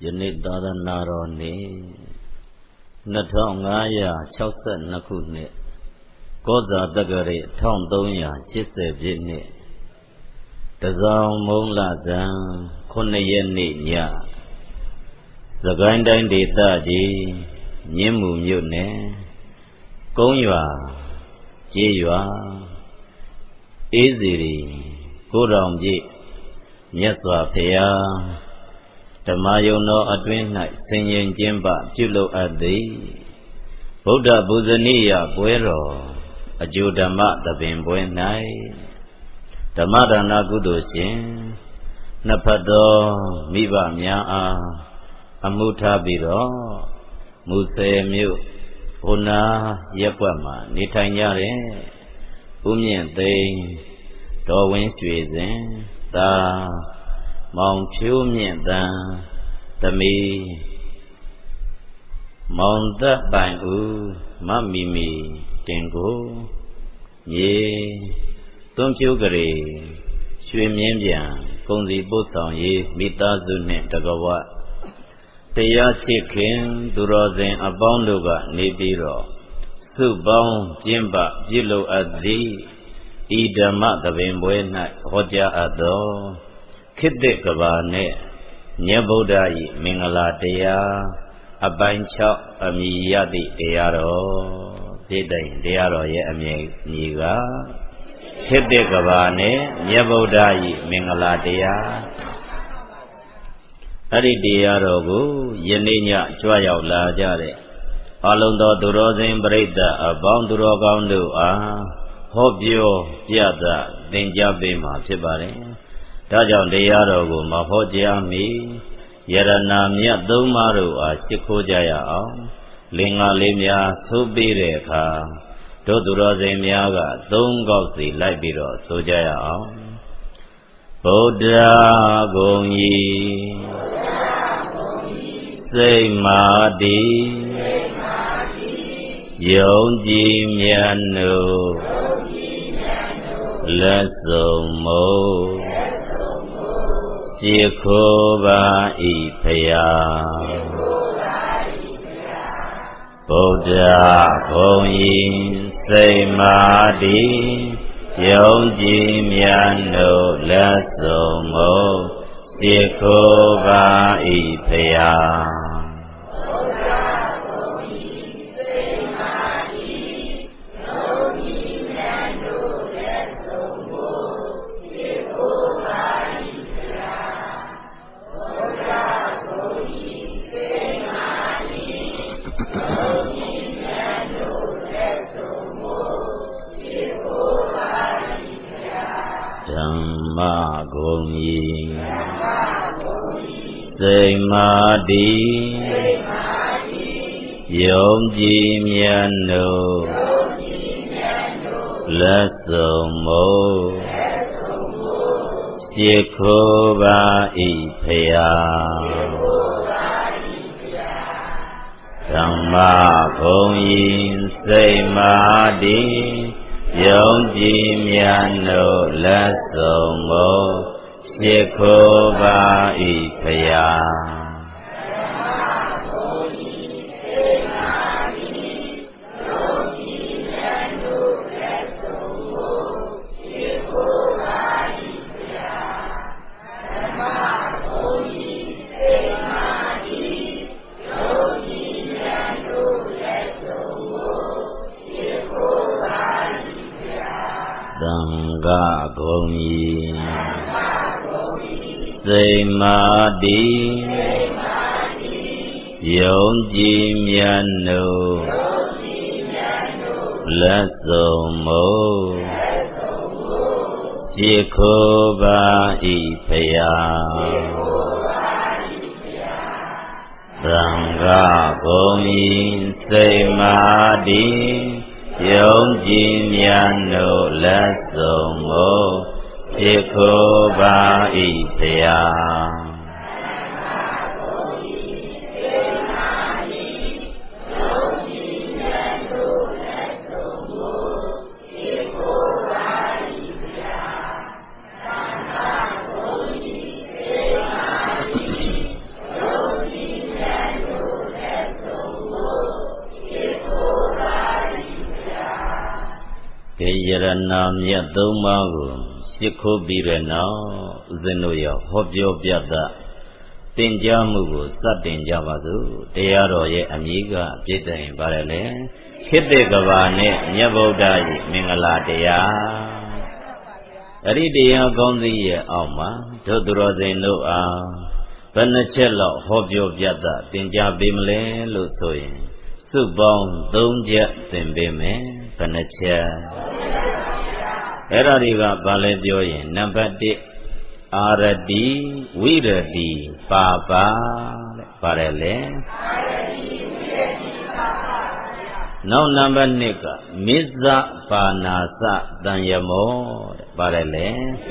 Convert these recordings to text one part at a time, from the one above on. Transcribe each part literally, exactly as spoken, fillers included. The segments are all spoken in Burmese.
ယနေ့သာသနာတော်နေ့နှစ်ထောင်ငါးရာခြောက်ဆယ်နှစ်ခုနှစ်ကောဇာတက္ကရာတစ်ထောင်သုံးရာရှစ်ဆယ်ပြည့်နှစ်တစောင်းမုံလဇန်ခုနှစ်ရက်နေ့ညစကိုင်းတိုင်းဒေသကြီးမြင်းမူမြို့နယ်ကုန်းရွာကျေးရွာအေးစီရီကိုတောင်ပြည့်မြတ်စွာဘုရားဓမ္မယုံတော်အတွင်း၌ဆင်ញင်ကျင်းပပြုလုပ်အပ်သည်ဗုဒ္ဓဘုဇနိယပွဲတော်အကျိုးဓမ္မသဘင်ပွဲ၌ဓမ္မဒါနကုသိုလ်ရှင်နှစ်ဖက်သောမိဘများအားအမှုထားပြီးတော့မူဆယ်မြို့ဟိုနာရက်ကွက်မှာနေထိုင်ကြတဲ့ဦးမြင့်သိန်းတော်ဝင်းရွှေစဉ်သာမောင်ဖြိုးမြင့်တန်သမီးမောင်သက်ပိုင်ဦးမမီမီတင်ကိုမြေသွန်းဖြိုးကလေးရွှေမြင်းပြန်ကုံစီပို့ဆောင်ရေးမိသားစုနှင့်တကဝတရားချစ်ခင်သူတော်စင်အပေါင်းတို့ကနေပြီးတော့စုပေါင်းကျင်းပပြုလုပ်အပ်သည်ဤဓမ္မသဘင်ပွဲ၌ဟောကြားအပ်သောခေတ္တကဘာနဲ့မြတ်ဗုဒ္ဓ၏မင်္ဂလာတရားအပိုင်း၆အမည်ရသည့်တရားတော်သိတဲ့တရားတော်ရဲ့အမည်ညီကခေတ္တကဘာနဲ့မြတ်ဗုဒ္ဓ၏မင်္ဂလာတရားအဲ့ဒီတရားတော်ကိုယနေ့ညကြွရောက်လာကြတဲ့အလုံးသောသူတော်စင်ပရိသတ်အပေါင်းသူတော်ကောင်းတို့အားဟောပြောပြသသင်ကြားပေးမှာဖြစ်ပါတယ်ဒါကြောင့်တရားတော်ကိုမဟောကြားမီယရနာမြတ်သုံးပါးတို့အားရှ िख ိုးကြရအောင်လင်္ကာလေးများဆိုပြီးတဲ့အခါတို့သူတော်စင်များကသုံးခေါက်စီလိုက်ပြီးတော့ဆိုကြရအောင်ဗုဒ္ဓဂုံဤစိတ်မာတိယုံကြည်မြတ်တို့လက်စုံမို့ရှ िख ိုးပါဤဖယားဗုဒ္ဓဂုံဤစိတ်မာတိယုံကြည်မြတ်တို့လက်စုံမို့ရှ िख ိုးပါဤဖယားစိတ်မာတိယုံကြည်မြတ်တို့လက်စုံမို့ရှ िख ိုးပါဤဖယားဓမ္မဂုံဤစိတ်မာတိယုံကြည်မြတ်တို့လက်စုံမို့ရှ िख ိုးပါဤဖယားသံဃာဂုံဤစိတ်မာတိယုံကြည်မြတ်တို့လက်စုံမို့ရှ िख ိုးပါဤဖယားသံဃာဂုံဤစိတ်မာတိယုံကြည်မြတ်တို့လက်စုံမို့ရှ िख ိုးပါဤဖယားယနာမြတ်သုံးပါးကိုရှစ်ခိုးပြီးတဲ့နောက်ဦးဇင်းတို့ရောဟောပြောပြသသင်ကြားမှုကိုစတင်ကြပါစို့တရားတော်ရဲ့အမည်ကပြည့်စုံပါတယ်လေခေတ္တကဘာနဲ့မြတ်ဗုဒ္ဓရဲ့မင်္ဂလာတရားအဲ့ဒီတရားကောင်းကြီးရဲ့အောက်မှာတို့သူတော်စင်တို့အားဘယ်နှချက်လောက်ဟောပြောပြသသင်ကြားပေးမလဲလို့ဆိုရင်စုပေါင်းသုံးချက်သင်ပေးမယ်ဘယ်နှချက်အဲ့ဒါတွေကဘာလဲပြောရင်နံပါတ်တစ်အာရတိဝိရတိပါပါတဲ့ပါတယ်လေနောက်နံပါတ်နှစ်ကမစ္ဆပါဏာစတန်ယမောတဲ့ပါတယ်လေ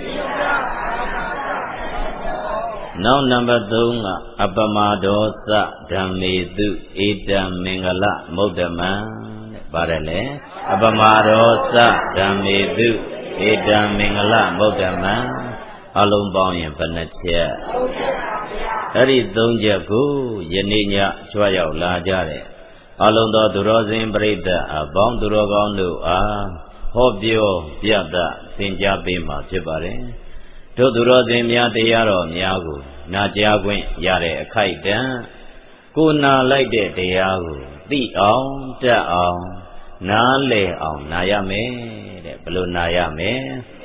နောက်နံပါတ်သုံးကအပမဒောသဓမ္မေတုဧတံမင်္ဂလမௌဒ္ဓမံတဲ့ပါတယ်လေအပမဒောသဓမ္မေတုဧတံမင်္ဂလမௌဒ္ဓမံအလုံးပေါင်းရင်ဘယ်နှချက်အဲ့ဒီသုံးချက်ကိုယနေ့ညကြွရောက်လာကြတဲ့အလုံးသောသူတော်စင်ပရိသတ်အပေါင်းသူတော်ကောင်းတို့အားဟောပြောပြသသင်ကြားပေးမှာဖြစ်ပါတယ်တို့သူတော်စင်များတရားတော်များကိုနာကြားခွင့်ရတဲ့အခိုက်အတန့်ကိုနာလိုက်တဲ့တရားကိုသိအောင်တတ်အောင်နားလည်အောင်နာရမယ်တဲ့ဘယ်လိုနာရမလဲ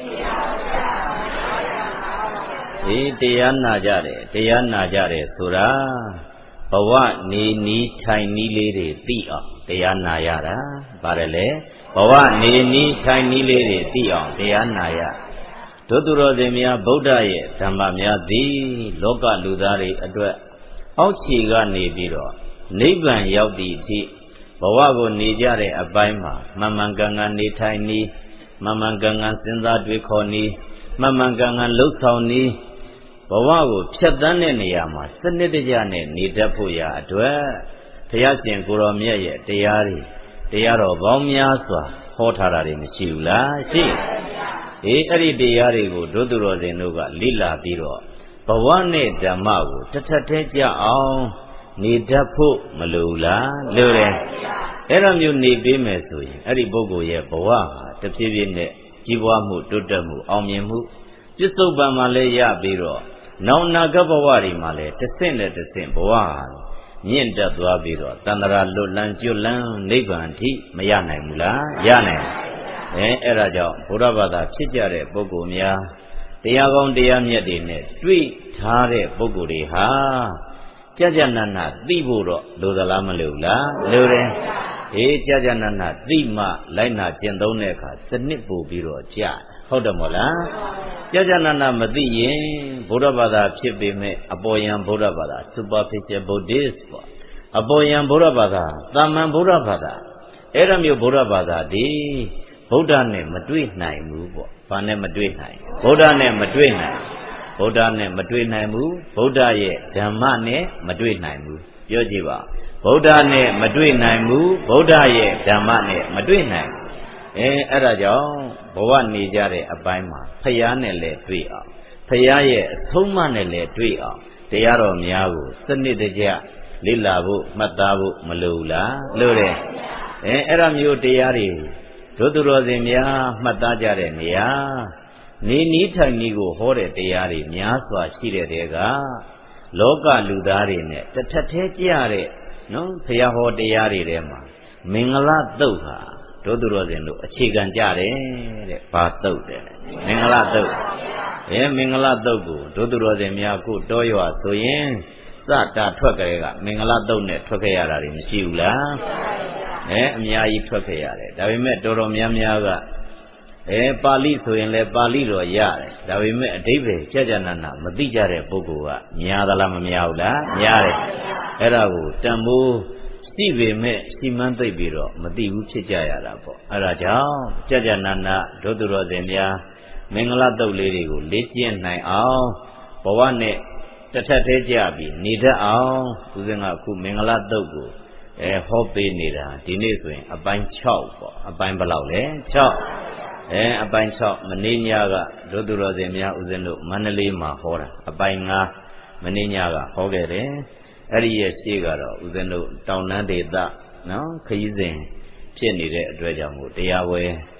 ဒီတရားနာကြတယ်တရားနာကြတယ်ဆိုတာဘဝနေနီးထိုင်နီးလေးတွေသိအောင်တရားနာရတာပါတယ်လေဘဝနေနီးထိုင်နီးလေးတွေသိအောင်တရားနာရတို့သူတော်စင်များဗုဒ္ဓရဲ့ဓမ္မများသည်လောကလူသားတွေအတွက်အောက်ခြေကနေပြီးတော့နိဗ္ဗာန်ရောက်သည့်အထိဘဝကိုနေကြတဲ့အပိုင်းမှာမှန်မှန်ကန်ကန်နေထိုင်နီးမှန်မှန်ကန်ကန်စဉ်းစားတွေးခေါ်နီးမှန်မှန်ကန်ကန်လှုပ်ဆောင်နီးဘဝကိုဖြတ်သန်းတဲ့နေရာမှာစနစ်တကျနဲ့နေတတ်ဖို့ရာအတွက်ဘုရားရှင်ကိုရောမြတ်ရဲ့တရားတွေတရားတော်ပေါင်းများစွာဟောထားတာတွေမရှိဘူးလားရှိအေးအဲ့ဒီတရားတွေကိုဒုသူတော်စင်တို့ကလိလာပြီးတော့ဘဝနဲ့ဓမ္မကိုတထထဲကြအောင်နေတတ်ဖို့မလိုလားလိုတယ်အဲ့လိုမျိုးနေပေးမယ်ဆိုရင်အဲ့ဒီပုဂ္ဂိုလ်ရဲ့ဘဝဟာတဖြည်းဖြည်းနဲ့ကြီးပွားမှုတိုးတက်မှုအောင်မြင်မှုပြစ္ဆုတ်ပံမှာလည်းရပြီးတော့နောင်နာဂဘဝတွေမှာလည်းတစ်ဆင့်နဲ့တစ်ဆင့်ဘဝဟာမြင့်တက်သွားပြီးတော့တန္တရာလွတ်လန်းကျွတ်လန်းနိဗ္ဗာန်အထိမရနိုင်ဘူးလားရနိုင်အဲအဲ့ဒါကြောင့်ဘုရားဘာသာဖြစ်ကြတဲ့ပုဂ္ဂိုလ်များတရားကောင်းတရားမြတ်တွေနဲ့တွေ့ထားတဲ့ပုဂ္ဂိုလ်တွေဟာကြကြနနသိဖို့တော့လိုသလားမလိုလားလိုတယ်အေးကြကြနနသိမှလိုက်နာကျင့်သုံးတဲ့အခါစနစ်ပို့ပြီးတော့ကြာဟုတ်တယ်မို့လားကြကြနနမသိရင်ဘုရားဘာသာဖြစ်ပေမဲ့အပေါ်ယံဘုရားဘာသာ superficial Buddhist ပေါ့အပေါ်ယံဘုရားဘာသာတာမန်ဘုရားဘာသာအဲ့လိုမျိုးဘုရားဘာသာဒီဗုဒ္ဓနဲ့မတွေ့နိုင်ဘူးပေါ့ဘာနဲ့မတွေ့နိုင်ဗုဒ္ဓနဲ့မတွေ့နိုင်ဗုဒ္ဓနဲ့မတွေ့နိုင်ဘူးဗုဒ္ဓရဲ့ဓမ္မနဲ့မတွေ့နိုင်ဘူးပြောကြည့်ပါဗုဒ္ဓနဲ့မတွေ့နိုင်ဘူးဗုဒ္ဓရဲ့ဓမ္မနဲ့မတွေ့နိုင်အဲအဲ့ဒါကြောင့်ဘဝနေကြတဲ့အပိုင်းမှာဖယားနဲ့လည်းတွေ့အောင်ဖယားရဲ့အဆုံးအမနဲ့လည်းတွေ့အောင်တရားတော်များကိုစနစ်တကျလေ့လာဖို့မှတ်သားဖို့မလိုဘူးလားလိုတယ်အဲအဲ့ဒါမျိုးတရားတွေတို့သူတော်စင်များမှတ်သားကြတဲ့နေရာနေနီးထိုင်နီးကိုဟောတဲ့တရားတွေများစွာရှိတဲ့တဲကလောကလူသားတွေနဲ့တထထဲကြရတဲ့နော်ဘုရားဟောတရားတွေထဲမှာမင်္ဂလာတုတ်ဟာတို့သူတော်စင်တို့အခြေခံကြတယ်တဲ့ဘာတုတ်တယ်မင်္ဂလာတုတ်အဲမင်္ဂလာတုတ်ကိုတို့သူတော်စင်များကိုတောရွာဆိုရင်စတာထွက်ကြတဲ့ကမင်္ဂလာတုတ်နဲ့ထွက်ခဲ့ရတာတွေမရှိဘူးလားအဲအများကြီးထွက်ခဲ့ရတယ်ဒါပေမဲ့တော်တော်များများကအဲပါဠိဆိုရင်လည်းပါဠိတော်ရတယ်ဒါပေမဲ့အဓိပ္ပာယ်ကြကြနာနာမသိကြတဲ့ပုဂ္ဂိုလ်ကများသလားမများဘူးလားများတယ်အဲ့ဒါကိုတန်ဖိုးရှိပေမဲ့ရှိမှန်းသိပြီးတော့မသိဘူးဖြစ်ကြရတာပေါ့အဲ့ဒါကြောင့်ကြကြနာနာဒုသူတော်စင်များမင်္ဂလာတုတ်လေးတွေကိုလေ့ကျင့်နိုင်အောင်ဘဝနဲ့တထက်သေးကြပြီးနေတတ်အောင်ဦးဇင်းကအခုမင်္ဂလာတုတ်ကိုအဲဟောပေးနေတာဒီနေ့ဆိုရင်အပိုင်း၆ပေါ့အပိုင်းဘယ်လောက်လဲ၆အဲအပိုင်း၆မနေ့ညကဒုသူတော်စင်များဦးဇင်းတို့မန္တလေးမှာဟောတာအပိုင်း၅မနေ့ညကဟောခဲ့တယ်အဲ့ဒီရဲ့ရှေ့ကတော့ဦးဇင်းတို့တောင်တန်းဒေသနော်ခရီးစဉ်ဖြစ်နေတဲ့အတွက်ကြောင့်မို့တရားဝဲ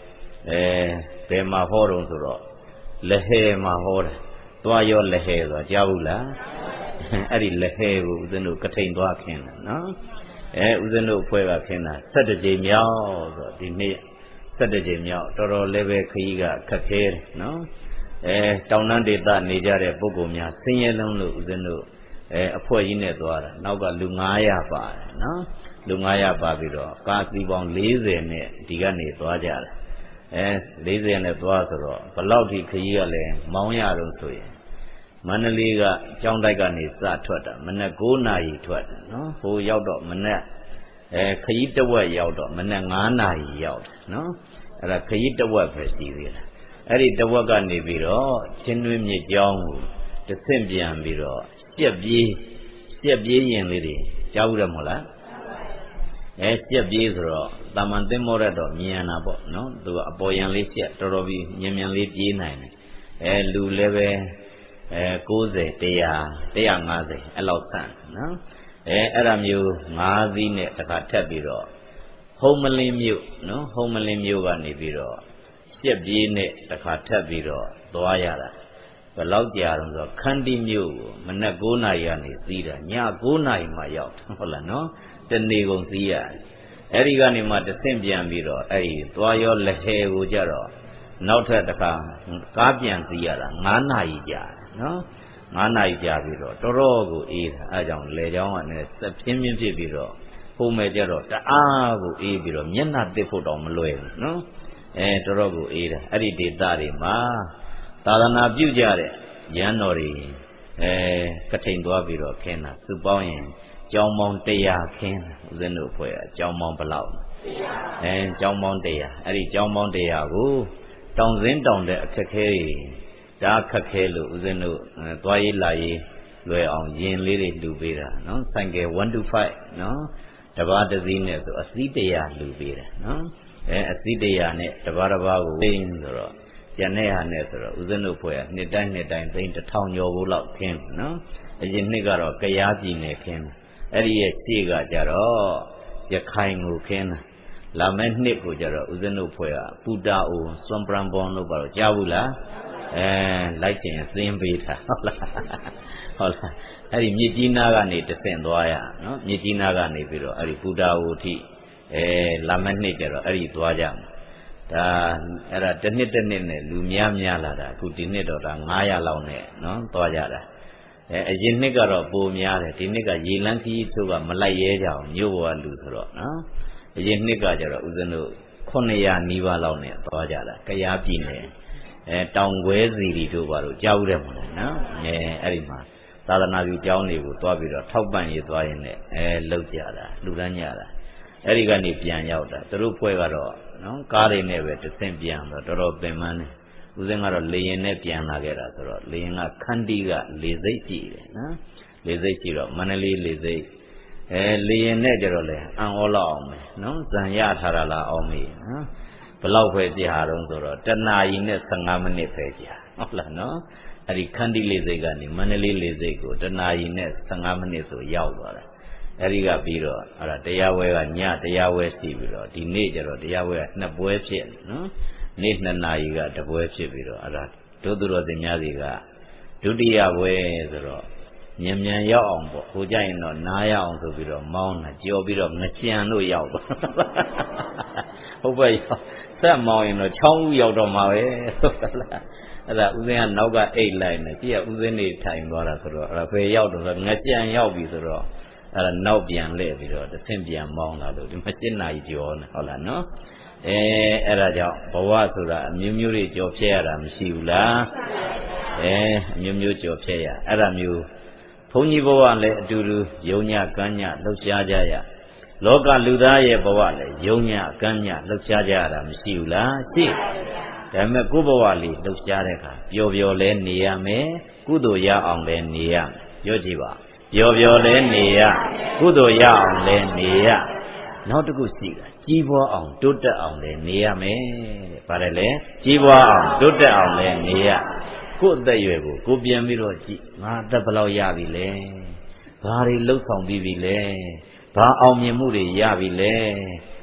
ဘယ်မှာဟောတော့ဆိုတော့လက်ဟဲမှာဟောတယ်သွားရောလက်ဟဲဆိုတာကြားဘူးလားအဲ့ဒီလက်ဟဲကိုဦးဇင်းတို့ကထိန်သွားခင်းတယ်နော်အဲဦးဇင်းတို့အဖွဲ့ကခင်းတာ၁၇ကြိမ်မြောက်ဆိုတော့ဒီနေ့၁၇ကြိမ်မြောက်တော်တော်လည်းပဲခရီးကခက်ခဲတယ်နော်အဲတောင်တန်းဒေသနေကြတဲ့ပုဂ္ဂိုလ်များဆင်းရဲလုံးလို့ဦးဇင်းတို့အဲအဖွဲ့ကြီးနဲ့သွားတာနောက်ကလူ၅ရာပါတယ်နော်လူ၅ရာပါပြီးတော့ကားစီပေါင်း၄၀နဲ့ဒီကနေသွားကြတယ်အဲ၄၀နဲ့သွားဆိုတော့ဘလောက်ထိခရီးကလည်းမောင်းရတော့ဆိုရင်မန္တလေးကကျောင်းတိုက်ကနေစထွက်တာမနက်၉နာရီထွက်တယ်နော်ဟိုရောက်တော့မနက်အဲခရီးတဝက်ရောက်တော့မနက်၅နာရီရောက်တယ်နော်အဲ့ဒါခရီးတဝက်ပဲရှိသေးတယ်အဲ့ဒီတဝက်ကနေပြီးတော့ချင်းတွင်းမြစ်ကြောင်းကိုတဆင့်ပြန်ပြီးတော့ရှက်ပြေးရှက်ပြေးရင်လေးတွေကြားဘူးတယ်မဟုတ်လားအဲရှက်ပြေးဆိုတော့တာမန်သင်္ဘောရက်တော့မြန်တာပေါ့နော်သူကအပေါ်ယံလေးရှက်တော်တော်ပြီးမြန်မြန်လေးပြေးနိုင်တယ်အဲလူလည်းပဲအဲ၉၀ ၁၀၀ ၁၅၀အဲ့လောက်ဆန့်နော်အဲအဲ့ဒါမျိုး၅စီးနဲ့တခါထပ်ပြီးတော့ဟုံးမလင်းမြို့နော်ဟုံးမလင်းမြို့ကနေပြီးတော့ရှက်ပြေးနဲ့တခါထပ်ပြီးတော့သွားရတာဘယ်လောက်ကြာတော့ဆိုခန္တီမြို့ကိုမနက်၉နာရီကနေစီးတာည၉နာရီမှရောက်ဟုတ်လားနော်တနေ့ကုန်စီးရတယ်အဲ့ဒီကနေမှတဆင့်ပြန်ပြီးတော့အဲ့ဒီသွားရောလက်ဟဲကိုကြတော့နောက်ထပ်တစ်ခါကားပြန်စီးရတာ၅နာရီကြာနော်၅နာရီကြာပြီးတော့တော်တော်ကိုအေးတာအဲကြောင့်လေချောင်းကလည်းစက်ပြင်းပြင်းဖြစ်ပြီးတော့ဟိုမဲ့ကြတော့တအားကိုအေးပြီးတော့မျက်နှာတစ်ဖို့တော့မလွယ်ဘူးနော်အဲတော်တော်ကိုအေးတာအဲ့ဒီဒေသတွေမှာသာသနာပြုကြတဲ့ရဟန်းတော်တွေအဲကထိန်သွားပြီးတော့ခင်းတာသူပေါင်းရင်ကျောင်းပေါင်း၁၀၀ခင်းတာဦးဇင်းတို့အဖွဲ့ကကျောင်းပေါင်းဘယ်လောက်အဲကျောင်းပေါင်း၁၀၀အဲ့ဒီကျောင်းပေါင်း၁၀၀ကိုတောင်စင်းတောင်တဲ့အခက်ခဲတွေဒါခက်ခဲလို့ဦးဇင်းတို့သွားရေးလာရေးလွယ်အောင်ယင်လေးတွေလှူပေးတာနော်ဆိုင်ကယ်one to fiveနော်တပါးတစ်စီးနဲ့ဆိုအစီးတရာလှူပေးတယ်နော်အဲအစီးတရာနဲ့တပါးတပါးကိုသိင်းဆိုတော့ကျန်တဲ့ဟာနဲ့ဆိုတော့ဦးဇင်းတို့ဖွဲ့ကနှစ်တိုင်းနှစ်တိုင်းသိန်းတစ်ထောင်ကျော်ဘူးလောက်ခင်းနော်အရင်နှစ်ကတော့ကယားပြည်နယ်ခင်းအဲ့ဒီရဲ့ရှေ့ကကြတော့ရခိုင်ကိုခင်းတာလာမယ့်နှစ်ကိုကြတော့ဦးဇင်းတို့ဖွဲ့ကပူတာအိုစွန်ပရန်ပွန်လို့ပါတော့ကြားဘူးလားအဲလိုက်ချင်သင်းပေးတာဟုတ်လားဟုတ်လားအဲ့ဒီမြစ်ကြီးနားကနေတဆင့်သွားရနော်မြစ်ကြီးနားကနေပြီးတော့အဲ့ဒီပူတာအိုထိအဲလာမယ့်နှစ်ကြတော့အဲ့ဒီသွားကြမှာဒါအဲ့ဒါတစ်နှစ်တစ်နှစ်နဲ့လူများများလာတာအခုဒီနှစ်တော့ဒါ၅ရာလောက်နဲ့နော်သွားကြတာအဲအရင်နှစ်ကတော့ပိုများတယ်ဒီနှစ်ကရေလန်းခီးဆိုကမလိုက်ရဲကြအောင်မြို့ပေါ်ကလူဆိုတော့နော်အရင်နှစ်ကကြတော့ဦးဇင်းတို့ခုနှစ်ရာနီးပါးလောက်နဲ့သွားကြတာကယားပြည်နယ်အဲတောင်ခွဲစီရီတို့ဘာလို့ကြားဦးတယ်မလားနော်အဲအဲ့ဒီမှာသာသနာ့ပြုကျောင်းတွေကိုသွားပြီးတော့ထောက်ပံ့ရေးသွားရင်လည်းအဲလောက်ကြတာလူတန်းကြတာအဲ့ဒီကနေပြန်ရောက်တာသူတို့ဖွဲ့ကတော့နော်ကားတွေနဲ့ပဲတစ်ဆင့်ပြန်တော့တော်တော်ပင်ပန်းတယ်ဦးစင်းကတော့လေရင်နဲ့ပြန်လာခဲ့တာဆိုတော့လေရင်ကခန္တီကလေစိတ်ကြည့်တယ်နော်လေစိတ်ကြည့်တော့မန္တလေးလေစိတ်အဲလေရင်နဲ့ကြတော့လေအံ့ဩလောက်အောင်မယ်နော်ဇံရထားတာလားအောင်မေးနော်ဘလောက်ပဲကြာတော့ဆိုတော့တနာရီနဲ့၁၅မိနစ်ပဲကြာဟုတ်လားနော်အဲ့ဒီခန္တီလေစိတ်ကနေမန္တလေးလေစိတ်ကိုတနာရီနဲ့၁၅မိနစ်ဆိုရောက်သွားတာအဲ့ဒီကပြီးတော့အဲ့ဒါတရားဝဲကညတရားဝဲရှိပြီးတော့ဒီနေ့ကျတော့တရားဝဲကနှစ်ပွဲဖြစ်နော်နေ့နှစ်နာရီကတစ်ပွဲဖြစ်ပြီးတော့အဲ့ဒါဒုသူတော်သင်များစီကဒုတိယပွဲဆိုတော့မြန်မြန်ရောက်အောင်ပေါ့ဟိုကြရင်တော့နားရအောင်ဆိုပြီးတော့မောင်းတာကြော်ပြီးတော့ငကြံလို့ရောက်သွားဟုတ်ပါရဲ့ဆက်မောင်းရင်တော့ချောင်းဦးရောက်တော့မှာပဲဟုတ်လားအဲ့ဒါဦးစင်းကနောက်ကအိတ်လိုက်နေကြည့်ရဦးစင်းနေထိုင်သွားတာဆိုတော့အဲ့ဒါဖေရောက်တော့ငကြံရောက်ပြီဆိုတော့အဲ့ဒါနောက်ပြန်လှည့်ပြီးတော့တစ်ဆင့်ပြန်မောင်းလာလို့ဒီမှာရှင်းနာကြီးကြောနေဟုတ်လားနော်အဲအဲ့ဒါကြောင့်ဘဝဆိုတာအမျိုးမျိုးတွေကြော်ဖြဲရတာမရှိဘူးလားအဲအမျိုးမျိုးကြော်ဖြဲရအဲ့ဒါမျိုးဘုန်းကြီးဘဝလည်းအတူတူယုံညကမ်းညလှုပ်ရှားကြရလောကလူသားရဲ့ဘဝလည်းယုံညကမ်းညလှုပ်ရှားကြရတာမရှိဘူးလားရှိဒါပေမဲ့ကိုယ်ဘဝလေးလှုပ်ရှားတဲ့အခါပျော်ပျော်လဲနေရမယ်ကုသိုလ်ရအောင်လဲနေရမယ်ပြောကြည့်ပါပျော်ပျော်လဲနေရကုသိုလ်ရအောင်လဲနေရနောက်တစ်ခုရှိတာကြီးပွားအောင်တိုးတက်အောင်လဲနေရမယ်တဲ့ဗါတယ်လေကြီးပွားအောင်တိုးတက်အောင်လဲနေရကိုယ့်အသက်အရွယ်ကိုကိုပြန်ပြီးတော့ကြည့်ငါအသက်ဘယ်လောက်ရပြီလဲဘာတွေလှုပ်ဆောင်ပြီးပြီလဲဘာအောင်မြင်မှုတွေရပြီလဲ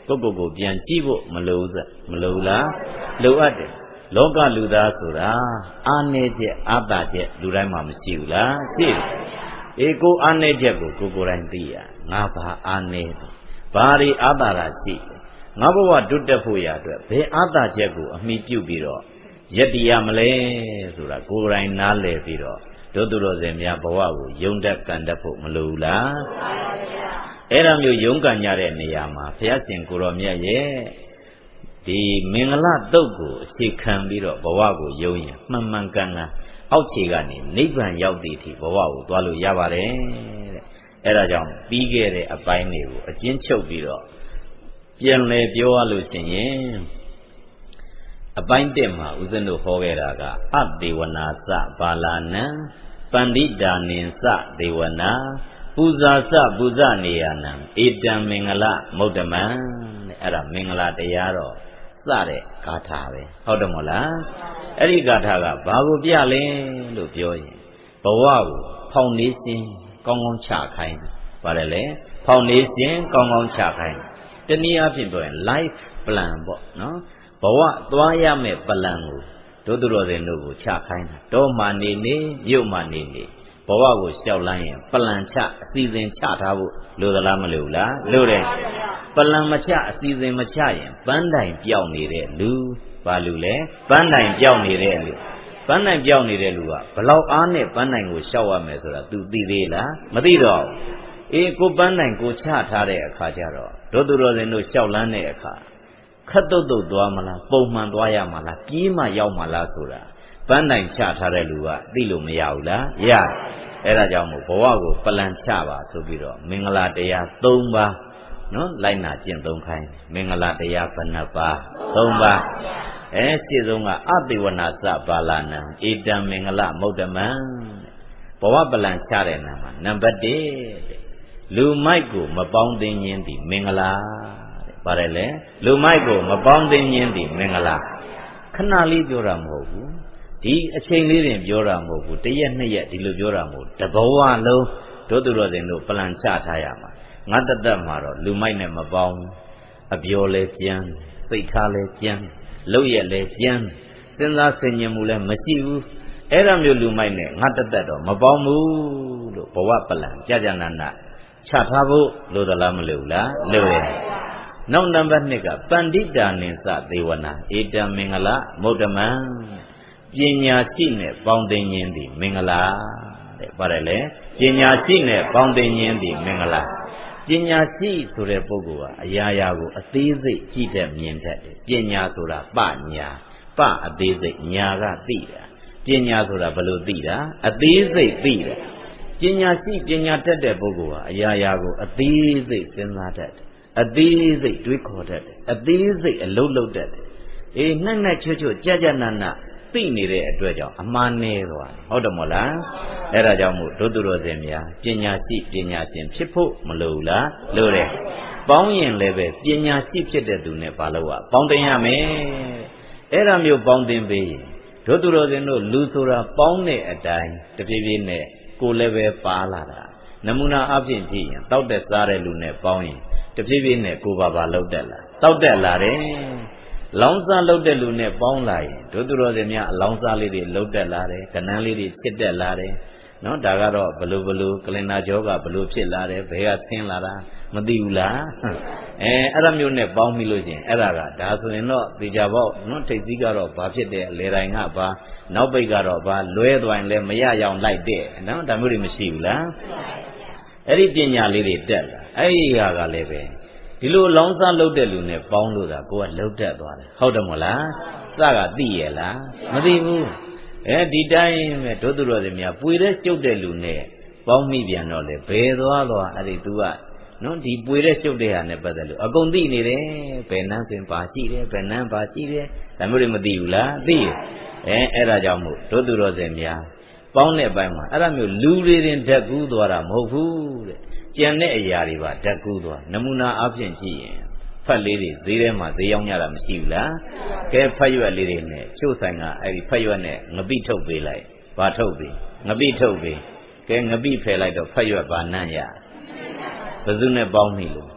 ကိုကိုကိုပြန်ကြည့်ဖို့မလိုဘူးစမလိုလားလိုအပ်တယ်လောကလူသားဆိုတာအာနေချက်အာတချက်လူတိုင်းမှာမရှိဘူးလားရှိတယ်အေးကိုအာနေချက်ကိုကိုကိုယ်တိုင်သိရငါဘာအာနေဘာတွေအာတာတာရှိငါဘဝတွတ်တက်ဖို့ရအတွက်ဘယ်အာတာချက်ကိုအမိပြုပြီးတော့ယက်တိရမလဲဆိုတာကိုယ်တိုင်နားလည်ပြီးတော့တို့သူတော်စင်များဘဝကိုယုံတတ်ကန်တတ်ဖို့မလိုဘူးလားအဲ့ဒါမျိုးယုံကန်ကြတဲ့နေရာမှာဘုရားရှင်ကိုရောမြတ်ရဲ့ဒီမင်္ဂလတုတ်ကိုအခြေခံပြီးတော့ဘဝကိုယုံရင်မှန်မှန်ကန်ကန်အောက်ခြေကနေနိဗ္ဗာန်ရောက်သည့်အထိဘဝကိုသွားလို့ရပါတယ်တဲ့အဲ့ဒါကြောင့်ပြီးခဲ့တဲ့အပိုင်းတွေကိုအကျဉ်းချုပ်ပြီးတော့ပြန်လည်ပြောရလို့ရှိရင်အပိုင်းတက်မှာဦးဇင်းတို့ဟောခဲ့တာကအတေဝနာစဘာလာနံပန္တိတာနိစဒေဝနာပူဇာစပူဇနေယနံဧတံမင်္ဂလမုဒ္ဓမံတဲ့အဲ့ဒါမင်္ဂလာတရားတော့စတဲ့ဂါထာပဲဟုတ်တယ်မို့လားအဲ့ဒီဂါထာကဘာကိုပြလဲလို့ပြောရင်ဘဝကိုဖောင်နေရှင်ကောင်းကောင်းချခိုင်းပါတယ်လေဖောင်နေရှင်ကောင်းကောင်းချခိုင်းတနည်းအားဖြင့်ပြောရင် life plan ပေါ့နော်ဘဝသွားရမယ့် plan ကိုတို့သူတော်စင်တို့ကိုချခိုင်းတာတော့မှနေနေမြို့မှနေနေဘဝကိုလျှောက်လန်းရင်ပလန်ချအစီအစဉ်ချထားဖို့လိုသလားမလိုဘူးလားလိုတယ်ပလန်မချအစီအစဉ်မချရင်ပန်းတိုင်ပြောင်းနေတဲ့လူဘာလူလဲပန်းတိုင်ပြောင်းနေတဲ့လူပန်းတိုင်ပြောင်းနေတဲ့လူကဘလောက်အားနဲ့ပန်းတိုင်ကိုလျှောက်ရမယ်ဆိုတာ तू သိသေးလားမသိတော့အေးကိုပန်းတိုင်ကိုချထားတဲ့အခါကျတော့တို့သူတော်စင်တို့လျှောက်လန်းတဲ့အခါခတ်တုတ်တုတ်သွားမလားပုံမှန်သွားရမလားပြေးမှရောက်မလားဆိုတာပန်းတိုင်ချထားတဲ့လူကသိလို့မရဘူးလားရအဲ့ဒါကြောင့်မို့ဘဝကိုပလန်ချပါဆိုပြီးတော့မင်္ဂလာတရား၃ပါးနော်လိုက်နာကျင့်သုံးခိုင်းမင်္ဂလာတရားဘယ်နှပါး၃ပါးအဲရှင်းဆုံးကအတိဝနာစပါလာနံဧတံမင်္ဂလမုဒ္ဓမံဘဝပလန်ချတဲ့နာမှာနံပါတ်၁လူမိုက်ကိုမပေါင်းသိခြင်းသည်မင်္ဂလာပါတယ်လေလူမိုက်ကိုမပေါင်းသိခြင်းသည်မင်္ဂလာခဏလေးပြောတာမဟုတ်ဘူးဒီအချိန်လေးတင်ပြောတာမဟုတ်ဘူးတရက်နှစ်ရက်ဒီလိုပြောတာမဟုတ်တဘဝလုံးတို့သူတော်စင်တို့ပလန်ချထားရမှာငါတသက်မှာတော့လူမိုက်နဲ့မပေါင်းအပြောလဲကြမ်းစိတ်ထားလဲကြမ်းလုပ်ရက်လဲကြမ်းစဉ်းစားဆင်ခြင်မှုလဲမရှိဘူးအဲ့ဒါမျိုးလူမိုက်နဲ့ငါတသက်တော့မပေါင်းဘူးလို့ဘဝပလန်ကြာကြာနာနာချထားဖို့လိုသလားမလိုဘူးလားလိုတယ်နောက်နံပါတ်၂ကပန္တိတာနိစသေဝနာဧတံမင်္ဂလမုဒ္ဓမံပညာရှိနဲ့ပေါင်းသိခြင်းသည်မင်္ဂလာတဲ့ပါတယ်လေပညာရှိနဲ့ပေါင်းသိခြင်းသည်မင်္ဂလာပညာရှိဆိုတဲ့ပုဂ္ဂိုလ်ကအရာရာကိုအသေးစိတ်ကြည့်တတ်မြင်တတ်တယ်ပညာဆိုတာပညာပအသေးစိတ်ညာကသိတာပညာဆိုတာဘယ်လိုသိတာအသေးစိတ်သိတာပညာရှိပညာတတ်တဲ့ပုဂ္ဂိုလ်ဟာအရာရာကိုအသေးစိတ်စဉ်းစားတတ်တယ်အသေးစိတ်တွေးခေါ်တတ်တယ်အသေးစိတ်အလုံးလုံးတတ်တယ်အေးနှက်နှက်ချွတ်ချွတ်ကြကြနနသိနေတဲ့အတွက်ကြောင့်အမှားနေသွားတယ်ဟုတ်တယ်မို့လားအဲ့ဒါကြောင့်မို့ဒုသူတော်စင်များပညာရှိပညာရှင်ဖြစ်ဖို့မလိုဘူးလားလိုတယ်ပေါင်းရင်လည်းပဲပညာရှိဖြစ်တဲ့သူနဲ့ဘာလို့อ่ะပေါင်းတင်ရမယ်အဲ့ဒါမျိုးပေါင်းတင်ပေးရင်ဒုသူတော်စင်တို့လူဆိုတာပေါင်းတဲ့အတိုင်းတပြေးပြေးနဲ့ကိုယ်လည်းပဲပါလာတာနမူနာအဖြစ်ကြည့်ရင်တောက်တက်စားတဲ့လူနဲ့ပေါင်းရင်တပြေးပြေးနဲ့ကိုယ်ပါပါလောက်တက်လာတောက်တက်လာတယ်လောင်းစားလုပ်တဲ့လူနဲ့ပေါင်းလာရင်တို့သူတော်စင်များအလောင်းစားလေးတွေလှုပ်တက်လာတယ်ကနန်းလေးတွေချစ်တက်လာတယ်နော်ဒါကတော့ဘလို့ဘလို့ကလင်နာကြောကဘလို့ဖြစ်လာတယ်ဘယ်ကဆင်းလာတာမသိဘူးလားအဲအဲ့ဒါမျိုးနဲ့ပေါင်းပြီးလို့ချင်းအဲ့ဒါကဒါဆိုရင်တော့သေချာပေါ့နော်ထိပ်သီးကတော့ဘာဖြစ်တယ်အလေတိုင်းကဘာနောက်ပိတ်ကတော့ဘာလွဲသွားရင်လည်းမရအောင်လိုက်တဲ့နော်ဒါမျိုးတွေမရှိဘူးလားအဲ့ဒီပညာလေးတွေတက်လာအဲ့ဒီဟာကလည်းပဲဒီလိုလောင်းစားလုပ်တဲ့လူနဲ့ပေါင်းလို့သာကိုကလှုပ်တက်သွားတယ်ဟုတ်တယ်မလားစကသိရလားမသိဘူးအဲဒီတိုင်းပဲဒုသူတော်စင်များပွေတဲ့ကျုပ်တဲ့လူနဲ့ပေါင်းမိပြန်တော့လေဘယ်သွားသွားအဲ့ဒီ तू ကနော်ဒီပွေတဲ့ကျုပ်တဲ့ဟာနဲ့ပတ်သက်လို့အကုန်သိနေတယ်ဘယ်နှန်းဆိုရင်ပါရှိတယ်ဘယ်နှန်းပါရှိတယ်ဒါမျိုးတွေမသိဘူးလားသိအဲအဲ့ဒါကြောင့်မို့ဒုသူတော်စင်များပေါင်းတဲ့ဘက်မှာအဲ့ဒါမျိုးလူတွေတင်ဓာတ်ကူးသွားတာမဟုတ်ဘူးတဲ့ကျန်တဲ့အရာတွေပါဓာတ်ကူးသွားနမူနာအဖြစ်ကြည့်ရင်ဖတ်လေးတွေဈေးထဲမှာဈေးရောက်ကြတာမရှိဘူးလားကဲဖတ်ရွက်လေးတွေနဲ့ချို့ဆိုင်ကအဲ့ဒီဖတ်ရွက်နဲ့ငပိထုတ်ပေးလိုက်ဘာထုတ်ပေးငပိထုတ်ပေးကဲငပိဖယ်လိုက်တော့ဖတ်ရွက်ဘာနန်းရဘယ်သူနဲ့ပေါင်းမိလို့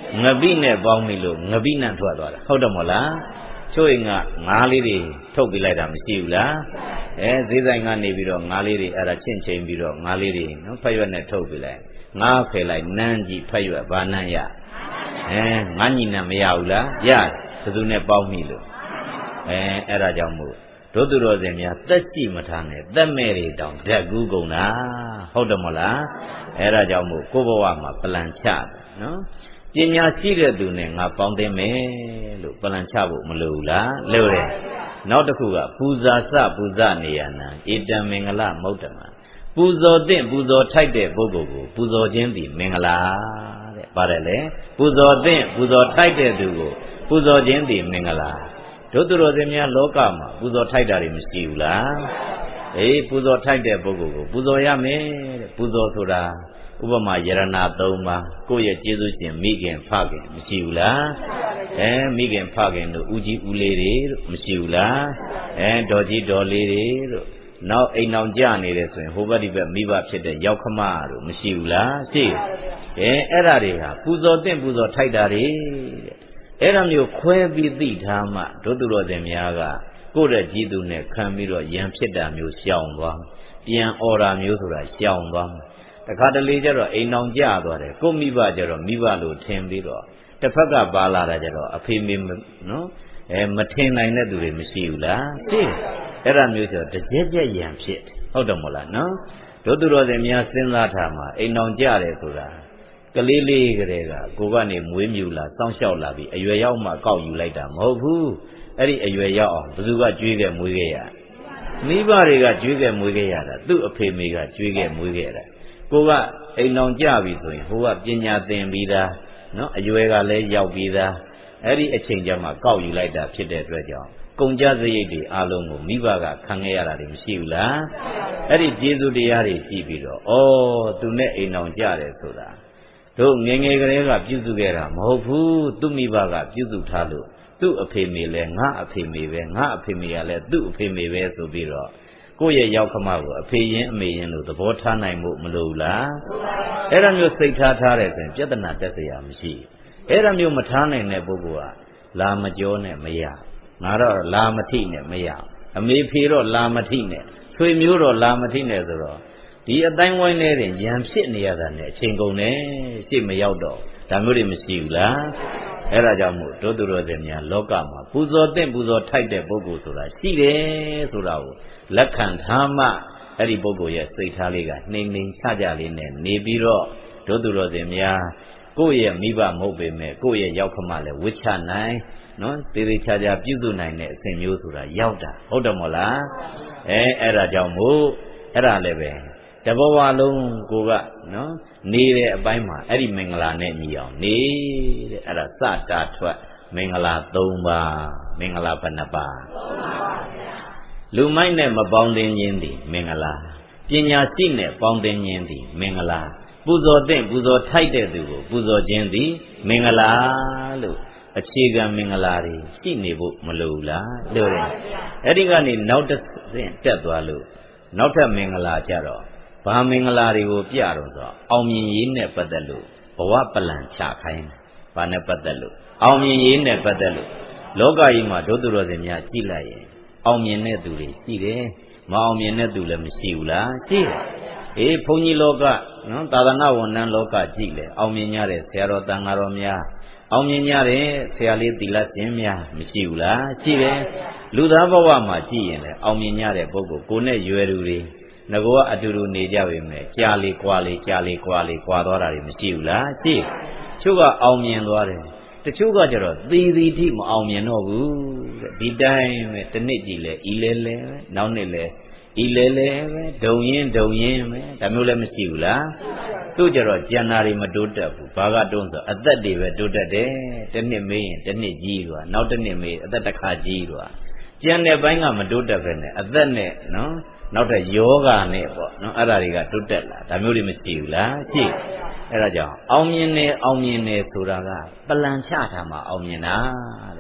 ငပိနဲ့ပေါင်းပြီလို့ငပိနံထွက်သွားတာဟုတ်တယ်မို့လားချို့ရင်ကငါးလေးတွေထုတ်ပြလိုက်တာမရှိဘူးလားအဲဈေးဆိုင်ကနေပြီးတော့ငါးလေးတွေအဲ့ဒါချင့်ချိန်ပြီးတော့ငါးလေးတွေနော်ဖက်ရွက်နဲ့ထုတ်ပြလိုက်ငါးဖယ်လိုက်နန်းကြီးဖက်ရွက်ဘာနန်းရအဲငါးညီနံမရဘူးလားရဘယ်သူနဲ့ပေါင်းပြီလို့အဲအဲ့ဒါကြောင့်မို့တို့သူတော်စင်များသက်ရှိမထားနဲ့သက်မဲ့တွေတောင်ဓာတ်ကူးကုန်တာဟုတ်တယ်မို့လားအဲ့ဒါကြောင့်မို့ကိုယ့်ဘဝမှာပလန်ချနော်ပညာရှိတဲ့သူနဲ့ငါပေါင်းသိမယ်လို့ပလန်ချဖို့မလိုဘူးလားလိုတယ်နောက်တစ်ခုကပူဇာစပူဇနေရနာဧတံမင်္ဂလမௌတ္တမပူဇော်တဲ့ပူဇော်ထိုက်တဲ့ပုဂ္ဂိုလ်ကိုပူဇော်ခြင်းသည်မင်္ဂလာတဲ့ပါတယ်လေပူဇော်တဲ့ပူဇော်ထိုက်တဲ့သူကိုပူဇော်ခြင်းသည်မင်္ဂလာတို့သူတော်စင်များလောကမှာပူဇော်ထိုက်တာတွေမရှိဘူးလားအေးပူဇော်ထိုက်တဲ့ပုဂ္ဂိုလ်ကိုပူဇော်ရမယ်တဲ့ပူဇော်ဆိုတာဥပမာယရဏသုံးပါးကိုယ့်ရဲ့ကျေးဇူးရှင်မိခင်ဖခင်မရှိဘူးလားအဲမိခင်ဖခင်တို့ဦးကြီးဦးလေးတွေတို့မရှိဘူးလားအဲဒေါ်ကြီးဒေါ်လေးတွေတို့နောက်အိမ်အောင်ကြနေတယ်ဆိုရင်ဟိုဘက်ဒီဘက်မိဘဖြစ်တဲ့ရောက်ခမတို့မရှိဘူးလားရှိအဲအဲ့ဒါတွေဟာပူဇော်တဲ့ပူဇော်ထိုက်တာတွေတဲ့အဲ့ဒါမျိုးခွဲပြီးသိထားမှတို့သူတော်စင်များကကိုယ့်ရဲ့ကြီးသူနဲ့ခံပြီးတော့ယံဖြစ်တာမျိုးရှောင်သွားပြန်អော်တာမျိုးဆိုတာရှောင်သွားတခါတလေကျတော့အိမ်အောင်ကြသွားတယ်ကိုမိဘကျတော့မိဘလို့ထင်ပြီးတော့တစ်ဖက်ကပါလာတာကျတော့အဖေမေနော်အဲမထင်နိုင်တဲ့သူတွေမရှိဘူးလားရှိအဲ့ဒါမျိုးဆိုတော့တကြက်ကြက်ယံဖြစ်ဟုတ်တယ်မို့လားနော်တို့သူတော်စင်များစဉ်းစားထားမှာအိမ်အောင်ကြတယ်ဆိုတာကလေးလေးကလေးကကိုကနေမွေးမြူလာစောင့်ရှောက်လာပြီးအရွယ်ရောက်မှကောက်ယူလိုက်တာမဟုတ်ဘူးအဲ့ဒီအရွယ်ရောက်အောင်ဘယ်သူကကြွေးခဲ့မွေးခဲ့ရမိဘတွေကကြွေးခဲ့မွေးခဲ့ရတာသူ့အဖေမေကကြွေးခဲ့မွေးခဲ့တာကိုကအိမ်အောင်ကြပြီဆိုရင်ဟိုကပညာသင်ပြီးသားနော်အရွယ်ကလည်းရောက်ပြီးသားအဲ့ဒီအချိန်ကျမှကောက်ယူလိုက်တာဖြစ်တဲ့အတွက်ကြောင့်ကုန်ကြစရိတ်တွေအလုံးကိုမိဘကခံခဲ့ရတာတွေမရှိဘူးလားအဲ့ဒီကျေးဇူးတရားတွေကြည့်ပြီးတော့ဩသူနဲ့အိမ်အောင်ကြတယ်ဆိုတာတို့ငယ်ငယ်ကလေးကပြုစုခဲ့တာမဟုတ်ဘူးသူ့မိဘကပြုစုထားလို့သူ့အဖေမေလည်းငါအဖေမေပဲငါအဖေမေကလည်းသူ့အဖေမေပဲဆိုပြီးတော့ကိုယ့်ရဲ့ရောက်ခမကိုအဖေရင်အမေရင်လို့သဘောထားနိုင်မှုမလိုဘူးလားအဲ့ဒါမျိုးစိတ်ထားထားတယ်ဆိုရင်ပြဿနာတက်เสียမရှိအဲ့ဒါမျိုးမထားနိုင်တဲ့ပုဂ္ဂိုလ်ကလာမကြောနဲ့မရငါတော့လာမထိနဲ့မရအမေဖေတော့လာမထိနဲ့ဆွေမျိုးတော့လာမထိနဲ့ဆိုတော့ဒီအတိုင်းဝိုင်းနေတဲ့ရံဖြစ်နေရတာနဲ့အချိန်ကုန်တယ်ရှေ့မရောက်တော့ဒါမျိုးတွေမရှိဘူးလားအဲ့ဒါကြောင့်မို့တို့သူတော်စင်များလောကမှာပူဇော်တဲ့ပူဇော်ထိုက်တဲ့ပုဂ္ဂိုလ်ဆိုတာရှိတယ်ဆိုတာကိုလက်ခံထားမှအဲ့ဒီပုဂ္ဂိုလ်ရဲ့စိတ်ထားလေးကနှိမ်နှိမ်ချကြလေးနဲ့နေပြီးတော့တို့သူတော်စင်များကိုယ့်ရဲ့မိဘမဟုတ်ပေမဲ့ကိုယ့်ရဲ့ရောက်ခမလည်းဝိချနိုင်နော်သေသေးချာချာပြုစုနိုင်တဲ့အစဉ်မျိုးဆိုတာရောက်တာဟုတ်တယ်မို့လားအဲအဲ့ဒါကြောင့်မို့အဲ့ဒါလည်းပဲတဘဝလုံးကိုကနော်နေတဲ့အပိုင်းမှာအဲ့ဒီမင်္ဂလာနဲ့ညီအောင်နေတဲ့အဲ့ဒါစတာထွက်မင်္ဂလာ၃ပါးမင်္ဂလာဘယ်နှပါး၃ပါးပါဗျာလူမိုက်နဲ့မပေါင်းသင်းခြင်းသည်မင်္ဂလာပညာရှိနဲ့ပေါင်းသင်းခြင်းသည်မင်္ဂလာပူဇော်တဲ့ပူဇော်ထိုက်တဲ့သူကိုပူဇော်ခြင်းသည်မင်္ဂလာလို့အခြေခံမင်္ဂလာတွေရှိနေဖို့မလိုဘူးလားလို့တယ်အဲ့ဒီကနေနောက်တစ်ဆင့်တက်သွားလို့နောက်ထပ်မင်္ဂလာကြတော့ဘာမင်္ဂလာတွေကိုပြတော့ဆိုအောင်မြင်ရေးနဲ့ပတ်သက်လို့ဘဝပလန်ချခိုင်းတယ်ဘာနဲ့ပတ်သက်လို့အောင်မြင်ရေးနဲ့ပတ်သက်လို့လောကကြီးမှာဒုသူတော်စင်များကြည့်လိုက်ရင်အောင်မြင်တဲ့သူတွေရှိတယ်မအောင်မြင်တဲ့သူလည်းမရှိဘူးလားရှိတယ်အေးဘုန်းကြီးလောကနော်သာသနာဝန်ထမ်းလောကကြည့်လေအောင်မြင်ကြတဲ့ဆရာတော်တန်ဃာတော်များအောင်မြင်ကြတဲ့ဆရာလေးသီလရှင်များမရှိဘူးလားရှိတယ်လူသားဘဝမှာကြည့်ရင်လည်းအောင်မြင်ကြတဲ့ပုဂ္ဂိုလ်ကိုယ်နဲ့ရွယ်သူတွေငါကအတူတူနေကြပေမဲ့ကြာလေကွာလေကြာလေကွာလေကွာသွားတာတွေမရှိဘူးလားရှိချို့ကအောင်မြင်သွားတယ်တချို့ကကျတော့သီသီထိမအောင်မြင်တော့ဘူးတဲ့ဒီတိုင်းပဲတစ်နှစ်ကြည့်လဲဤလဲလဲပဲနောက်နှစ်လဲဤလဲလဲပဲဒုံရင်ဒုံရင်ပဲဒါမျိုးလည်းမရှိဘူးလားသူ့ကျတော့ကျန်တာတွေမတိုးတက်ဘူးဘာကတုံးဆိုအသက်တွေပဲတိုးတက်တယ်တစ်နှစ်မေးရင်တစ်နှစ်ကြီးသွားနောက်တစ်နှစ်မေးအသက်တစ်ခါကြီးသွားကျန်တဲ့ဘိုင်းကမတိုးတက်ပဲနဲ့အသက်နဲ့နော်နောက်ထပ်ယောဂနဲ့ပေါ့နော်အဲ့ဒါတွေကတိုးတက်လာဒါမျိုးတွေမရှိဘူးလားရှိအဲ့ဒါကြောင့်အောင်မြင်နေအောင်မြင်နေဆိုတာကပလန်ချထားမှအောင်မြင်တာတဲ့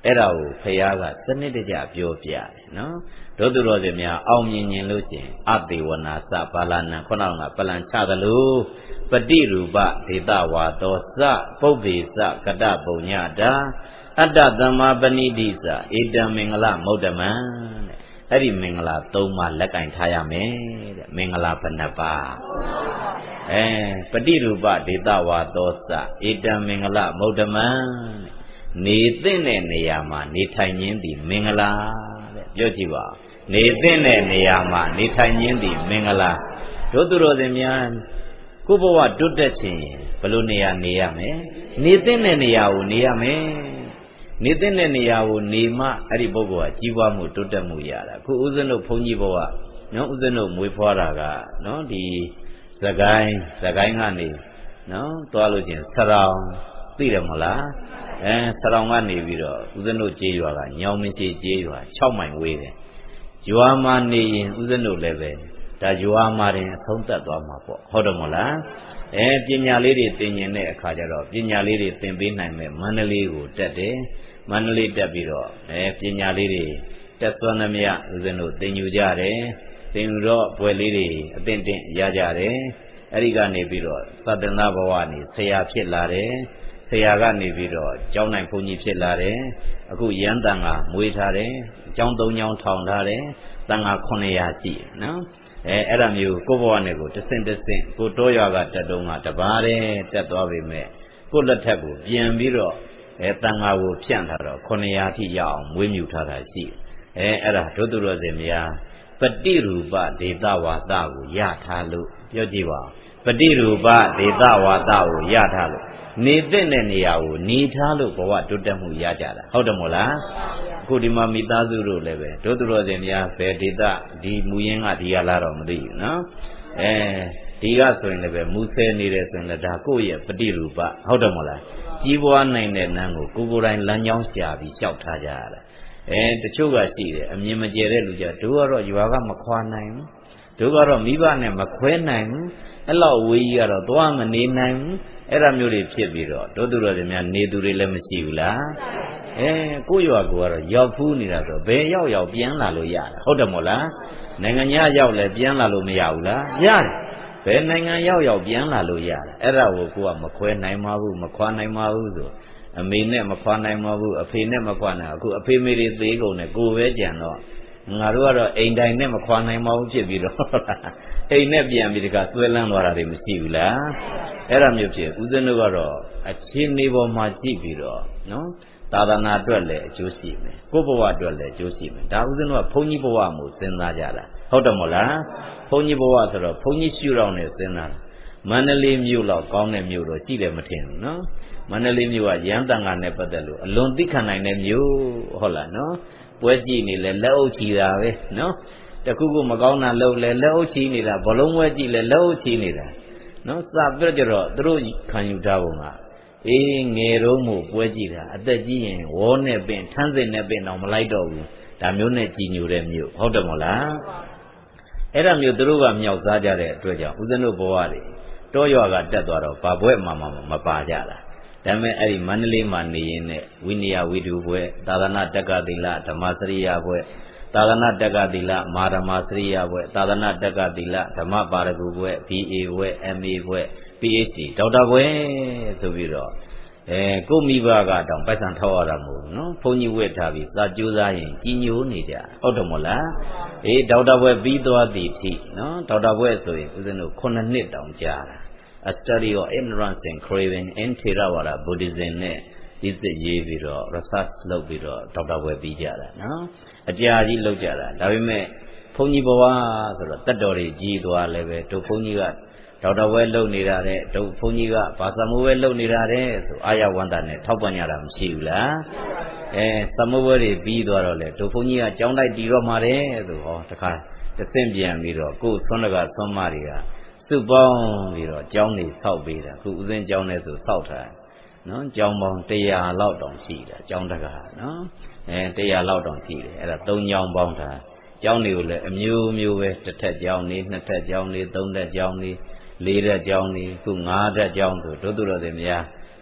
အဲ့ဒါကိုဖရာကစနစ်တကျပြောပြတယ်နော်တို့သူတော်စင်များအောင်မြင်ခြင်းလို့ရှိရင်အသေးဝနာစပါဠနံခုနကပလံချသလိုပတိရူပဒေတဝါသောစပုပ္ပေစကတပုံညတာအတ္တသမ္မာပဏိတိစဧတံမင်္ဂလမௌတမံတဲ့အဲ့ဒီမင်္ဂလာသုံးပါးလက်ကင်ထားရမယ်တဲ့မင်္ဂလာဘယ်နှပါးအဲပတိရူပဒေတဝါသောစဧတံမင်္ဂလမௌတမံနေသင့်တဲ့နေရာမှာနေထိုင်ခြင်းသည်မင်္ဂလာတဲ့ပြောကြည့်ပါနေသင့်တဲ့နေရာမှာနေထိုင်ခြင်းသည်မင်္ဂလာတို့သူတော်စင်များကိုဘဝတွတ်တက်ခြင်းဘယ်လိုနေရာနေရမယ်နေသင့်တဲ့နေရာကိုနေရမယ်နေသင့်တဲ့နေရာကိုနေမှအဲ့ဒီပုဂ္ဂိုလ်ကကြီးပွားမှုတွတ်တက်မှုရတာခုဥစဉ်တို့ဘုန်းကြီးဘဝနော်ဥစဉ်တို့မွေးဖွားတာကနော်ဒီသကိုင်းသကိုင်းကနေနော်သွားလို့ချင်းဆရောင်သိတယ်မဟုတ်လားအဲဆရောင်ကနေပြီးတော့ဦးဇင်းတို့ကျေးရွာကညောင်မင်းကျေးကျေးရွာ၆မိုင်ဝေးတယ်ရွာမှာနေရင်ဦးဇင်းတို့လည်းပဲဒါရွာမှာတင်အဆုံးသတ်သွားမှာပေါ့ဟုတ်တယ်မဟုတ်လားအဲပညာလေးတွေသင်ကျင်တဲ့အခါကျတော့ပညာလေးတွေသင်ပေးနိုင်မဲ့မန္တလေးကိုတက်တယ်မန္တလေးတက်ပြီးတော့အဲပညာလေးတွေတက်သွန်းသမျှဦးဇင်းတို့သင်ယူကြတယ်သင်ယူတော့ဘွယ်လေးတွေအသင့်တင့်ရကြတယ်အဲ့ဒီကနေပြီးတော့သတ္တနာဘဝနေဆရာဖြစ်လာတယ်ဆရာကနေပြီးတော့ကျောင်းနိုင်ဘုန်းကြီးဖြစ်လာတယ်အခုရန်တန်ကမွေးထားတယ်ကျောင်းသုံးကျောင်းထောင်ထားတယ်တန်ကခုနှစ်ရာရှိတယ်နော်အဲအဲ့ဒါမျိုးကိုဘဝနဲ့ကိုတဆင့်တဆင့်ကိုတောရွာကတက်တုံးကတပါးတယ်တက်သွားပြီမဲ့ကိုလက်ထက်ကိုပြန်ပြီးတော့အဲတန်ဃာကိုဖြန့်ထားတော့ခုနှစ်ရာထိရအောင်မွေးမြူထားတာရှိအဲအဲ့ဒါဒုသူတော်စင်များပတိရူပဒေသဝါဒကိုရထားလို့ပြောကြည့်ပါပတိရူပဒေသဝါဒကိုရထားလို့နေတဲ့နေရာကိုနေထားလို့ဘဝတိုးတက်မှုရကြတာဟုတ်တယ်မို့လားအခုဒီမှာမိသားစုတို့လည်းပဲဒုသူတော်စင်များဘယ်ဒေသဒီမူရင်းကဒီကလာတော့မသိဘူးနော်အဲဒီကဆိုရင်လည်းပဲမူဆဲနေတယ်ဆိုရင်လည်းဒါကိုယ့်ရဲ့ပတိရူပဟုတ်တယ်မို့လားကြီးပွားနိုင်တဲ့နန်းကိုကိုကိုယ်တိုင်လမ်းကြောင်းရှာပြီးလျှောက်ထားကြရတာအဲတချို့ကရှိတယ်အမြင်မကျဲတဲ့လူကြတို့ကတော့ရွာကမခွာနိုင်ဘူးတို့ကတော့မိဘနဲ့မခွဲနိုင်ဘူးအဲ့လောက်ဝေးကြီးကတော့သွားမနေနိုင်ဘူးအဲ့ဒါမျိုးတွေဖြစ်ပြီးတော့တို့သူတော်စင်များနေသူတွေလည်းမရှိဘူးလားအဲကိုယ့်ရွာကိုကတော့ရောက်ဖူးနေတာဆိုဘယ်ရောက်ရောက်ပြန်လာလို့ရတာဟုတ်တယ်မို့လားနိုင်ငံခြားရောက်လဲပြန်လာလို့မရဘူးလားရတယ်ဘယ်နိုင်ငံရောက်ရောက်ပြန်လာလို့ရတယ်အဲ့ဒါကိုကိုကမခွဲနိုင်ပါဘူးမခွာနိုင်ပါဘူးဆိုအမေနဲ့မခွာနိုင်ပါဘူးအဖေနဲ့မခွာနိုင်အခုအဖေမေတွေသေးကုန်တယ်ကိုပဲကြံတော့ငါတို့ကတော့အိမ်တိုင်းနဲ့မခွာနိုင်ပါဘူးဖြစ်ပြီးတော့အိမ်နဲ့ပြန်ပြီးတခါသွဲလန်းသွားတာတွေမရှိဘူးလားအဲ့ဒါမျိုးဖြစ်ဦးဇင်းတို့ကတော့အချင်းနေပေါ်မှာကြည့်ပြီးတော့နော်သာသနာအတွက်လည်းအကျိုးရှိမယ်ကိုယ့်ဘဝအတွက်လည်းအကျိုးရှိမယ်ဒါဦးဇင်းတို့ကဘုန်းကြီးဘဝမှုစဉ်းစားကြတာဟုတ်တယ်မို့လားဘုန်းကြီးဘဝဆိုတော့ဘုန်းကြီးရှုထောင့်နဲ့စဉ်းစားတာမန္တလေးမြို့လောက်ကောင်းတဲ့မြို့တော့ရှိတယ်မထင်ဘူးနော်မန္တလေးမြို့ကရန်တန်ခါနဲ့ပတ်သက်လို့အလွန်သိခံနိုင်တဲ့မြို့ဟုတ်လားနော်ပွဲကြည့်နေလဲလက်အုပ်ချီတာပဲနော်တခုခုမကောင်းတာလုပ်လဲလက်အုပ်ချီနေတာဘလုံးဝဲကြည့်လဲလက်အုပ်ချီနေတာနော်စပြကြတော့သူတို့ခံယူထားပုံကအေးငယ်တော့မို့ပွဲကြည့်တာအသက်ကြီးရင်ဝေါနဲ့ပင်ထန်းစင်နဲ့ပင်တော့မလိုက်တော့ဘူးဒါမျိုးနဲ့ကြည်ညိုတဲ့မြို့ဟုတ်တယ်မို့လားအဲ့ဒါမျိုးသူတို့ကမြောက်စားကြတဲ့အတွက်ကြောင့်ဦးဇင်းတို့ဘဝတွေတောရွာကတက်သွားတော့ဘာဘွဲ့မှမပါကြတာဒါပေမဲ့အဲ့ဒီမန္တလေးမှာနေရင်နဲ့ဝိနည်းဝိတုဘွဲ့သာသနာတက္ကသီလဓမ္မစရိယဘွဲ့သာသနာတက္ကသီလမာဓမ္မစရိယဘွဲ့သာသနာတက္ကသီလဓမ္မပါရဂုဘွဲ့ ဘီ အေ ဘွဲ့ အမ် အေ ဘွဲ့ ပီ အိတ်ချ် ဒီ ဒေါက်တာဘွဲ့ဆိုပြီးတော့အဲကိုမိဘကတောင်ပိုက်ဆံထောက်ရတာမဟုတ်ဘူးနော်ဘုန်းကြီးဝတ်ထားပြီးစာကြိုးစားရင်ကြီးညိုနေကြဟုတ်တယ်မို့လားအေးဒေါက်တာဘွဲ့ပြီးသွားသည်ထိနော်ဒေါက်တာဘွဲ့ဆိုရင်ဦးဇင်းတို့ခုနှစ်နှစ်တောင်ကြာတာA study of ignorance and craving in Theravada Buddhism နဲ့ဒီစစ်ရေးပြီးတော့ research လုပ်ပြီးတော့ဒေါက်တာဘွဲ့ပြီးကြတာနော်အကြာကြီးလုပ်ကြတာဒါပေမဲ့ဘုန်းကြီးဘဝဆိုတော့တက်တော်တွေကြီးသွားလည်းပဲတို့ဘုန်းကြီးကဒေါက်တာဘွဲ့လုပ်နေတာတဲ့တို့ဘုန်းကြီးကဘာသာမိုးဘွဲ့လုပ်နေတာတဲ့ဆိုအာရဝန္တာနဲ့ထောက်ပံ့ကြတာမရှိဘူးလားအဲသမုဘွဲ့တွေပြီးသွားတော့လေတို့ဘုန်းကြီးကကြောင်းတိုက်တီတော့မှာတဲ့ဆိုဟောတခါတဆင့်ပြန်ပြီးတော့ကိုယ်ဆွမ်းတကဆွမ်းမတွေကစုပေါင်းပြီးတော့ကျောင်းနေဆောက်ပေးတာခုဦးစင်းကျောင်းနေဆိုဆောက်ထားနော်ကျောင်းပေါင်းတရာလောက်တောင်ရှိတာကျောင်းတကာနော်အဲတရာလောက်တောင်ရှိတယ်အဲ့ဒါသုံးကျောင်းပေါင်းထားကျောင်းတွေကိုလည်းအမျိုးမျိုးပဲတစ်ထက်ကျောင်းနေနှစ်ထက်ကျောင်းနေသုံးထက်ကျောင်းနေလေးထက်ကျောင်းနေခုငါးထက်ကျောင်းဆိုတို့သူတော်တွေများ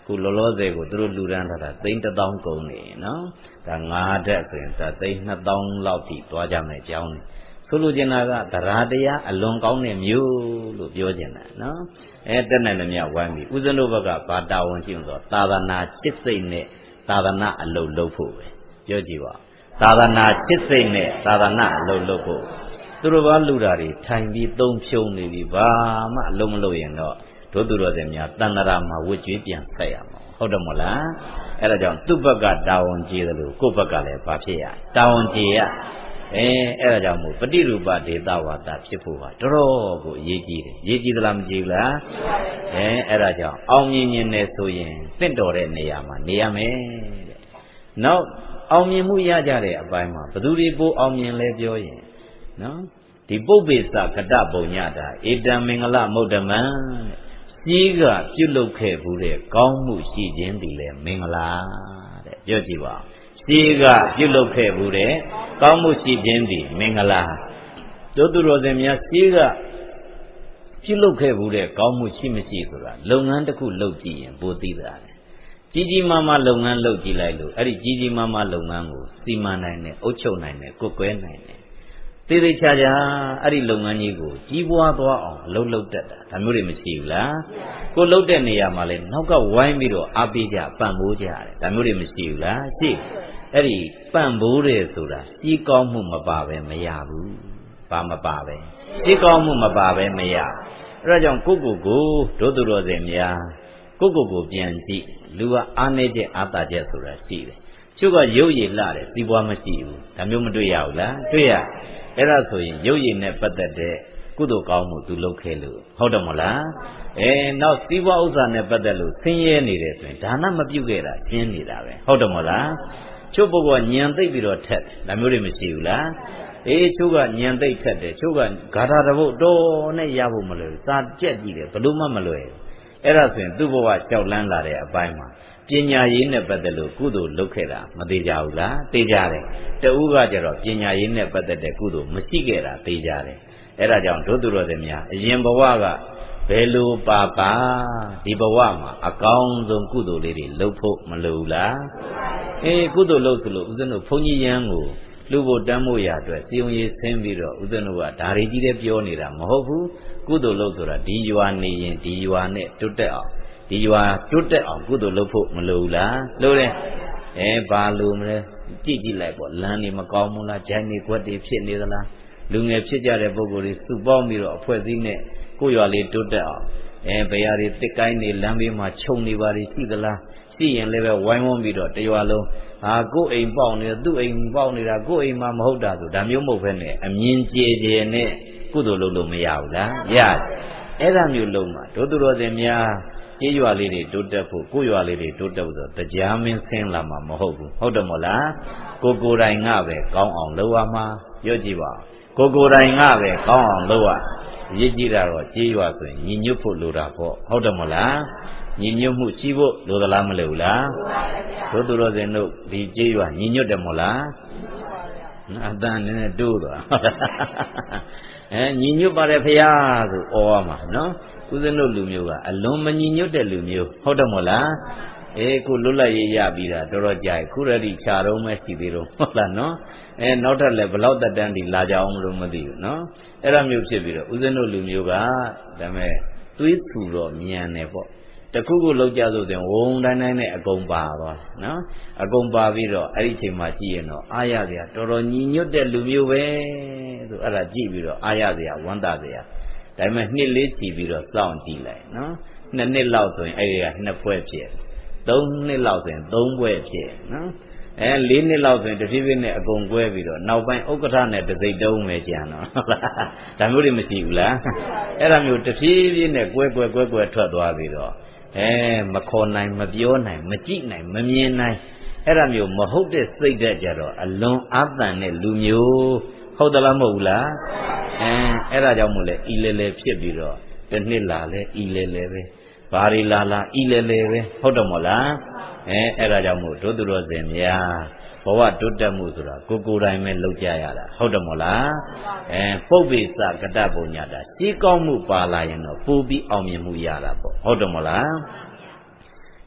ခုလောလောဆယ်ကိုသူတို့လူရန်ထားတာသိန်းတစ်သောင်းကုန်နေနော်ဒါငါးတက်ဆိုရင်ဒါသိန်းနှစ်သောင်းလောက်ထိတွားကြမယ်အကြောင်းဆိုလိုချင်တာကတရားတရားအလွန်ကောင်းတဲ့မျိုးလို့ပြောချင်တာနော်အဲတက်နိုင်လည်းမြဝိုင်းပြီဦးဇင်းတို့ဘက်ကဘာတာဝန်ရှိအောင်ဆိုသာသနာချစ်စိတ်နဲ့သာသနာအလုပ်လုပ်ဖို့ပဲပြောကြည့်ပါသာသနာချစ်စိတ်နဲ့သာသနာအလုပ်လုပ်ဖို့သူတို့ဘာလူတာတွေထိုင်ပြီးသုံးဖြုံနေပြီဘာမှအလုံးမလုပ်ရင်တော့တို့သူတော်စင်များတဏ္ဍရာမှာဝှကျွေးပြန်ဆက်ရမှာဟုတ်တယ်မို့လားအဲ့ဒါကြောင့်သူ့ဘက်ကတာဝန်ကြီးတယ်လို့ကိုယ့်ဘက်ကလည်းဘာဖြစ်ရတာဝန်ကြီးရအဲအဲ့ဒါကြောင့်မို့ပฏิရူပဒေသဝါဒဖြစ်ဖို့ဟာတော်တော်ကိုအရေးကြီးတယ်အရေးကြီးသလားမကြီးဘူးလားအဲအဲ့ဒါကြောင့်အောင်မြင်ခြင်းနဲ့ဆိုရင်တင့်တော်တဲ့နေရာမှာနေရမယ်တဲ့နောက်အောင်မြင်မှုရကြတဲ့အပိုင်းမှာဘယ်သူတွေပိုအောင်မြင်လဲပြောရင်နော်ဒီပုပ္ပေသကတပုံညတာဧတံမင်္ဂလမုဒ္ဓမံရှိကပြုလုပ်ခဲ့ဘူးတဲ့ကောင်းမှုရှိခြင်းဒီလေမင်္ဂလာတဲ့ပြောကြည့်ပါရှိကပြုလုပ်ခဲ့ဘူးတဲ့ကောင်းမှုရှိခြင်းဒီမင်္ဂလာတို့သူတော်စင်များရှိကပြုလုပ်ခဲ့ဘူးတဲ့ကောင်းမှုရှိမရှိဆိုတာလုပ်ငန်းတစ်ခုလုပ်ကြည့်ရင်ပိုသိတာလေကြီးကြီးမားမားလုပ်ငန်းလုပ်ကြည့်လိုက်လို့အဲ့ဒီကြီးကြီးမားမားလုပ်ငန်းကိုစီမံနိုင်တယ်အုပ်ချုပ်နိုင်တယ်ကွယ်ကွဲနိုင်တယ်သေသေးချာချာအဲ့ဒီလုပ်ငန်းကြီးကိုကြီးပွားသွားအောင်အလုပ်လုပ်တတ်တာဒါမျိုးတွေမရှိဘူးလားကိုလုပ်တဲ့နေရာမှာလဲနောက်ကဝိုင်းပြီးတော့အားပေးကြပံ့ပိုးကြရတယ်ဒါမျိုးတွေမရှိဘူးလားရှိအဲ့ဒီပံ့ပိုးတယ်ဆိုတာစီးကောင်းမှုမပါပဲမရဘူးဘာမပါပဲစီးကောင်းမှုမပါပဲမရအဲ့ဒါကြောင့်ကိုကိုကိုတို့သူတော်စင်များကိုကိုကိုပြန်ကြည့်လူကအားနေချက်အားတာချက်ဆိုတာရှိတယ်ကျုပ်ကရုပ်ရည်လှတယ်စီးပွားမရှိဘူးဒါမျိုးမတွေ့ရဘူးလားတွေ့ရအဲ့ဒါဆိုရင်ရုပ်ရည်နဲ့ပတ်သက်တဲ့ကုသိုလ်ကောင်းမှုသူလုပ်ခဲ့လို့ဟုတ်တယ်မလားအဲနောက်စီးပွားဥစ္စာနဲ့ပတ်သက်လို့ဆင်းရဲနေတယ်ဆိုရင်ဒါနမပြုတ်ခဲ့တာရှင်းနေတာပဲဟုတ်တယ်မလားကျုပ်ဘုကညံသိပ်ပြီးတော့ထက်ဒါမျိုးတွေမရှိဘူးလားအေးကျုပ်ကညံသိပ်ထက်တယ်ကျုပ်ကဂါထာတစ်ပုဒ်တော်နဲ့ရဖို့မလွယ်ဘူးစာကြက်ကြည့်တယ်ဘလို့မှမလွယ်ဘူးအဲ့ဒါဆိုရင်သူ့ဘဝကြောက်လန်းလာတဲ့အပိုင်းမှာပညာရေးနဲ့ပတ်သက်လို့ကုသိုလ်လုပ်ခဲ့တာမသေးကြဘူးလားသေးကြတယ်တူကကြတော့ပညာရေးနဲ့ပတ်သက်တဲ့ကုသိုလ်မရှိခဲ့တာသေးကြတယ်အဲ့ဒါကြောင့်တို့သူတော်စင်များအရင်ဘဝကဘယ်လိုပါပါဒီဘဝမှာအကောင်းဆုံးကုသိုလ်လေးတွေလုပ်ဖို့မလိုဘူးလားအေးကုသိုလ်လုပ်သလိုဦးဇင်းတို့ဘုန်းကြီးရန်ကိုလူဖို့တမ်းဖို့ရအတွက်စီယုံရေးဆင်းပြီးတော့ဦးဇင်းတို့ကဒါရီကြီးတဲ့ပြောနေတာမဟုတ်ဘူးကုသိုလ်လုပ်ဆိုတာဒီယွာနေရင်ဒီယွာနဲ့တွတ်တက်အောင်ဒီယွာတွတ်တက်အောင်ကုသိုလ်လုပ်ဖို့မလိုဘူးလားလိုတယ်အဲဘာလို့မလဲကြည့်ကြည့်လိုက်ပေါ့လမ်းနေမကောင်းဘူးလားဂျိုင်းနေကွက်တွေဖြစ်နေသလားလူငယ်ဖြစ်ကြတဲ့ပုဂ္ဂိုလ်တွေစုပေါင်းပြီးတော့အဖွဲ့အစည်းနဲ့ကိုယ်ရွာလေးတွတ်တက်အောင်အဲဘယ်ဟာတွေတစ်ကိုင်းနေလမ်းဘေးမှာခြုံနေပါလိရှိသလားရှိရင်လည်းပဲဝိုင်းဝန်းပြီးတော့တရွာလုံးဟာကိုယ်အိမ်ပေါက်နေတာသူ့အိမ်ပေါက်နေတာကိုယ်အိမ်မှာမဟုတ်တာဆိုဒါမျိုးမဟုတ်ဘဲနဲ့အမြင်ကျေကျေနဲ့ကုသိုလ်လုပ်လို့မရဘူးလားရတယ်အဲ့ဒါမျိုးလုံးမှာတို့သူတော်စင်များကျေးရွာလေးတွေတိုးတက်ဖို့ကိုယ်ရွာလေးတွေတိုးတက်ဖို့ဆိုတရားမင်းဆင်းလာမှာမဟုတ်ဘူးဟုတ်တယ်မို့လားကိုကိုယ်တိုင်ကပဲကောင်းအောင်လုပ်ရမှာပြောကြည့်ပါကိုကိုယ်တိုင်ကပဲကောင်းအောင်လုပ်ရရည်ကြည့်တာတော့ကျေးရွာဆိုရင်ညီညွတ်ဖို့လိုတာပေါ့ဟုတ်တယ်မို့လားညီညွတ်မှုရှိဖို့လိုသလားမလိုဘူးလားတို့သူတော်စင်တို့ဒီကျေးရွာညီညွတ်တယ်မို့လားအတန်နည်းနည်းတိုးသွားအဲညီညွတ်ပါတယ်ဖရာဆိုဩရမှာနော်ဦးဇင်းတို့လူမျိုးကအလွန်မညီညွတ်တဲ့လူမျိုးဟုတ်တယ်မို့လားအေးကိုလွတ်လပ်ရေးရပြီးတာတော်တော်ကြာခုရတိခြာတော့မှရှိသေးတော့ဟုတ်လားနော်အဲနောက်ထပ်လည်းဘလောက်တက်တန်းဒီလာကြအောင်လို့မသိဘူးနော်အဲ့ဒါမျိုးဖြစ်ပြီးတော့ဦးဇင်းတို့လူမျိုးကဒါမဲ့သွေးထူတော့မြန်တယ်ပေါ့တခုခုလောက်ကြဆိုရင်ဝုံတိုင်းတိုင်းနဲ့အကုန်ပါသွားနော်အကုန်ပါပြီးတော့အဲ့ဒီချိန်မှာကြည့်ရင်တော့အားရစရာတော်တော်ညီညွတ်တဲ့လူမျိုးပဲဆိုအဲ့ဒါကြည့်ပြီးတော့အားရစရာဝမ်းသာစရာဒါပေမဲ့နှစ်လေးကြည့်ပြီးတော့စောင့်ကြည့်လိုက်နော်နှစ်နှစ်လောက်ဆိုရင်အဲ့ဒီကနှစ်ဖွဲ့ဖြစ်သုံးနှစ်လောက်ဆိုရင်သုံးဖွဲ့ဖြစ်နော်အဲလေးနှစ်လောက်ဆိုရင်တဖြည်းဖြည်းနဲ့အကုန်ကွဲပြီးတော့နောက်ပိုင်းဥက္ကဋ္ဌနဲ့တစိမ့်တုံးပဲကြံတော့ဟုတ်လားဒါမျိုးတွေမရှိဘူးလားအဲ့ဒါမျိုးတဖြည်းဖြည်းနဲ့ကွဲကွဲကွဲကွဲထွက်သွားပြီးတော့အဲမခေါ်နိုင်မပြောနိုင်မကြည့်နိုင်မမြင်နိုင်အဲ့ဒါမျိုးမဟုတ်တဲ့စိတ်ဓာတ်ကြတော့အလွန်အာသန်တဲ့လူမျိုးဟုတ်သလားမဟုတ်ဘူးလားအဲအဲ့ဒါကြောင့်မို့လဲဤလဲလဲဖြစ်ပြီးတော့တစ်နှစ်လာလဲဤလဲလဲပဲဘာရီလာလာဤလဲလဲပဲဟုတ်တယ်မို့လားအဲအဲ့ဒါကြောင့်မို့တို့သူတော်စင်များဘဝတိုးတက်မှုဆိုတာကိုကိုယ်တိုင်ပဲလုပ်ကြရတာဟုတ်တယ်မို့လားအဲပုပ္ပိသကတပုံညတာစီးကောင်းမှုပါလာရင်တော့ပို့ပြီးအောင်မြင်မှုရတာပေါ့ဟုတ်တယ်မို့လား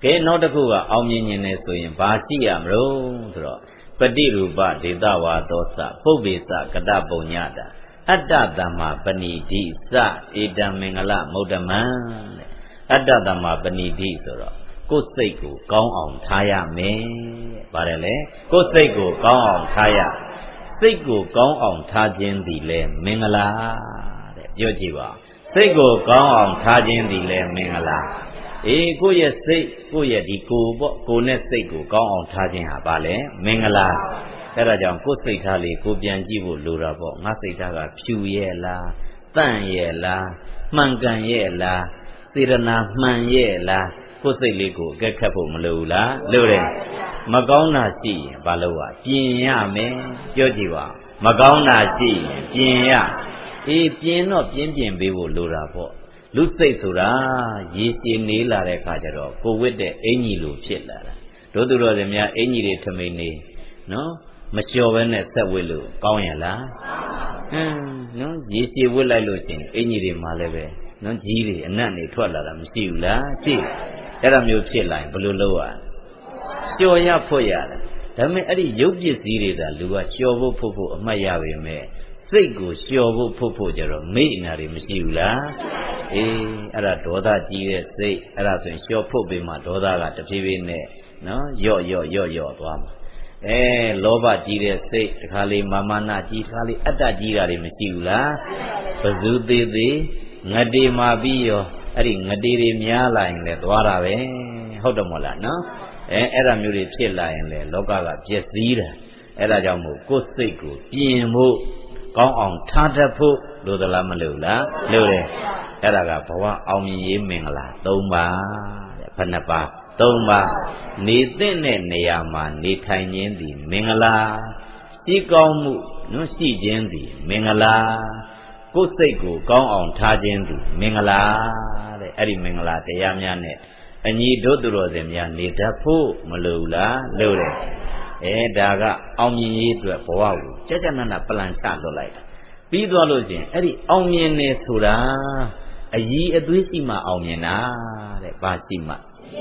ကဲနောက်တစ်ခုကအောင်မြင်ခြင်းနဲ့ဆိုရင်ဘာရှိရမလို့ဆိုတော့ပฏิရူပဒေသဝါသောစပုပ္ပေစကတပုံညတာအတ္တတမ္မာပဏိတိစဧတံမင်္ဂလမௌတ္တမံတဲ့အတ္တတမ္မာပဏိတိဆိုတော့ကိုယ်စိတ်ကိုကောင်းအောင်ထားရမယ်ဗါတယ်လေကိုယ်စိတ်ကိုကောင်းအောင်ထားရစိတ်ကိုကောင်းအောင်ထားခြင်းသည်လဲမင်္ဂလာတဲ့ပြောကြည့်ပါစိတ်ကိုကောင်းအောင်ထားခြင်းသည်လဲမင်္ဂလာအေးကိုယ့်ရဲ့စိတ်ကိုယ့်ရဲ့ဒီကိုယ်ပေါ့ကိုယ်နဲ့စိတ်ကိုကောင်းအောင်ထားခြင်းဟာဘာလဲမင်္ဂလာအဲ့ဒါကြောင့်ကိုယ်စိတ်ထားလေးကိုပြန်ကြည့်ဖို့လိုတာပေါ့ငါစိတ်ထားကဖြူရဲ့လားတန့်ရဲ့လားမှန်ကန်ရဲ့လားစေရနာမှန်ရဲ့လားကိုယ်စိတ်လေးကိုအကဲခတ်ဖို့မလိုဘူးလားလိုတယ်မကောင်းတာရှိရင်ဘာလို့ ਆ ပြင်ရမယ်ပြောကြည့်ပါမကောင်းတာရှိရင်ပြင်ရအေးပြင်တော့ပြင်းပြင်းပေးဖို့လိုတာပေါ့လူစိတ်ဆိုတာရေရှည်နေလာတဲ့ခါကျတော့ကိုဝတ်တဲ့အင်ကြီးလိုဖြစ်လာတာတို့သူတော်စင်များအင်ကြီးတွေထမိန်နေနော်မလျှော်ဘဲနဲ့ဆက်ဝတ်လို့ကောင်းရလားဟမ်နော်ရေရှည်ဝတ်လိုက်လို့ရှင်အင်ကြီးတွေမှာလည်းပဲနော်ကြီးတွေအနက်နေထွက်လာတာမရှိဘူးလားရှိအဲ့ဒါမျိုးဖြစ်လာရင်ဘယ်လိုလုပ်ရလျှော်ရဖို့ရတယ်ဒါပေမဲ့အဲ့ဒီရုပ်ပစ္စည်းတွေသာလူကလျှော်ဖို့ဖို့ဖို့အမှတ်ရပေမဲ့စိတ်ကိုလျှော်ဖို့ဖို့ဖို့ကြတော့မိအနာတွေမရှိဘူးလားအေးအဲ့ဒါဒေါသကြီးတဲ့စိတ်အဲ့ဒါဆိုရင်လျှော်ဖို့ပေးမှဒေါသကတဖြည်းဖြည်းနဲ့နော်ယော့ယော့ယော့ယော့သွားမှာအဲလောဘကြီးတဲ့စိတ်တခါလေမာမနာကြီးတခါလေအတ္တကြီးတာတွေမရှိဘူးလားဘဇုသေးသေးငတေမာပြီးရောအဲ့ဒီငတေတွေများလာရင်လည်းသွားတာပဲဟုတ်တယ်မို့လားနော်အဲအဲ့ဒါမျိုးတွေဖြစ်လာရင်လည်းလောကကပျက်စီးတယ်အဲ့ဒါကြောင့်မို့ကိုယ်စိတ်ကိုပြင်ဖို့ကောင်းအောင်ထားတတ်ဖို့လိုသလားမလိုလားလိုတယ်အဲ့ဒါကဘဝအောင်မြင်ရေးမင်္ဂလာ၃ပါးတဲ့ဘယ်နှပါး၃ပါးနေတဲ့နေရာမှာနေထိုင်ခြင်းသည်မင်္ဂလာရှိကောင်းမှုနော်ရှိခြင်းသည်မင်္ဂလာကိုယ်စိတ်ကိုကောင်းအောင်ထားခြင်းသည်မင်္ဂလာတဲ့အဲ့ဒီမင်္ဂလာတရားများနဲ့အညီတို့သူတော်စင်များနေတတ်ဖို့မလိုလားလိုတယ်အဲဒါကအောင်မြင်ရေးအတွက်ဘဝကိုကြကြနနပလန်ချလွတ်လိုက်တာပြီးသွားလို့ရှင်အဲ့ဒီအောင်မြင်နေဆိုတာအကြီးအသွေးရှိမှအောင်မြင်တာတဲ့ဘာရှိမှ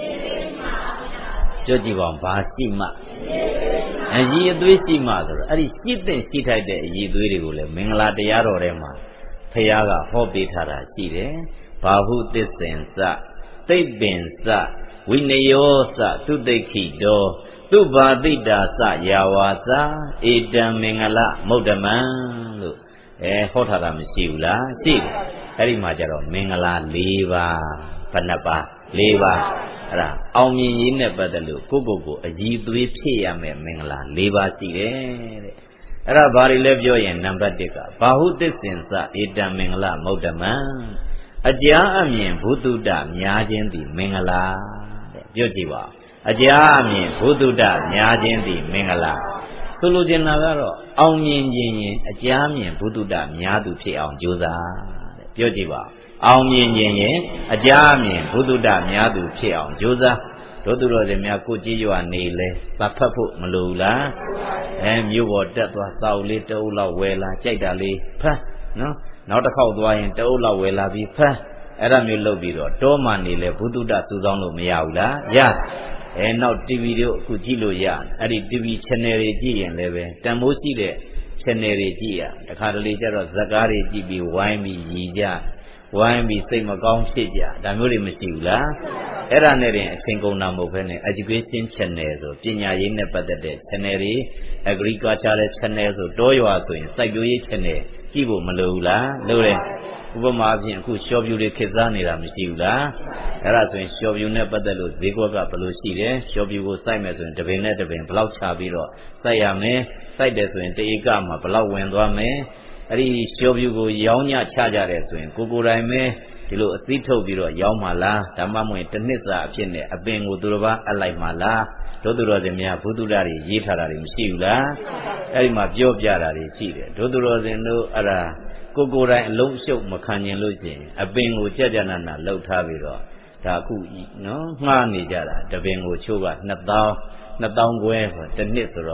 ကြွကြည့်ပါဦးဘာရှိမှအကြီးအသွေးရှိမှဆိုတော့အဲ့ဒီရှိတဲ့ရှိထိုက်တဲ့အကြီးအသွေးတွေကိုလည်းမင်္ဂလာတရားတော်ထဲမှာဖခင်ကဟောပေးထားတာရှိတယ်ဘာဟုသစ္စင်စသိပ္ပင်စဝိနယောစသုတိခိတောသူဘာတိတာစယာဝါစာဧတံမင်္ဂလမௌတ္တမံလို့အဲဟောထားတာမရှိဘူးလားရှိတယ်အဲ့ဒီမှာကျတော့မင်္ဂလာ၄ပါးဘယ်နှပါး၄ပါးအဲ့ဒါအောင်မြင်ရေးနဲ့ပတ်သက်လို့ကိုယ့်ကိုယ်ကိုအကြီးသွေးဖြစ်ရမယ်မင်္ဂလာ၄ပါးရှိတယ်တဲ့အဲ့ဒါဘာတွေလဲပြောရင်နံပါတ်၁ကဘာဟုသစ္စင်စဧတံမင်္ဂလမௌတ္တမံအကြာအမြင်ဘုဒ္ဓတများခြင်းသည်မင်္ဂလာတဲ့ပြောကြည့်ပါအကြာအမြင်ဘုဒ္ဓတများခြင်းသည်မင်္ဂလာဆိုလိုချင်တာကတော့အောင်မြင်ခြင်းရင်အကြာမြင်ဘုဒ္ဓတများသူဖြစ်အောင်ကြိုးစားတဲ့ပြောကြည့်ပါအောင်မြင်ခြင်းရင်အကြာမြင်ဘုဒ္ဓတများသူဖြစ်အောင်ကြိုးစားတို့သူတော်စင်များကိုကြည်ရွာနေလဲသတ်ဖတ်ဖို့မလိုလားအဲမြို့ပေါ်တက်သွားစောက်လေးတအုပ်လောက်ဝယ်လာကြိုက်တာလေးဖမ်းနော်နောက်တစ်ခေါက်သွားရင်တအုပ်လောက်ဝယ်လာပြီးဖမ်းအဲ့ဒါမျိုးလုပ်ပြီးတော့တောမှနေလဲဘုဒ္ဓတစူးစောင်းလို့မရဘူးလားရအဲနောက် တီဗီ တို့အခုကြည့်လို့ရအဲ့ဒီ တီဗီ channel တွေကြည့်ရင်လည်းပဲတန်မိုးရှိတဲ့ channel တွေကြည့်ရတခါတလေကျတော့ဇာတ်ကားတွေကြည့်ပြီးဝိုင်းပြီးရည်ကြဝိုင်းပြီးစိတ်မကောင်းဖြစ်ကြဒါမျိုးတွေမရှိဘူးလားအဲ့ဒါနဲ့တင်အချိန်ကုန်တာမဟုတ်ဘဲနဲ့ education channel ဆိုပညာရေးနဲ့ပတ်သက်တဲ့ channel တွေ agriculture ရဲ့ channel ဆိုတောရွာဆိုရင်စိုက်ပျိုးရေး channel ကြည့်ဖို့မလိုဘူးလားလိုတယ်ဥပမာအပြင်အခုရှော့ဖြူတွေခေတ်စားနေတာမရှိဘူးလားအဲ့ဒါဆိုရင်ရှော့ဖြူနဲ့ပတ်သက်လို့ဈေးကွက်ကဘယ်လိုရှိတယ်ရှော့ဖြူကိုစိုက်မယ်ဆိုရင်တပင်နဲ့တပင်ဘယ်လောက်ချပြီးတော့စိုက်ရမယ်စိုက်တယ်ဆိုရင်တဧကမှာဘယ်လောက်ဝင်သွားမယ်အဲ့ဒီရှော့ဖြူကိုရောင်းညချကြတယ်ဆိုရင်ကိုကိုယ်တိုင်ပဲဒီလိုအသီးထုတ်ပြီးတော့ရောင်းမှလားဒါမှမဟုတ်တစ်နှစ်စာအဖြစ်နဲ့အပင်ကိုသူတစ်ပါးအပ်လိုက်မှလားတို့သူတော်စင်များဘုသူဒ္ဓတွေရေးထားတာတွေမရှိဘူးလားအဲ့ဒီမှာပြောပြတာတွေရှိတယ်တို့သူတော်စင်တို့အဲ့ဒါကိုကိုယ်တိုင်အလုံးရှုပ်မခံရင်လို့ရှိရင်အပင်ကိုကြကြနာနာလှုပ်ထားပြီးတော့ဒါအခုနော်ငှားနေကြတာတပင်ကိုချိုးကနှစ်သောင်းနှစ်သောင်းခွဲဆိုတစ်နှစ်ဆိုတော့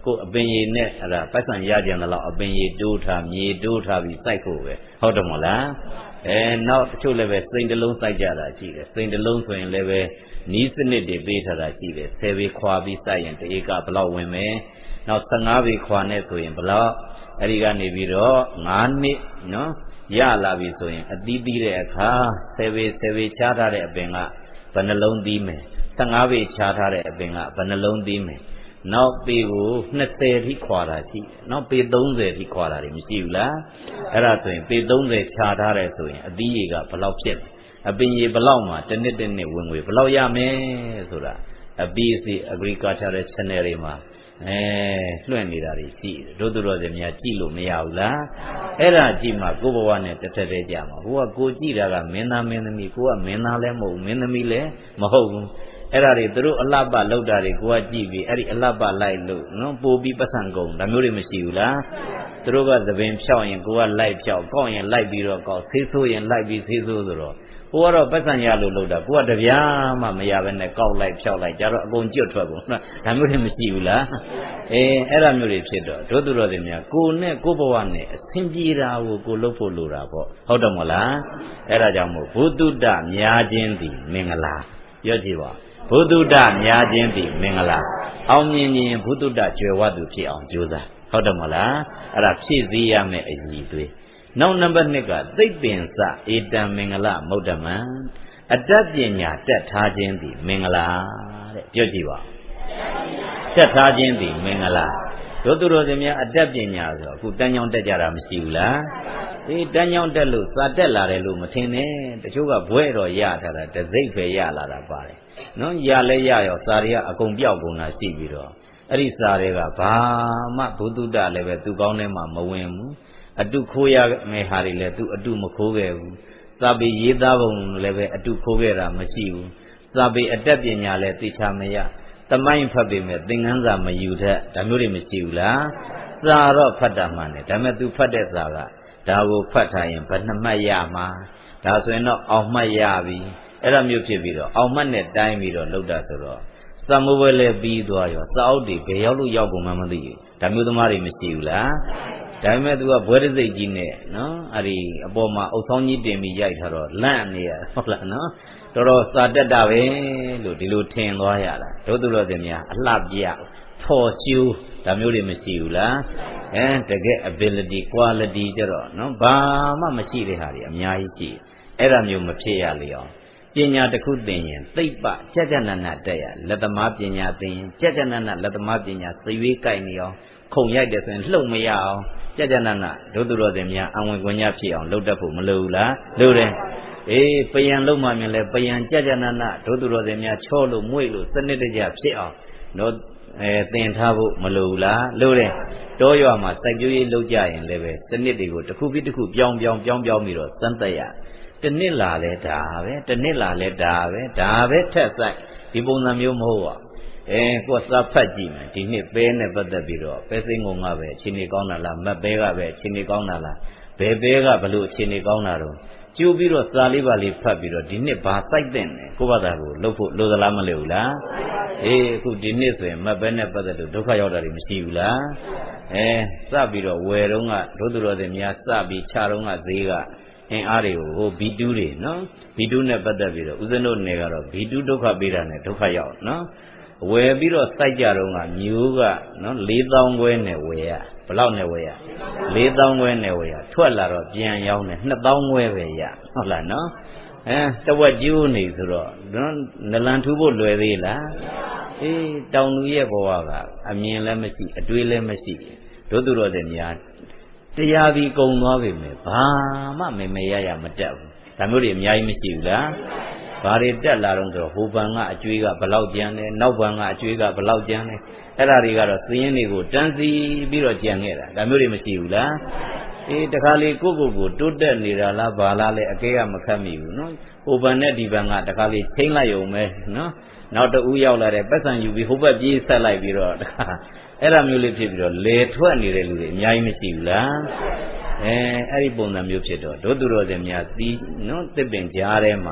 ကိုအပင်ရည်နဲ့အဲ့ဒါပတ်စံရကြတယ်လို့အပင်ရည်တိုးထားမြေတိုးထားပြီးစိုက်ဖို့ပဲဟုတ်တယ်မဟုတ်လားအဲနောက်တချို့လည်းပဲစိန်တလုံးစိုက်ကြတာရှိတယ်စိန်တလုံးဆိုရင်လည်းပဲနီးစနစ်တွေပေးထားတာရှိတယ်ဆယ်ပေခွာပြီးစိုက်ရင်တဧကဘလောက်ဝင်မယ်နောက်ဆယ်ငါးပေခွာနဲ့ဆိုရင်ဘလောက်အဲ့ဒီကနေပြီးတော့ငါးနှစ်နော်ရလာပြီဆိုရင်အသီးသီးတဲ့အခါဆယ်ပေဆယ်ပေချားထားတဲ့အပင်ကဘယ်နှလုံးသီးမယ်ဆယ်ငါးပေချားထားတဲ့အပင်ကဘယ်နှလုံးသီးမယ်နောက်ပေကိုနှစ်ဆယ်ထိခွာတာရှိနောက်ပေသုံးဆယ်ထိခွာတာတွေမရှိဘူးလားအဲ့ဒါဆိုရင်ပေသုံးဆယ်ချားထားတယ်ဆိုရင်အသီးရေကဘယ်လောက်ဖြစ်အပင်ရေဘယ်လောက်မှာတစ်နှစ်တစ်နှစ်ဝင်ငွေဘယ်လောက်ရမယ်ဆိုတာအပီးစီ agricultural channel တွေမှာအဲလွှင့်နေတာတွေရှိတယ်တို့တို့တွေများကြည့်လို့မရဘူးလားအဲ့ဒါကြည့်မှကိုယ့်ဘဝနဲ့တထက်တည်းကြမှာဟိုကကိုကြည့်တာကမင်းသားမင်းသမီးကိုကမင်းသားလည်းမဟုတ်ဘူးမင်းသမီးလည်းမဟုတ်ဘူးအဲ့ဒါတွေသူတို့အလှပလောက်တာတွေကိုကကြည့်ပြီးအဲ့ဒီအလှပလိုက်လို့နော်ပို့ပြီးပတ်စံကုန်ဒါမျိုးတွေမရှိဘူးလားသူတို့ကသပင်ဖြောက်ရင်ကိုကလိုက်ဖြောက်ကောက်ရင်လိုက်ပြီးတော့ကောက်ဆေးဆိုးရင်လိုက်ပြီးဆေးဆိုးဆိုတော့ကိုကတော့ပတ်စံရလို့လို့တာကိုကတပြားမှမရဘဲနဲ့ကောက်လိုက်ဖြောက်လိုက်ကြတော့အကုန်ကျွတ်ထွက်ကုန်နော်ဒါမျိုးတွေမရှိဘူးလားအေးအဲ့ဒါမျိုးတွေဖြစ်တော့တို့သူတော်တွေများကိုနဲ့ကိုဘဝနဲ့အဆင်ပြေတာကိုကိုလုပ်ဖို့လိုတာပေါ့ဟုတ်တယ်မဟုတ်လားအဲ့ဒါကြောင့်မို့ဘုသူတ္တများခြင်းသည်မင်္ဂလာပြောကြည့်ပါဘုသူတ္တများခြင်းသည်မင်္ဂလာအောင်မြင်ရင်ဘုသူတ္တကျွယ်ဝသူဖြစ်အောင်ကြိုးစားဟုတ်တယ်မဟုတ်လားအဲ့ဒါဖြည့်စည်းရမယ်အညီသွေးနောက်နံပါတ်နှစ်ကသိပ္ပင်စဧတံမင်္ဂလမௌဒ္ဓမံအတ္တပညာတက်ထားခြင်းသည်မင်္ဂလာတဲ့ပြောကြည့်ပါတက်ထားခြင်းသည်မင်္ဂလာတို့သူတော်စင်များအတ္တပညာဆိုအခုတန်းချောင်းတက်ကြတာမရှိဘူးလားဒီတန်းချောင်းတက်လို့စာတက်လာတယ်လို့မထင်နဲ့တချို့ကဘွဲတော်ရထားတာတစိမ့်ပဲရလာတာပါတယ်နော်ရလဲရရောစာတွေကအကုန်ပြောက်ကုန်တာရှိပြီးတော့အဲ့ဒီစာတွေကဘာမှဘုသူတ္တလည်းပဲသူကောင်းထဲမှာမဝင်ဘူးအတုခိုးရမယ်ဟာတွေလည်းသူအတုမခိုးခဲ့ဘူးစာပေရေးသားပုံလည်းပဲအတုခိုးခဲ့တာမရှိဘူးစာပေအတတ်ပညာလည်းသိချမရသမိုင်းဖတ်ပေမဲ့သင်ခန်းစာမယူတတ်ဒါမျိုးတွေမရှိဘူးလားစာတော့ဖတ်တာမှန်တယ်ဒါပေမဲ့ तू ဖတ်တဲ့စာကဒါကိုဖတ်ထားရင်ဘယ်နှမှတ်ရမှာဒါဆိုရင်တော့အောင်မှတ်ရပြီအဲ့ဒါမျိုးဖြစ်ပြီးတော့အောင်မှတ်နဲ့တိုင်းပြီးတော့လောက်တာဆိုတော့စာမိုးပွဲလည်းပြီးသွားရောစာအုပ်တွေဘယ်ရောက်လို့ရောက်ကုန်မှမသိဘူးဒါမျိုးသမားတွေမရှိဘူးလားဒါပေမဲ့ तू ကဘွဲတစိတ်ကြီးနဲ့နော်အဲ့ဒီအပေါ်မှာအုပ်ဆောင်ကြီးတင်ပြီးရိုက်ထားတော့လန့်နေရဟုတ်လားနော်တော်တော်စာတက်တာပဲလို့ဒီလိုထင်သွားရတာတို့သူတော်စင်များအလှပြဖော်ရှူဒါမျိုးတွေမရှိဘူးလားအဲတကယ် ability quality ကြတော့နော်ဘာမှမရှိတဲ့ဟာတွေအများကြီးရှိအဲ့ဒါမျိုးမဖြစ်ရလေအောင်ပညာတစ်ခုသင်ရင်သိပ္ပကြကြနနတက်ရလက်သမားပညာသင်ရင်ကြကြနနလက်သမားပညာသရွေးကြိုက်နေအောင်ခုံရိုက်တယ်ဆိုရင်လှုပ်မရအောင်ကြကြနနဒုသူတော်စင်များအဝင်ကွန်ညဖြစ်အောင်လှုပ်တတ်ဖို့မလိုဘူးလားလိုတယ်အေးပယံလုံးမှမြင်လဲပယံကြကြနနဒုသူတော်စင်များချောလို့မွေ့လို့စနစ်တကျဖြစ်အောင်တော့အဲသင်ထားဖို့မလိုဘူးလားလိုတယ်တောရွာမှာစိုက်ပျိုးရေးလုပ်ကြရင်လည်းပဲစနစ်တွေကိုတစ်ခုပြီးတစ်ခုပြောင်းပြောင်းပြောင်းပြောင်းပြီးတော့စမ်းသပ်ရတနစ်လာလဲဒါပဲတနစ်လာလဲဒါပဲဒါပဲထက်ဆိုင်ဒီပုံစံမျိုးမဟုတ်ပါအဲကိုယ်စာဖတ်ကြည့်မယ်ဒီနှစ်ပဲနဲ့ပတ်သက်ပြီးတော့ပဲစိန်ကုန်ကပဲအခြေအနေကောင်းတာလားမတ်ပဲကပဲအခြေအနေကောင်းတာလားဘယ်ပဲကဘလို့အခြေအနေကောင်းတာတော့ကျိုးပြီးတော့စာလေးပါလေးဖတ်ပြီးတော့ဒီနှစ်ဘာစိုက်တဲ့နဲ့ကိုယ့်ဘာသာကိုလှုပ်ဖို့လိုသလားမလိုဘူးလားအေးအခုဒီနှစ်ဆိုရင်မတ်ပဲနဲ့ပတ်သက်လို့ဒုက္ခရောက်တာတွေမရှိဘူးလားအဲစပြီးတော့ဝယ်တော့ကဒုသူတော်တွေများစပြီးခြာတော့ကဈေးကအင်းအားတွေကိုဟို ဘီ တူ တွေနော် ဘီ တူ နဲ့ပတ်သက်ပြီးတော့ဦးဇင်းတို့နယ်ကတော့ ဘီ တူ ဒုက္ခပေးတာနဲ့ဒုက္ခရောက်နော်ဝယ်ပြီးတော့စိုက်ကြတော့ကမျိုးကနော်လေးသောင်းခွဲနဲ့ဝယ်ရဘယ်လောက်နဲ့ဝယ်ရလေးသောင်းခွဲနဲ့ဝယ်ရထွက်လာတော့ပြန်ရောင်းတယ်နှစ်သောင်းခွဲပဲရဟုတ်လားနော်အဲတဝက်ကျိုးနေဆိုတော့နော်နလန်ထူဖို့လွယ်သေးလားအေးတောင်သူရဲ့ဘဝကအမြင်လည်းမရှိအတွေးလည်းမရှိတို့သူတော်တွေများတရားပြီးကုံသွားပြီမယ်ဘာမှမမေရရမတက်ဘူးဒါမျိုးတွေအများကြီးမရှိဘူးလားဘာတွေတက်လာတော့ဆိုတော့ဟိုဘန်ကအကျွေးကဘလောက်ကျန်တယ်နောက်ဘန်ကအကျွေးကဘလောက်ကျန်တယ်အဲ့ဒါတွေကတော့သင်းတွေကိုတန်းစီပြီးတော့ကြံခဲ့တာဒါမျိုးတွေမရှိဘူးလားအေးတခါလေကိုကိုကိုတိုးတက်နေတာလားဘာလားလဲအကဲကမခတ်မိဘူးနော်ဟိုဘန်နဲ့ဒီဘန်ကတခါလေချိန်လိုက်ုံပဲနော်နောက်တဦးရောက်လာတယ်ပတ်စံယူပြီးဟိုဘက်ပြေးဆက်လိုက်ပြီးတော့တခါအဲ့ဒါမျိုးလေးဖြစ်ပြီးတော့လေထွက်နေတဲ့လူတွေအများကြီးမရှိဘူးလားအဲအဲ့ဒီပုံစံမျိုးဖြစ်တော့ဒုသူတော်စင်များသီးနော်တစ်ပင်ကြားထဲမှာ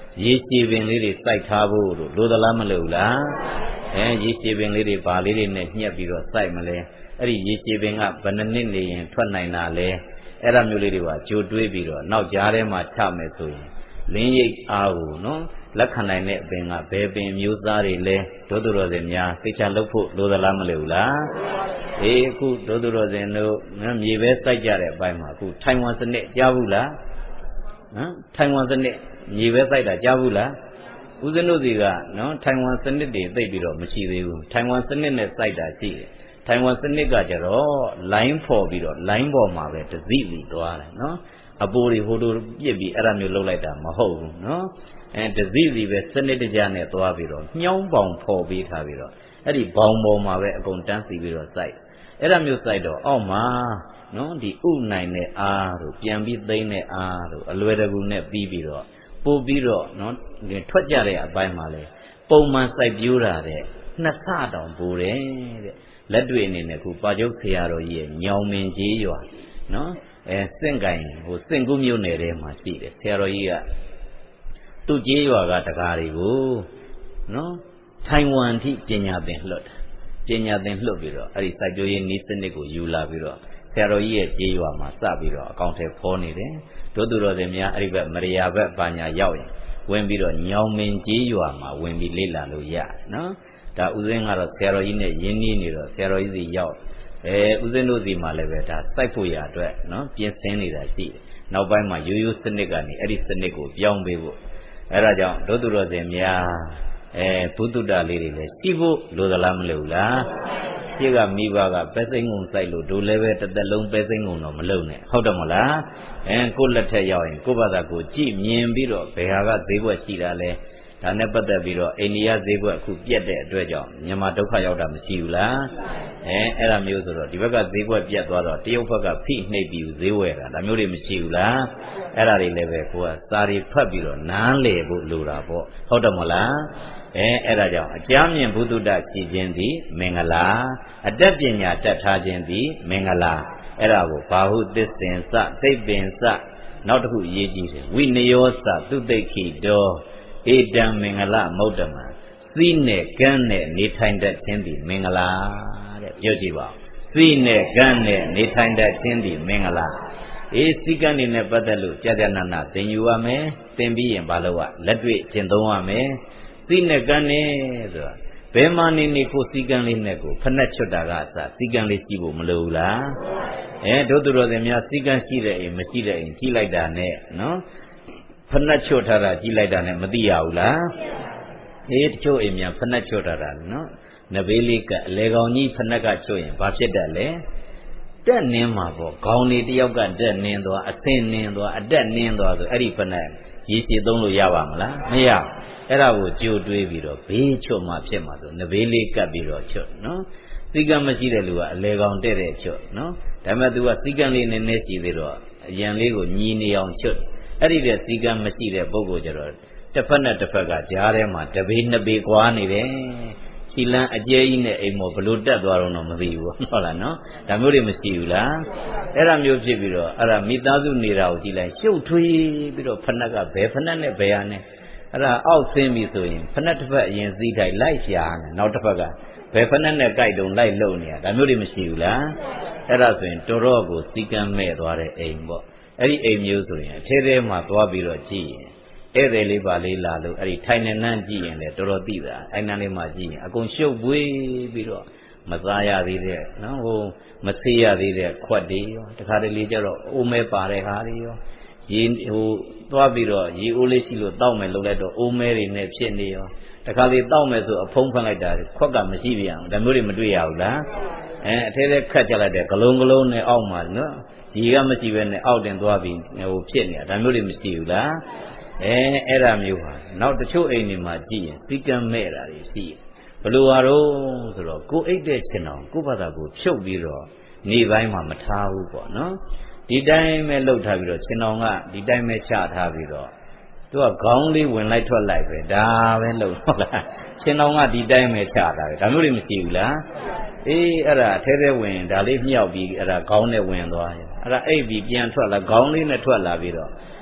ရေရှည်ပင်လေးတွေစိုက်ထားဖို့လို့လိုသလားမလိုလားအဲရေရှည်ပင်လေးတွေဘာလေးတွေနဲ့ညှက်ပြီးတော့စိုက်မလဲအဲ့ဒီရေရှည်ပင်ကဘယ်နှစ်နှစ်နေရင်ထွက်နိုင်တာလဲအဲ့ဒါမျိုးလေးတွေကကြိုတွေးပြီးတော့နောက်ကြားထဲမှာချမယ်ဆိုရင်လင်းရိပ်အားကိုနော်လက်ခံနိုင်တဲ့အပင်ကဘယ်ပင်မျိုးစားတွေလဲဒုသူတော်စင်များသိချလုပ်ဖို့လိုသလားမလိုလားအေးအခုဒုသူတော်စင်တို့မြေပဲစိုက်ကြတဲ့အပိုင်းမှာအခုထိုင်ဝမ်စနစ်ကြားဘူးလားဟမ်ထိုင်ဝမ်စနစ်မြေပဲစိုက်တာကြားဘူးလားဦးဇင်းတို့စီကနော်ထိုင်ဝမ်စနစ်တွေသိပြီးတော့မရှိသေးဘူးထိုင်ဝမ်စနစ်နဲ့စိုက်တာရှိတယ်ထိုင်ဝမ်စနစ်ကကြတော့လိုင်းဖော်ပြီးတော့လိုင်းပေါ်မှာပဲတစည်းစီသွားတယ်နော်အပိုးတွေဟိုလိုပြစ်ပြီးအဲ့ဒါမျိုးလုပ်လိုက်တာမဟုတ်ဘူးနော်အဲတစည်းစီပဲစနစ်တကျနဲ့သွားပြီးတော့ညှောင်းပေါင်ဖော်ပေးထားပြီးတော့အဲ့ဒီဘောင်ပေါ်မှာပဲအကုန်တန်းစီပြီးတော့စိုက်အဲ့ဒါမျိုးစိုက်တော့အောက်မှာနော်ဒီဥနိုင်တဲ့အားတို့ပြန်ပြီးသိမ့်တဲ့အားတို့အလွယ်တကူနဲ့ပြီးပြီးတော့ပို့ပြီးတော့နော်ထွက်ကြတဲ့အပိုင်းမှာလဲပုံမှန်စိုက်ပြိုးတာတဲ့နှစ်ဆတောင်ပိုတယ်တဲ့လက်တွေ့အနေနဲ့ခုပါကျုပ်ဆရာတော်ကြီးရဲ့ညောင်မင်းကြီးရွာနော်အဲစင့်ကင်ဟိုစင့်ကူးမြို့နယ်ထဲမှာရှိတယ်ဆရာတော်ကြီးကသူ့ကြီးရွာကတကားတွေကိုနော်ထိုင်ဝမ်ထိပညာသင်လွှတ်တာပညာသင်လွှတ်ပြီးတော့အဲ့ဒီစိုက်ပျိုးရေးနည်းစနစ်ကိုယူလာပြီးတော့ဆရာတော်ကြီးရဲ့ကြီးရွာမှာစပြီးတော့အကောင့်ထဲဖော်နေတယ်တို့သူတော်စင်များအဲ့ဒီဘက်မရိယာဘက်ပါညာရောက်ရင်ဝင်ပြီးတော့ညောင်မင်းကြီးရွာမှာဝင်ပြီးလေ့လာလို့ရတယ်နော်ဒါဥစဉ်ကတော့ဆရာတော်ကြီးနဲ့ရင်းနှီးနေတော့ဆရာတော်ကြီးစီရောက်အဲဥစဉ်တို့စီမှာလည်းပဲဒါစိုက်ဖို့ရအတွက်နော်ပြင်ဆင်နေတာရှိတယ်နောက်ပိုင်းမှာရိုးရိုးစနစ်ကနေအဲ့ဒီစနစ်ကိုပြောင်းပေးဖို့အဲ့ဒါကြောင့်တို့သူတော်စင်များအဲဘုဒ္ဓတလေးတွေလည်းရှိဖို့လိုသလားမလိုဘူးလားရှိကမိဘကပဲသိမ့်ငုံစိုက်လို့တို့လည်းပဲတစ်သက်လုံးပဲသိမ့်ငုံတော့မလုံနဲ့ဟုတ်တယ်မလားအဲကိုယ့်လက်ထက်ရောက်ရင်ကိုယ့်ဘာသာကိုကြည့်မြင်ပြီးတော့ဘယ်ဟာကဈေးဘွက်ရှိတာလဲဒါနဲ့ပတ်သက်ပြီးတော့အိန္ဒိယဈေးဘွက်အခုပြတ်တဲ့အတွက်ကြောင့်မြန်မာဒုက္ခရောက်တာမရှိဘူးလားအဲအဲ့ဒါမျိုးဆိုတော့ဒီဘက်ကဈေးဘွက်ပြတ်သွားတော့တရုတ်ဘက်ကဖိနှိပ်ပြီးဈေးဝယ်တာဒါမျိုးတွေမရှိဘူးလားအဲ့ဒါတွေလည်းပဲကိုကစာရီဖတ်ပြီးတော့နားလည်ဖို့လိုတာပေါ့ဟုတ်တယ်မလားအဲအဲ့ဒါကြောင့်အကြမ်းမြင်ဘုဒ္ဓတရှိခြင်းသည်မင်္ဂလာအတတ်ပညာတတ်ထားခြင်းသည်မင်္ဂလာအဲ့ဒါကိုဘာဟုသစ္စင်စသိပ္ပင်စနောက်တစ်ခုရေးကြည့်တယ်ဝိနယောစသုတိတ်ခိတောဧတံမင်္ဂလမௌတ္တမစီးနဲ့ကန်းနဲ့နေထိုင်တတ်ခြင်းသည်မင်္ဂလာတဲ့ပြောကြည့်ပါစီးနဲ့ကန်းနဲ့နေထိုင်တတ်ခြင်းသည်မင်္ဂလာအေးစီကန်းနေနဲ့ပတ်သက်လို့ကြာကြာနာနာသင်ယူရမယ်သင်ပြီးရင်ဘာလို့ကလက်တွေ့ကျင့်သုံးရမယ်စီးနဲ့ကန်းနဲ့ဆိုတာဘယ်မှာနေနေကိုစီကန်းလေးနဲ့ကိုဖနှက်ချွတ်တာကအစစီကန်းလေးရှိဖို့မလိုဘူးလားအဲတို့သူတော်စင်များစီကန်းရှိတဲ့အိမ်မရှိတဲ့အိမ်ကြီးလိုက်တာနဲ့နော်ဖနှက်ချွတ်ထားတာကြီးလိုက်တာနဲ့မသိရဘူးလားအေးတချို့အိမ်များဖနှက်ချွတ်ထားတာနော်နဘေးလေးကအလေကောင်ကြီးဖနှက်ကချွတ်ရင်ဘာဖြစ်တတ်လဲတက်နင်းမှာပေါ့ခေါင်းလေးတယောက်ကတက်နင်းသွားအသင်းနင်းသွားအတက်နင်းသွားဆိုအဲ့ဒီဖနှက်ရေရှည်သုံးလို့ရပါမလားမရအဲ့ဒါကိုကြိုတွေးပြီးတော့ဘေးချွတ်မှဖြစ်မှာဆိုနဘေးလေးကပ်ပြီးတော့ချွတ်နော်စီကံမရှိတဲ့လူကအလေကောင်တဲ့တဲ့ချွတ်နော်ဒါပေမဲ့ तू ကစီကံလေးနည်းနည်းရှိသေးတော့အရန်လေးကိုညီနေအောင်ချွတ်အဲ့ဒီတဲ့စီကံမရှိတဲ့ပုဂ္ဂိုလ်ကျတော့တစ်ဖက်နဲ့တစ်ဖက်ကကြားထဲမှာတပေနှစ်ပေကွာနေတယ်ခြိလန်းအကျဲကြီးနဲ့အိမ်မောဘလို့တက်သွားတော့မသိဘူးဟုတ်လားနော်ဒါမျိုးတွေမရှိဘူးလားအဲ့ဒါမျိုးဖြစ်ပြီးတော့အဲ့ဒါမိသားစုနေတာကိုကြည့်လိုက်ရှုပ်ထွေးပြီးတော့ဖက်နှက်ကဘယ်ဖက်နှက်နဲ့ဘယ်ဟာနဲ့အဲ့ဒါအောက်ဆင်းပြီဆိုရင်ဖက်နှက်တစ်ဖက်အရင်စည်းတိုင်းလိုက်ရှာနေနောက်တစ်ဖက်ကဘယ်ဖက်နှက်နဲ့ကြိုက်တုံလိုက်လုံနေတာဒါမျိုးတွေမရှိဘူးလားအဲ့ဒါဆိုရင်တော်တော်ကိုစီကံမဲ့သွားတဲ့အိမ်ပေါ့အဲ့ဒီအိမ်မျိုးဆိုရင်အထဲထဲမှာသွားပြီးတော့ကြည့်ရင်ဧည့်သည်လေးပါလေးလာလို့အဲ့ဒီထိုင်နေနှမ်းကြည့်ရင်လည်းတော်တော်သိတာအဲ့နှမ်းလေးမှကြည့်ရင်အကုန်ရှုပ်ပွေးပြီးတော့မစားရသေးတဲ့နော်ဟိုမဆေးရသေးတဲ့ခွက်တွေရောတခါတလေကျတော့အိုးမဲပါတဲ့ဟာတွေရောရေဟိုသွားပြီးတော့ရေအိုးလေးရှိလို့တောက်မယ်လုပ်လိုက်တော့အိုးမဲတွေနဲ့ဖြစ်နေရောတခါလေတောက်မယ်ဆိုအဖုံးဖန်လိုက်တာခွက်ကမရှိပြန်ဘူးဒါမျိုးတွေမတွေ့ရဘူးလားအဲအထဲထဲခတ်ချလိုက်တဲ့ဂလုံးဂလုံးနဲ့အောက်မှာနော်ရေကမရှိဘဲနဲ့အောက်တင်သွားပြီးဟိုဖြစ်နေတာဒါမျိုးတွေမရှိဘူးလားအဲအဲ့ဒါမျိုးဟာနောက်တချို့အိမ်တွေမှာကြည့်ရင်စီကံမဲ့တာတွေရှိတယ်ဘလို့ဟာတော့ဆိုတော့ကိုအိတ်တဲ့ချင်အောင်ကိုဘာသာကိုဖြုတ်ပြီးတော့နေပိုင်းမှာမထားဘူးပေါ့နော်ဒီတိုင်းပဲလှုပ်ထားပြီးတော့ချင်အောင်ကဒီတိုင်းပဲချထားပြီးတော့သူကခေါင်းလေးဝင်လိုက်ထွက်လိုက်ပဲဒါပဲလှုပ်ဟုတ်လားချင်အောင်ကဒီတိုင်းပဲချထားတယ်ဒါမျိုးတွေမရှိဘူးလားအေးအဲ့ဒါအထဲထဲဝင်ဒါလေးမြောက်ပြီးအဲ့ဒါခေါင်းနဲ့ဝင်သွားရင်အဲ့ဒါအိပ်ပြီးပြန်ထွက်လာခေါင်းလေးနဲ့ထွက်လာပြီးတော့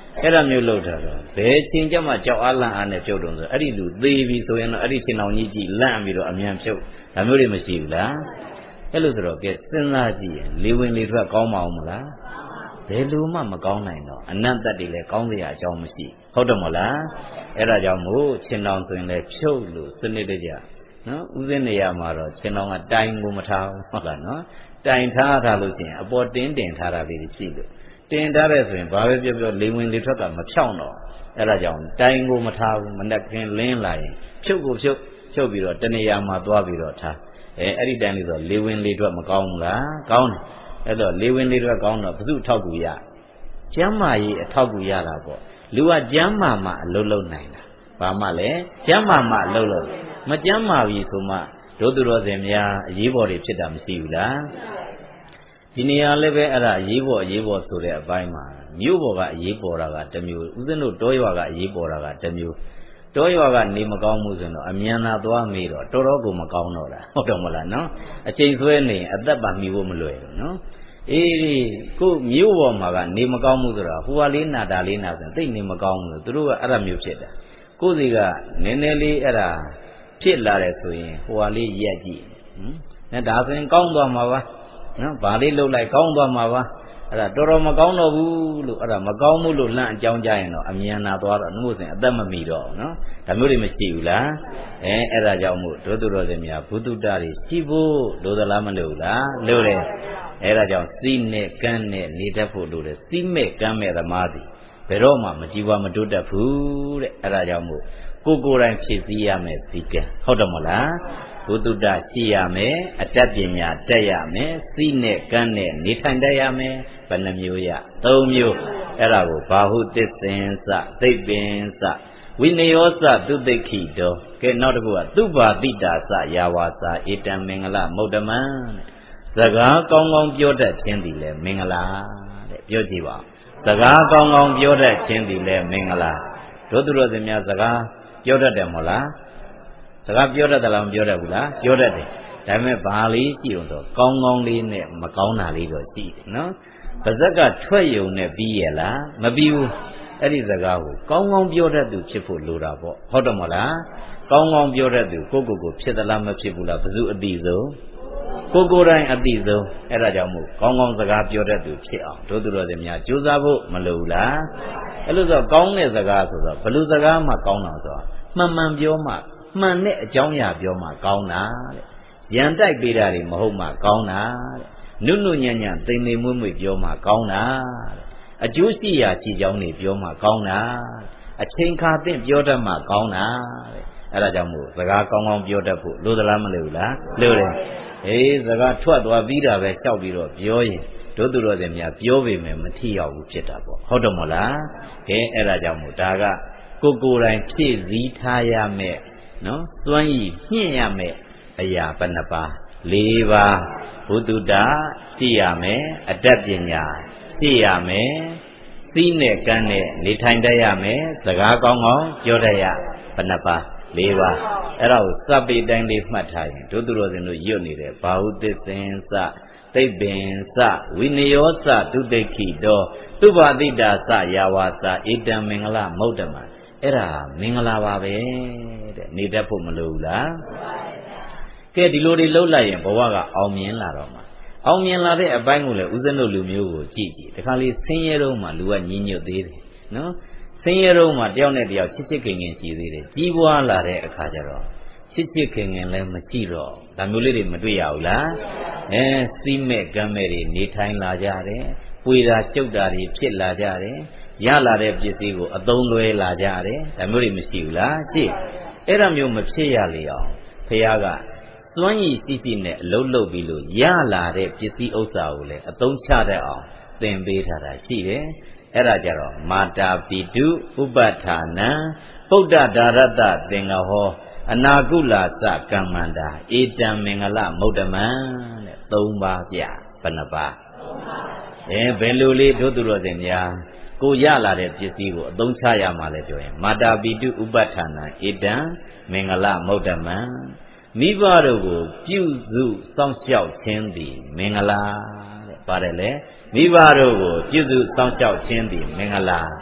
အဲ့ဒါမျိုးလုပ်တာတော့ဘယ်ချင်းကြမှာကြောက်အားလန့်အားနဲ့ပြုတ်တုံဆိုအဲ့ဒီလူသေးပြီဆိုရင်တော့အဲ့ဒီချင်းအောင်ကြီးကြည့်လန့်ပြီးတော့အမြန်ဖြုတ်ဒါမျိုးတွေမရှိဘူးလားအဲ့လိုဆိုတော့ကဲစဉ်းစားကြည့်ရင်လေဝင်လေထွက်ကောင်းမအောင်မလားဘယ်လိုမှမကောင်းနိုင်တော့အနတ္တတွေလည်းကောင်းစရာအကြောင်းမရှိဟုတ်တယ်မလားအဲ့ဒါကြောင့်မို့ချင်းအောင်ဆိုရင်လည်းဖြုတ်လို့စနစ်တကျနော်ဥစဉ်နေရာမှာတော့ချင်းအောင်ကတိုင်ကိုမထားဘူးဟုတ်လားနော်တိုင်ထားထားလို့ရှိရင်အပေါ်တင်းတင်ထားတာလေးရှိလို့တင်ထားတဲ့ဆိုရင်ဘာပဲပြောပြောလေဝင်လေထွက်ကမဖြောင်းတော့အဲ့ဒါကြောင့်တိုင်ကိုမထားဘူးမနဲ့ခင်လင်းလာရင်ဖြုတ်ကိုဖြုတ်ဖြုတ်ပြီးတော့တနေရာမှာသွားပြီးတော့ထားအဲအဲ့ဒီတိုင်လေးဆိုလေဝင်လေထွက်မကောင်းဘူးလားကောင်းတယ်အဲ့တော့လေဝင်လေထွက်ကောင်းတော့ဘု து ထောက်ကူရကျမ်းမာရေးအထောက်ကူရတာပေါ့လူကကျမ်းမာမှအလုံးလုံးနိုင်တာဘာမှလဲကျမ်းမာမှအလုံးလုံးမကျမ်းမာပြီဆိုမှဒုသူတော်စင်များအရေးပေါ်တွေဖြစ်တာမရှိဘူးလားဒီနေရာလည်းပဲအဲ့ဒါအရေးပေါ်အရေးပေါ်ဆိုတဲ့အပိုင်းမှာမြို့ပေါ်ကအရေးပေါ်တာကတစ်မျိုးဦးဇင်းတို့တောရွာကအရေးပေါ်တာကတစ်မျိုးတောရွာကနေမကောင်းမှုဆိုတော့အမြန်သာသွားမေးတော့တော်တော်ကိုမကောင်းတော့တာဟုတ်တယ်မလားနော်အချိန်ဆွဲနေအသက်ပါမိဖို့မလွယ်ဘူးနော်အေးကိုမြို့ပေါ်မှာကနေမကောင်းမှုဆိုတာဟိုဟာလေးနာတာလေးနာဆိုသိနေမကောင်းဘူးသူတို့ကအဲ့ဒါမျိုးဖြစ်တာကိုယ်စီကနည်းနည်းလေးအဲ့ဒါဖြစ်လာတယ်ဆိုရင်ဟိုဟာလေးရက်ကြည့်ဟမ်ဒါဆိုရင်ကောင်းသွားမှာပါနော်ဗာလေးလှုပ်လိုက်ကောင်းသွားမှာပါအဲ့ဒါတော်တော်မကောင်းတော့ဘူးလို့အဲ့ဒါမကောင်းမှုလို့လန့်အကြောင်းကြရင်တော့အမြန်နာသွားတော့နှုတ်စဉ်အသက်မမီတော့နော်ဒါမျိုးတွေမရှိဘူးလားအဲအဲ့ဒါကြောင့်မို့ဒုသူတော်စင်များဘုသူတ္တတွေရှိဖို့လိုသလားမလိုဘူးလားလိုတယ်အဲ့ဒါကြောင့်စီးနဲ့ကမ်းနဲ့နေတတ်ဖို့လိုတယ်စီးမဲ့ကမ်းမဲ့သမားသည်ဘယ်တော့မှမကြည်ဝါမတိုးတတ်ဘူးတဲ့အဲ့ဒါကြောင့်မို့ကိုကိုယ်တိုင်ဖြည့်စည်းရမယ်စီကံဟုတ်တယ်မလားဘုသူတ္တရှိရမယ်အတတ်ပညာတက်ရမယ်စီးနဲ့ကမ်းနဲ့နေထိုင်တတ်ရမယ်ဘယ်နှမျိုးရသုံးမျိုးအဲ့ဒါကိုဘာဟုတစ္ဆင်စသိပ္ပင်စဝိနယောစသူသိက္ခိတောကဲနောက်တစ်ခုကသုဘာတိတာစယာဝါစာဧတံမင်္ဂလမௌတမံစကားကောင်းကောင်းပြောတတ်ခြင်းသည်လည်းမင်္ဂလာတဲ့ပြောကြည့်ပါစကားကောင်းကောင်းပြောတတ်ခြင်းသည်လည်းမင်္ဂလာတို့သူတော်စင်များစကားပြောတတ်တယ်မဟုတ်လားစကားပြောတတ်တယ်လားမပြောတတ်ဘူးလားပြောတတ်တယ်ဒါပေမဲ့ဘာလေးကြည့်အောင်ဆိုကောင်းကောင်းလေးနဲ့မကောင်းတာလေးတော့ရှိတယ်နော်ပါဇက်ကထွက်ယုံနဲ့ပြီးရလားမပြီးဘူးအဲ့ဒီစကားကိုကောင်းကောင်းပြောတတ်သူဖြစ်ဖို့လိုတာပေါ့ဟုတ်တယ်မဟုတ်လားကောင်းကောင်းပြောတတ်သူကိုကိုကိုဖြစ်သလားမဖြစ်ဘူးလားဘယ်သူအတိဆုံးကိုကိုတိုင်းအတိဆုံးအဲ့ဒါကြောင့်မို့ကောင်းကောင်းစကားပြောတတ်သူဖြစ်အောင်တို့သူတော်စင်များကြိုးစားဖို့မလိုဘူးလားအဲ့လိုဆိုကောင်းတဲ့စကားဆိုတော့ဘယ်လိုစကားမှကောင်းတာဆိုတော့မှန်မှန်ပြောမှမှန်တဲ့အကြောင်းအရာပြောမှကောင်းတာတဲ့ရန်တိုက်ပေးတာတွေမဟုတ်မှကောင်းတာတဲ့နုနုညံ့ညံ့သိမ်သိမ်မွေ့မွေ့ပြောမှကောင်းတာတဲ့အကျိုးရှိရာကြည်ကြောင်းတွေပြောမှကောင်းတာအချိန်ခါသင့်ပြောတတ်မှကောင်းတာတဲ့အဲ့ဒါကြောင့်မို့စကားကောင်းကောင်းပြောတတ်ဖို့လိုသလားမလိုဘူးလားလိုတယ်အေးစကားထွက်သွားပြီးတာပဲလျှောက်ပြီးတော့ပြောရင်တို့သူတော်စင်များပြောပေမဲ့မထီရောက်ဘူးဖြစ်တာပေါ့ဟုတ်တယ်မဟုတ်လားကဲအဲ့ဒါကြောင့်မို့ဒါကကိုကိုယ်တိုင်ဖြည့်စည်းထားရမယ်နော်စွမ်းရည်မြင့်ရမယ်အရာဘယ်နှပါလေးပါဘုသူတ္တရှိရမယ်အတတ်ပညာရှိရမယ်သိနဲ့ကမ်းနဲ့နေထိုင်တတ်ရမယ်စကားကောင်းကောင်းပြောတတ်ရဘယ်နှပါလေးပါအဲ့ဒါကိုစပိတိုင်းလေးမှတ်ထားရင်တို့သူတော်စင်တို့ရွတ်နေတယ်ဘာဟုသစ္စင်စသိပ္ပင်စဝိနယောစသူသိက္ခိတောသုဘာတိတာစယာဝါစာဧတံမင်္ဂလမௌတမံအဲ့ဒါမင်္ဂလာပါပဲတဲ့နေတတ်ဖို့မလိုဘူးလားကဲဒီလိုတွေလှုပ်လိုက်ရင်ဘဝကအောင်မြင်လာတော့မှာအောင်မြင်လာတဲ့အပိုင်းကိုလည်းဦးဇင်းတို့လူမျိုးကိုကြည့်ကြည့်တခါလေးဆင်းရဲတော့မှလူကညင်ညွတ်သေးတယ်နော်ဆင်းရဲတော့မှတယောက်နဲ့တယောက်ချစ်ချစ်ခင်ခင်ရှိသေးတယ်ကြီးပွားလာတဲ့အခါကျတော့ချစ်ချစ်ခင်ခင်လည်းမရှိတော့ဒါမျိုးလေးတွေမတွေ့ရဘူးလားအဲစီးမဲ့ကမ်းမဲ့တွေနေထိုင်လာကြတယ်ပွေတာရှုပ်တာတွေဖြစ်လာကြတယ်ရလာတဲ့ပစ္စည်းကိုအသုံးလွဲလာကြတယ်ဒါမျိုးတွေမရှိဘူးလားကြည့်အဲ့ဒါမျိုးမဖြစ်ရလေအောင်ဖခင်ကစွမ်းရည်စီးစီးနဲ့အလုံးလုံးပြီးလို့ရလာတဲ့ပစ္စည်းဥစ္စာကိုလည်းအသုံးချတတ်အောင်သင်ပေးထားတာရှိတယ်အဲ့ဒါကြတော့မာတာပိတုဥပဋ္ဌာနံပုဒ္ဒဒါရတသင်္ဃဟောအနာကုလာစကမ္မန္တာဧတံမင်္ဂလမௌတမံတဲ့သုံးပါးပြဘယ်နှပါသုံးပါးအဲဘယ်လိုလေးတို့သူတော်စင်များကိုရလာတဲ့ပစ္စည်းကိုအသုံးချရမှာလဲပြောရင်မာတာပိတုဥပဋ္ဌာနံဧတံမင်္ဂလမௌတမံမိဘတို့ကိုပြုစုစောင့်ရှောက်ခြင်းသည်မင်္ဂလာတဲ့ပါတယ်လေမိဘတို့ကိုပြုစုစောင့်ရှောက်ခြင်းသည်မင်္ဂလာ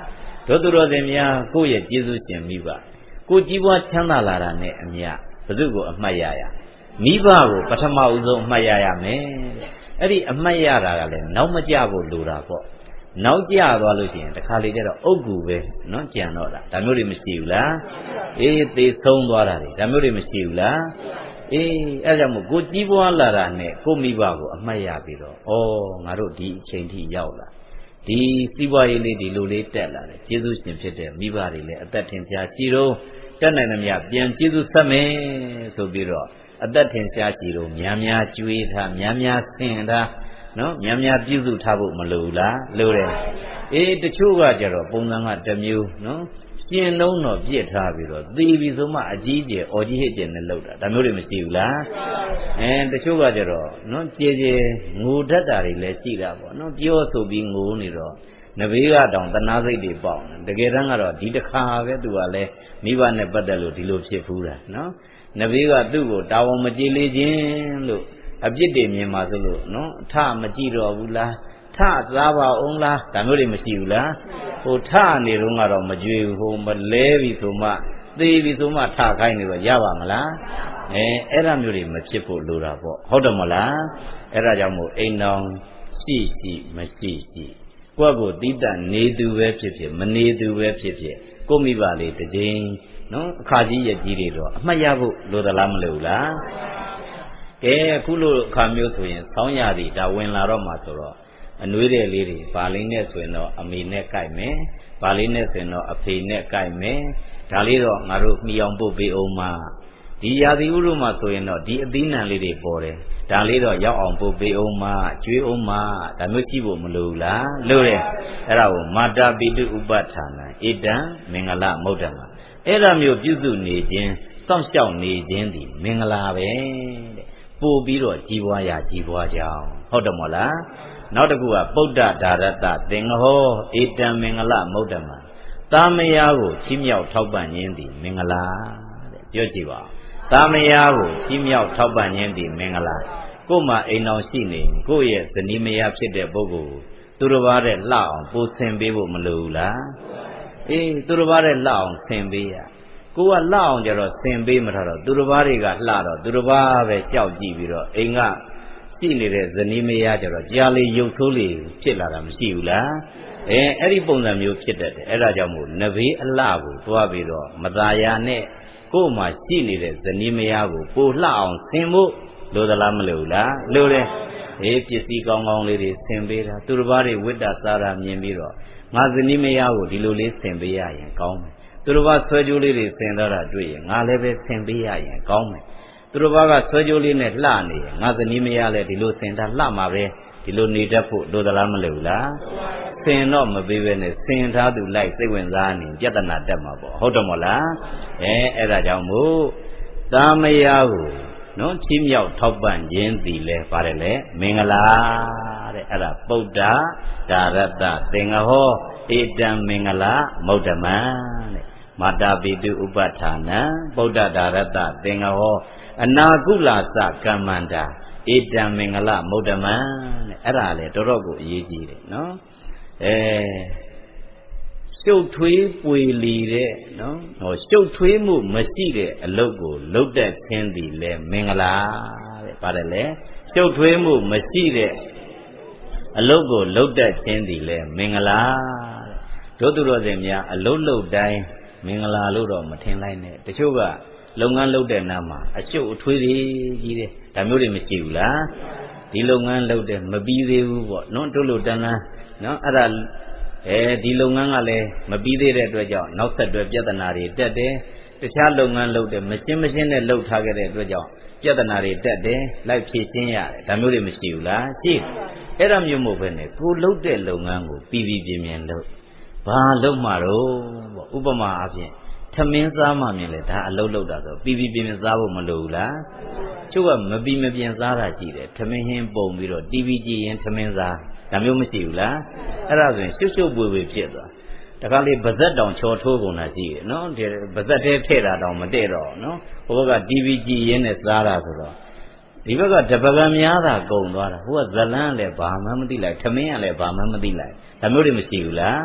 တို့သူတော်စင်များကိုယ့်ရဲ့ကျေးဇူးရှင်မိဘကိုကြီးပွားချမ်းသာလာတာနဲ့အမျှဘု து ကိုအမှတ်ရရမိဘကိုပထမဦးဆုံးအမှတ်ရရမယ်အဲ့ဒီအမှတ်ရတာကလည်းနောက်မကြဖို့လိုတာပေါ့နောက်ကြသွားလို့ရှိရင်တခါလေကျတော့အုတ်ကူပဲနော်ကြံတော့တာဒါမျိုးတွေမရှိဘူးလားအေးသေဆုံးသွားတာတွေဒါမျိုးတွေမရှိဘူးလားအေးအဲ့ကြောင့်မို့ကိုကြီးပွားလာတာနဲ့ကိုမိဘကိုအမှတ်ရပြီးတော့ဩငါတို့ဒီအချိန်ထိရောက်လာဒီစီးပွားရေးလေးဒီလိုလေးတက်လာတယ်ကျေးဇူးရှင်ဖြစ်တဲ့မိဘတွေလည်းအသက်ထင်ရှားရှိတော့တက်နိုင်သမျှပြန်ကျေးဇူးဆက်မယ်ဆိုပြီးတော့အသက်ထင်ရှားရှိတော့များများကျွေးထားများများဆင်ထားနော်များများပြုစုထားဖို့မလိုဘူးလားလိုတယ်အေးတချို့ကကြတော့ပုံစံကတစ်မျိုးနော်ရှင်လုံးတော့ပြစ်ထားပြီးတော့သေပြီဆိုမှအကြီးကျယ်အော်ကြီးဟစ်ကျယ်နဲ့လောက်တာဒါမျိုးတွေမရှိဘူးလားအဲတချို့ကကြတော့နော်ကြည်ကြည်ငိုတတ်တာတွေလည်းရှိတာပေါ့နော်ပြောဆိုပြီးငိုနေတော့နဘေးကတောင်တနာစိတ်တွေပေါက်တယ်တကယ်တမ်းကတော့ဒီတစ်ခါပဲသူကလည်းမိဘနဲ့ပတ်သက်လို့ဒီလိုဖြစ်ဘူးတာနော်နဘေးကသူ့ကိုတာဝန်မကျေလေးခြင်းလို့အပြစ်တွေမြင်ပါဆိုလို့နော်ထမကြည့်တော့ဘူးလားထစားပါအောင်လားဒါမျိုးတွေမရှိဘူးလားဟိုထနေတော့ကတော့မကြွေဘူးဟိုမလဲပြီဆိုမှသေပြီဆိုမှထခိုင်းနေတော့ရပါမလားအဲအဲ့ဒါမျိုးတွေမဖြစ်ဖို့လိုတာပေါ့ဟုတ်တယ်မလားအဲ့ဒါကြောင့်မို့အိမ်တော်ရှိရှိမရှိရှိကိုယ့်ကိုတိတတ်နေသူပဲဖြစ်ဖြစ်မနေသူပဲဖြစ်ဖြစ်ကိုမိဘလေးတစ်ချိန်နော်အခါကြီးရဲ့ကြီးတွေတော့အမှတ်ရဖို့လိုသလားမလိုဘူးလားကဲအခုလိုအခါမျိုးဆိုရင်ဆောင်းရသည်ဒါဝင်လာတော့မှဆိုတော့အနွေးတဲ့လေးတွေဗာလိမ့်နဲ့ဆိုရင်တော့အမေနဲ့ကြိုက်မယ်ဗာလိမ့်နဲ့ဆိုရင်တော့အဖေနဲ့ကြိုက်မယ်ဒါလေးတော့ငါတို့မှီအောင်ပို့ပေးအောင်မှာဒီရာသီဥတုမှာဆိုရင်တော့ဒီအသီးနှံလေးတွေပေါ်တယ်ဒါလေးတော့ရောက်အောင်ပို့ပေးအောင်မှာကျွေးအောင်မှာဒါမျိုးရှိဖို့မလိုဘူးလားလိုတယ်အဲ့ဒါကိုမာတာပိတုဥပဋ္ဌာနဣဒံမင်္ဂလမௌဒ္ဓမာအဲ့ဒါမျိုးပြုစုနေခြင်းစောင့်ရှောက်နေခြင်းဒီမင်္ဂလာပဲတဲ့ပို့ပြီးတော့ကြီးပွားရကြီးပွားကြောင်းဟုတ်တယ်မို့လားနောက်တစ်ခုကပုဒ္ဒဒါရတသင်္ဃဟောဧတံမင်္ဂလမௌဒ္ဓမာသာမယာကိုချီးမြှောက်ထောက်ပံ့ခြင်းသည်မင်္ဂလာတဲ့ပြောကြည့်ပါသာမယာကိုချီးမြှောက်ထောက်ပံ့ခြင်းသည်မင်္ဂလာကို့မှာအိမ်တော်ရှိနေကိုယ့်ရဲ့ဇနီးမယားဖြစ်တဲ့ပုဂ္ဂိုလ်သူတစ်ပါးတဲ့လှအောင်ပို့ဆင်ပေးဖို့မလိုဘူးလားအေးသူတစ်ပါးတဲ့လှအောင်ဆင်ပေးရကိုကလှအောင်ကြတော့ဆင်ပေးမထားတော့သူတစ်ပါးတွေကလှတော့သူတစ်ပါးပဲကြောက်ကြည့်ပြီးတော့အိမ်ကရှိနေတဲ့ဇနီးမယားကြတော့ကြားလေးရုပ်ဆိုးလေးဖြစ်လာတာမရှိဘူးလားအဲအဲ့ဒီပုံစံမျိုးဖြစ်တတ်တယ်အဲ့ဒါကြောင့်မို့နဘေးအလှကိုသွားပြီးတော့မသာယာနဲ့ကို့မှာရှိနေတဲ့ဇနီးမယားကိုပိုလှအောင်ဆင်ဖို့လိုသလားမလိုဘူးလားလိုတယ်အေးပစ္စည်းကောင်းကောင်းလေးတွေဆင်ပေးတာသူတစ်ပါးတွေဝိတ္တစားတာမြင်ပြီးတော့ငါဇနီးမယားကိုဒီလိုလေးဆင်ပေးရရင်ကောင်းမယ်သူတစ်ပါးဆွဲကြိုးလေးတွေဆင်တော့တာတွေ့ရင်ငါလည်းပဲဆင်ပေးရရင်ကောင်းမယ်သူတစ်ပါးကဆွဲကြိုးလေးနဲ့လှနေငါဇနီးမယားလည်းဒီလိုဆင်တာလှမှာပဲဒီလိုနေတတ်ဖို့လိုသလားမလိုဘူးလားဆင်တော့မပေးပဲနဲ့ဆင်ထားသူလိုက်စိတ်ဝင်စားနေပြဿနာတက်မှာပေါ့ဟုတ်တယ်မို့လားအဲအဲ့ဒါကြောင့်မို့သာမယားကိုနော်ချီးမြှောက်ထောက်ပံ့ခြင်းသည်လဲပါတယ်လေမင်္ဂလာတဲ့အဲ့ဒါပုဒ္ဒဒါရတသင်္ဃဟောဧတံမင်္ဂလာမௌဒ္ဓမံတဲ့မာတာပိတုဥပဋ္ဌာနံပုဒ္ဒဒါရတသင်္ဃဟောအနာကုလာသကမ္မန္တာဧတံမင်္ဂလမௌဒ္ဓမံတဲ့အဲ့ဒါလေတော်တော်ကိုအရေးကြီးတယ်နော်အဲရှုပ်ထွေးပွေလီတဲ့နော်ဟောရှုပ်ထွေးမှုမရှိတဲ့အလုပ်ကိုလုပ်တတ်ခြင်းသည်လေမင်္ဂလာတဲ့ပါတယ်လေရှုပ်ထွေးမှုမရှိတဲ့အလုပ်ကိုလုပ်တတ်ခြင်းသည်လေမင်္ဂလာတဲ့တို့သူတော်စင်များအလုပ်လုပ်တိုင်းမင်္ဂလာလို့တော့မထင်လိုက်နဲ့တချို့ကလုပ်ငန်းလုပ်တဲ့နားမှာအရှုပ်အထွေးတွေကြီးတယ်ဒါမျိုးတွေမရှိဘူးလားဒီလုပ်ငန်းလုပ်တယ်မပြီးသေးဘူးပေါ့နော်တို့လိုတန်းတန်းနော်အဲ့ဒါအဲဒီလုပ်ငန်းကလည်းမပြီးသေးတဲ့အတွက်ကြောင့်နောက်ဆက်တွဲပြဿနာတွေတက်တယ်တခြားလုပ်ငန်းလုပ်တယ်မရှင်းမရှင်းနဲ့လုပ်ထားခဲ့တဲ့အတွက်ကြောင့်ပြဿနာတွေတက်တယ်လိုက်ဖြေရှင်းရတယ်ဒါမျိုးတွေမရှိဘူးလားရှိအဲ့ဒါမျိုးမဟုတ်ဘဲနဲ့ကိုလုပ်တဲ့လုပ်ငန်းကိုပြီးပြီးပြင်းပြင်းလုပ်ဘာလုပ်မှာတော့ပေါ့ဥပမာအဖြစ်ထမင်းစားမှမြင်လေဒါအလုပ်လုပ်တာဆိုပြီးပြီးပြင်းပြင်းစားဖို့မလိုဘူးလားကျုပ်ကမပြီးမပြင်းစားတာကြည့်တယ်ထမင်းဟင်းပုံပြီးတော့ တီဗီ ကြည့်ရင်ထမင်းစားဒါမျိုးမရှိဘူးလားအဲ့ဒါဆိုရင်ရှုပ်ရှုပ်ပွေပွေဖြစ်သွားတခါလေဗဇက်တောင်ချော်ထိုးကုန်တာရှိတယ်နော်ဒီဗဇက်ထဲထည့်တာတောင်မတည့်တော့နော်ဟိုဘက်က တီဗီ ကြည့်ရင်းနဲ့စားတာဆိုတော့ဒီဘက်ကတပကံများတာကုန်သွားတာဟိုကဇလန်းလည်းဘာမှမသိလိုက်ထမင်းကလည်းဘာမှမသိလိုက်ဒါမျိုးတွေမရှိဘူးလား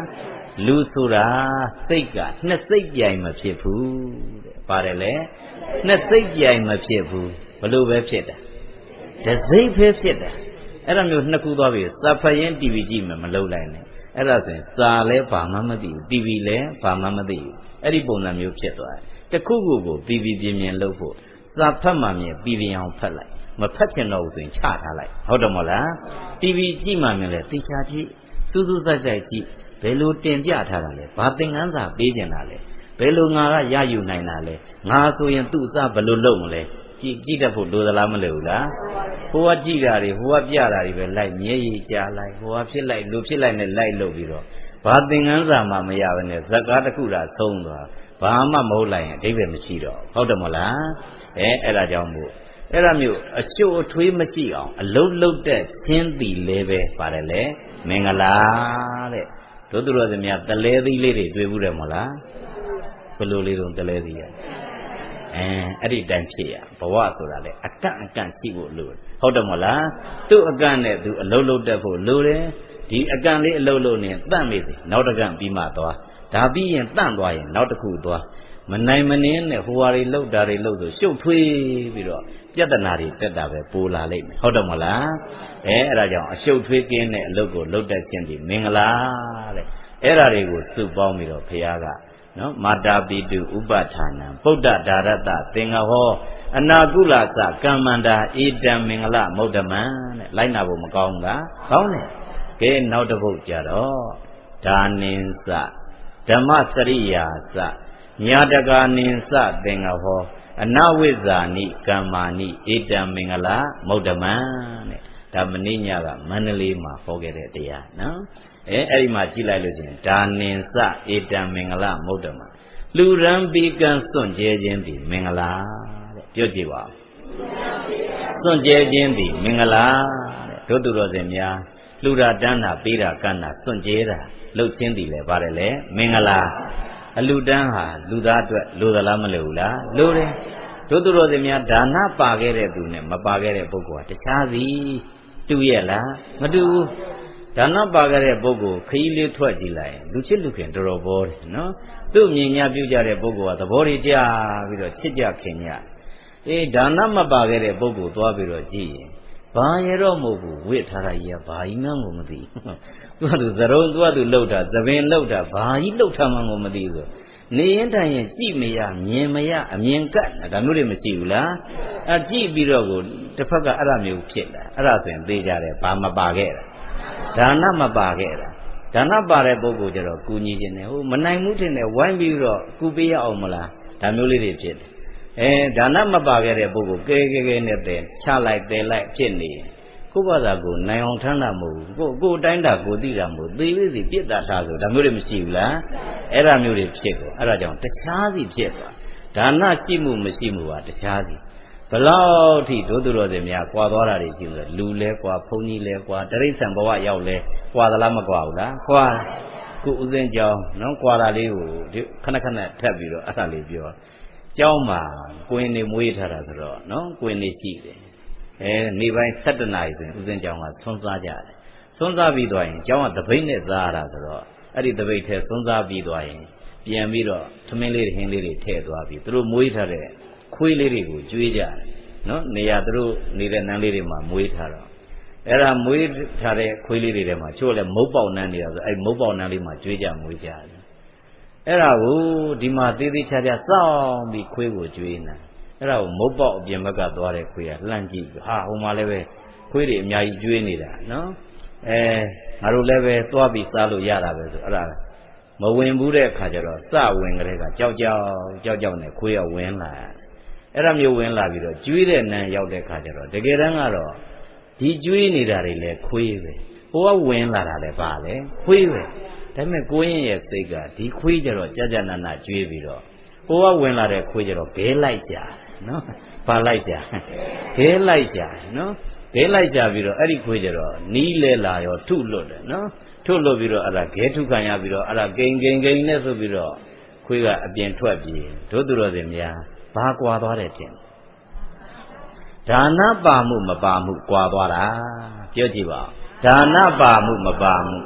လူဆိုတာစိတ်ကနှစ်စိတ်ပြိုင်မဖြစ်ဘူးတဲ့ပါတယ်လေနှစ်စိတ်ပြိုင်မဖြစ်ဘူးဘလို့ပဲဖြစ်တာတစ်စိတ်ပဲဖြစ်တာအဲ့ဒါမျိုးနှစ်ခုသွားပြီစာဖတ်ရင် တီဗီ ကြည့်မယ်မလုပ်လိုက်နဲ့အဲ့ဒါဆိုရင်စာလဲဘာမှမသိဘူး တီဗီ လဲဘာမှမသိဘူးအဲ့ဒီပုံစံမျိုးဖြစ်သွားတယ်တခုခုကိုပြီးပြီးပြင်းပြင်းလုပ်ဖို့စာဖတ်မှမြင်ပြီးပြင်းအောင်ဖတ်လိုက်မဖတ်ချင်တော့ဘူးဆိုရင်ချထားလိုက်ဟုတ်တယ်မဟုတ်လား တီဗီ ကြည့်မှမြင်လဲသိချာကြည့်စူးစူးစိုက်စိုက်ကြည့်ဘယ်လိုတင်ပြထားတာလဲဘာသင်ခန်းစာပေးကြတာလဲဘယ်လိုငါကရယူနိုင်တာလဲငါဆိုရင်သူ့အစဘယ်လိုလုပ်မလဲကြည့်ကြည့်တတ်ဖို့လိုသလားမလိုဘူးလားဟိုကကြည့်တာတွေဟိုကပြတာတွေပဲလိုက်မျက်ရည်ကြားလိုက်ဟိုကဖြစ်လိုက်လူဖြစ်လိုက်နဲ့လိုက်လုပ်ပြီးတော့ဘာသင်ခန်းစာမှမရဘဲနဲ့ဇက်ကားတစ်ခုသာသုံးသွားဘာမှမဟုတ်လိုက်ရင်အဓိပ္ပာယ်မရှိတော့ဟုတ်တယ်မဟုတ်လားအဲအဲ့ဒါကြောင့်မို့အဲ့ဒါမျိုးအရှုပ်အထွေးမရှိအောင်အလုံးလုံးတဲ့ချင်းတီလေးပဲပါတယ်လေမင်္ဂလာတဲ့တို့သူတော်စင်များတလဲသီးလေးတွေတွေ့ဘူးတယ်မဟုတ်လားဘယ်လိုလေးတော့တလဲသီးရအဲအဲ့ဒီတိုင်းဖြစ်ရဘဝဆိုတာလေအကန့်အကန့်ရှိဖို့လိုဟုတ်တယ်မဟုတ်လားသူ့အကန့်နဲ့သူအလုံးလုံးတက်ဖို့လိုတယ်ဒီအကန့်လေးအလုံးလုံးနဲ့တန့်မိစေနောက်တစ်ကန့်ပြီးမှသွားဒါပြီးရင်တန့်သွားရင်နောက်တစ်ခုသွားမနိုင်မနှင်းနဲ့ဟိုဟာတွေလှုပ်တာတွေလှုပ်ဆိုရှုပ်ထွေးပြီးတော့ပြဿနာတွေတက်တာပဲပိုလာလိမ့်မယ်ဟုတ်တယ်မဟုတ်လားအဲအဲ့ဒါကြောင့်အရှုပ်ထွေးကင်းတဲ့အလုပ်ကိုလုပ်တတ်ခြင်းဒီမင်္ဂလာတဲ့အဲ့ဒါတွေကိုစုပေါင်းပြီးတော့ဘုရားကနော်မာတာပိတုဥပဌာနံပုဒ္ဒဒါရတသင်္ဃဟောအနာကုလသကမ္မန္တာဧတံမင်္ဂလမௌဒ္ဓမံတဲ့လိုက်နာဖို့မကောင်းဘူးလားကောင်းတယ်ကဲနောက်တစ်ပုဒ်ကြတော့ဒါနင်္စဓမ္မစရိယာစညာတကာနင်္စသင်္ဃဟောအနဝိဇ္ဇာနိကမ္မာနိဧတံမင်္ဂလမௌဒ္ဓမံတဲ့ဒါမင်းညကမန္တလေးမှာဟောခဲ့တဲ့တရားနော်အဲအဲ့ဒီမှာကြည့်လိုက်လို့ရှိရင်ဒါနင်္စဧတံမင်္ဂလမௌဒ္ဓမံလူရန်ပီကံစွန့်ကြဲခြင်းသည်မင်္ဂလာတဲ့ပြောကြည့်ပါဦးစွန့်ကြဲခြင်းသည်မင်္ဂလာတဲ့တို့သူတော်စင်များလူတာတန်းတာပေးတာကမ်းတာစွန့်ကြဲတာလှုပ်ခြင်းသည်လည်းပါတယ်လေမင်္ဂလာအလူတန်းဟာလူသားအတွက်လိုသလားမလိုဘူးလားလိုတယ်တို့သူတော်စင်များဒါနပါခဲ့တဲ့သူနဲ့မပါခဲ့တဲ့ပုဂ္ဂိုလ်ဟာတခြားစီတူရဲ့လားမတူဘူးဒါနပါခဲ့တဲ့ပုဂ္ဂိုလ်ခရီးလေးထွက်ကြည့်လိုက်လူချစ်လူခင်တော်တော်ဘောတယ်နော်သူ့မြင်ညာပြုကြတဲ့ပုဂ္ဂိုလ်ကသဘောတွေကြပြီးတော့ချစ်ကြခင်ကြအေးဒါနမပါခဲ့တဲ့ပုဂ္ဂိုလ်သွားပြီးတော့ကြည့်ရင်ဘာရတော့မဟုတ်ဘူးဝိထားတာကြီးကဘာကြီးမှမသိသူကသူသရုံသူကသူလှုပ်တာသပင်လှုပ်တာဘာကြီးလှုပ်ထားမှမသိဘူးနေရင်တိုင်ရင်ကြည့်မရမြင်မရအမြင်ကတ်ဒါမျိုးတွေမရှိဘူးလားအကြည့်ပြီးတော့ကိုတစ်ဖက်ကအဲ့ဒါမျိုးဖြစ်လာအဲ့ဒါဆိုရင်သိကြတယ်ဘာမပါခဲ့တာဒါနမပါခဲ့တာဒါနပါတဲ့ပုဂ္ဂိုလ်ကျတော့ကူညီခြင်းနဲ့ဟိုမနိုင်မှုတင်နဲ့ဝိုင်းပြီးတော့ကူပေးရအောင်မလားဒါမျိုးလေးတွေဖြစ်တယ်အဲဒါနမပါခဲ့တဲ့ပုဂ္ဂိုလ်ကဲကဲကဲနဲ့တဲ့ချလိုက်တယ်လိုက်ဖြစ်နေကိုယ့်ဘာသာကိုနိုင်အောင်ထမ်းတာမဟုတ်ဘူးကိုကိုအတိုင်းတာကိုသိတာမဟုတ်သေးလေးစီပြစ်တာထားဆိုဒါမျိုးတွေမရှိဘူးလားအဲ့ဒါမျိုးတွေဖြစ်ကိုအဲ့ဒါကြောင့်တခြားစီဖြစ်သွားဒါနရှိမှုမရှိမှုဟာတခြားစီဘလောက်ထိဒုသူတော်စင်များကွာသွားတာတွေရှိလို့လူလဲကွာဘုန်းကြီးလဲကွာတရိစ္ဆာန်ဘဝရောက်လဲကွာသလားမကွာဘူးလားကွာခုဥစဉ်ကြောင်းနော်ကွာတာလေးကိုခဏခဏထပ်ပြီးတော့အဲ့ဒါလေးပြောကျောင်းမှာကိုရင်နေမွေးထားတာဆိုတော့နော်ကိုရင်နေရှိတယ်အဲနေပိုင်း၁၇နာရီဆိုရင်ဥစဉ်ကျောင်းကဆွန်းစားကြတယ်ဆွန်းစားပြီးသွားရင်ကျောင်းကတပိတ်နဲ့စားရတာဆိုတော့အဲ့ဒီတပိတ်ထဲဆွန်းစားပြီးသွားရင်ပြန်ပြီးတော့ထမင်းလေးတွေဟင်းလေးတွေထည့်သွားပြီးသူတို့မွေးထားတဲ့ခွေးလေးတွေကိုကျွေးကြတယ်နော်နေရာသူတို့နေတဲ့နန်းလေးတွေမှာမွေးထားတော့အဲ့ဒါမွေးထားတဲ့ခွေးလေးတွေထဲမှာချို့လည်းမုတ်ပေါက်နန်းနေတာဆိုအဲ့မုတ်ပေါက်နန်းလေးမှာကျွေးကြမွေးကြတယ်အဲ့ဒါကိုဒီမှာသေးသေးချာချာစောင့်ပြီးခွေးကိုကျွေးနေအဲ့ဒါကိုမုတ်ပေါက်အပြင်ဘက်ကသွားတဲ့ခွေးကလှမ်းကြည့်ဟာဟိုမှာလည်းပဲခွေးတွေအများကြီးကျွေးနေတာနော်အဲငါတို့လည်းပဲသွားပြီးစားလို့ရတာပဲဆိုအဲ့ဒါမဝင်ဘူးတဲ့အခါကျတော့စဝင်ကြတဲ့ကကြောက်ကြောက်ကြောက်ကြောက်နဲ့ခွေးကဝင်လာအဲ့ဒါမျိုးဝင်လာပြီးတော့ကျွေးတဲ့နန်းရောက်တဲ့ခါကျတော့တကယ်တမ်းကတော့ဒီကျွေးနေတာတွေလည်းခွေးပဲဟိုကဝင်လာတာလည်းပါလေခွေးပဲဒါပေမဲ့ကိုရင်ရဲ့စိတ်ကဒီခွေးကြတော့ကြာကြာနာနာကျွေးပြီးတော့ဟိုကဝင်လာတဲ့ခွေးကြတော့ဘဲလိုက်ကြနော်ပါလိုက်ကြဘဲလိုက်ကြနော်ဘဲလိုက်ကြပြီးတော့အဲ့ဒီခွေးကြတော့နီးလဲလာရောထုလွတ်တယ်နော်ထုလွတ်ပြီးတော့အဲ့ဒါခဲထုခံရပြီးတော့အဲ့ဒါဂိန်ဂိန်ဂိန်နဲ့ဆိုပြီးတော့ခွေးကအပြင်ထွက်ပြေးတို့သူတော်စင်များဘာကွာသွားတယ်တင်ဒါနပါမှုမပါမှုကွာသွားတာပြောကြည့်ပါဒါနပါမှုမပါမှု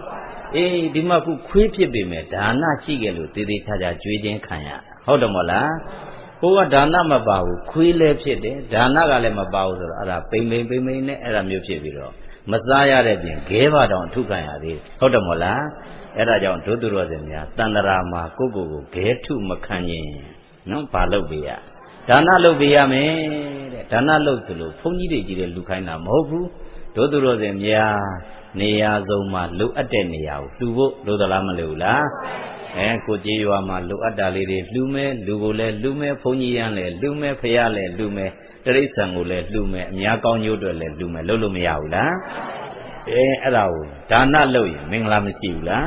ê đi mà cũng khuấy phía bên mẹ đá na chi cái lũ tê tê cha cha chui trên khăn ya hậu đó mà là cô cái đá na mà bảo khuấy lên phía đấy đá na cái lên mà bảo rồi à bên bên bên bên này là miêu phía bên đó mà ra ya đấy biển ghé vào đó thu khăn ya đi hậu đó mà là cái đó chẳng đối tượng rồi gì nhá tan ra mà cô cô cô ghé thu mà khăn nhỉ nó bà lâu bì à đá na lâu bì à mẹ đá na lâu từ lâu phong nhị đấy chỉ để lục khai nào mà hậu đối tượng rồi gì nhá nèo dùng mà lục ở trên nèo lục bộ đối tượng làm mà lục là ê cô chỉ vào mà lục ở đà lì để lục mẹ lục bộ lẹ lục mẹ phong nhị ăn lẹ lục mẹ phải ăn lẹ lục mẹ trời sang ngủ lẹ lục mẹ nhà cao nhiêu rồi lẹ lục mẹ lục lục mẹ giàu là ê ở đâu đa na lâu mình làm gì là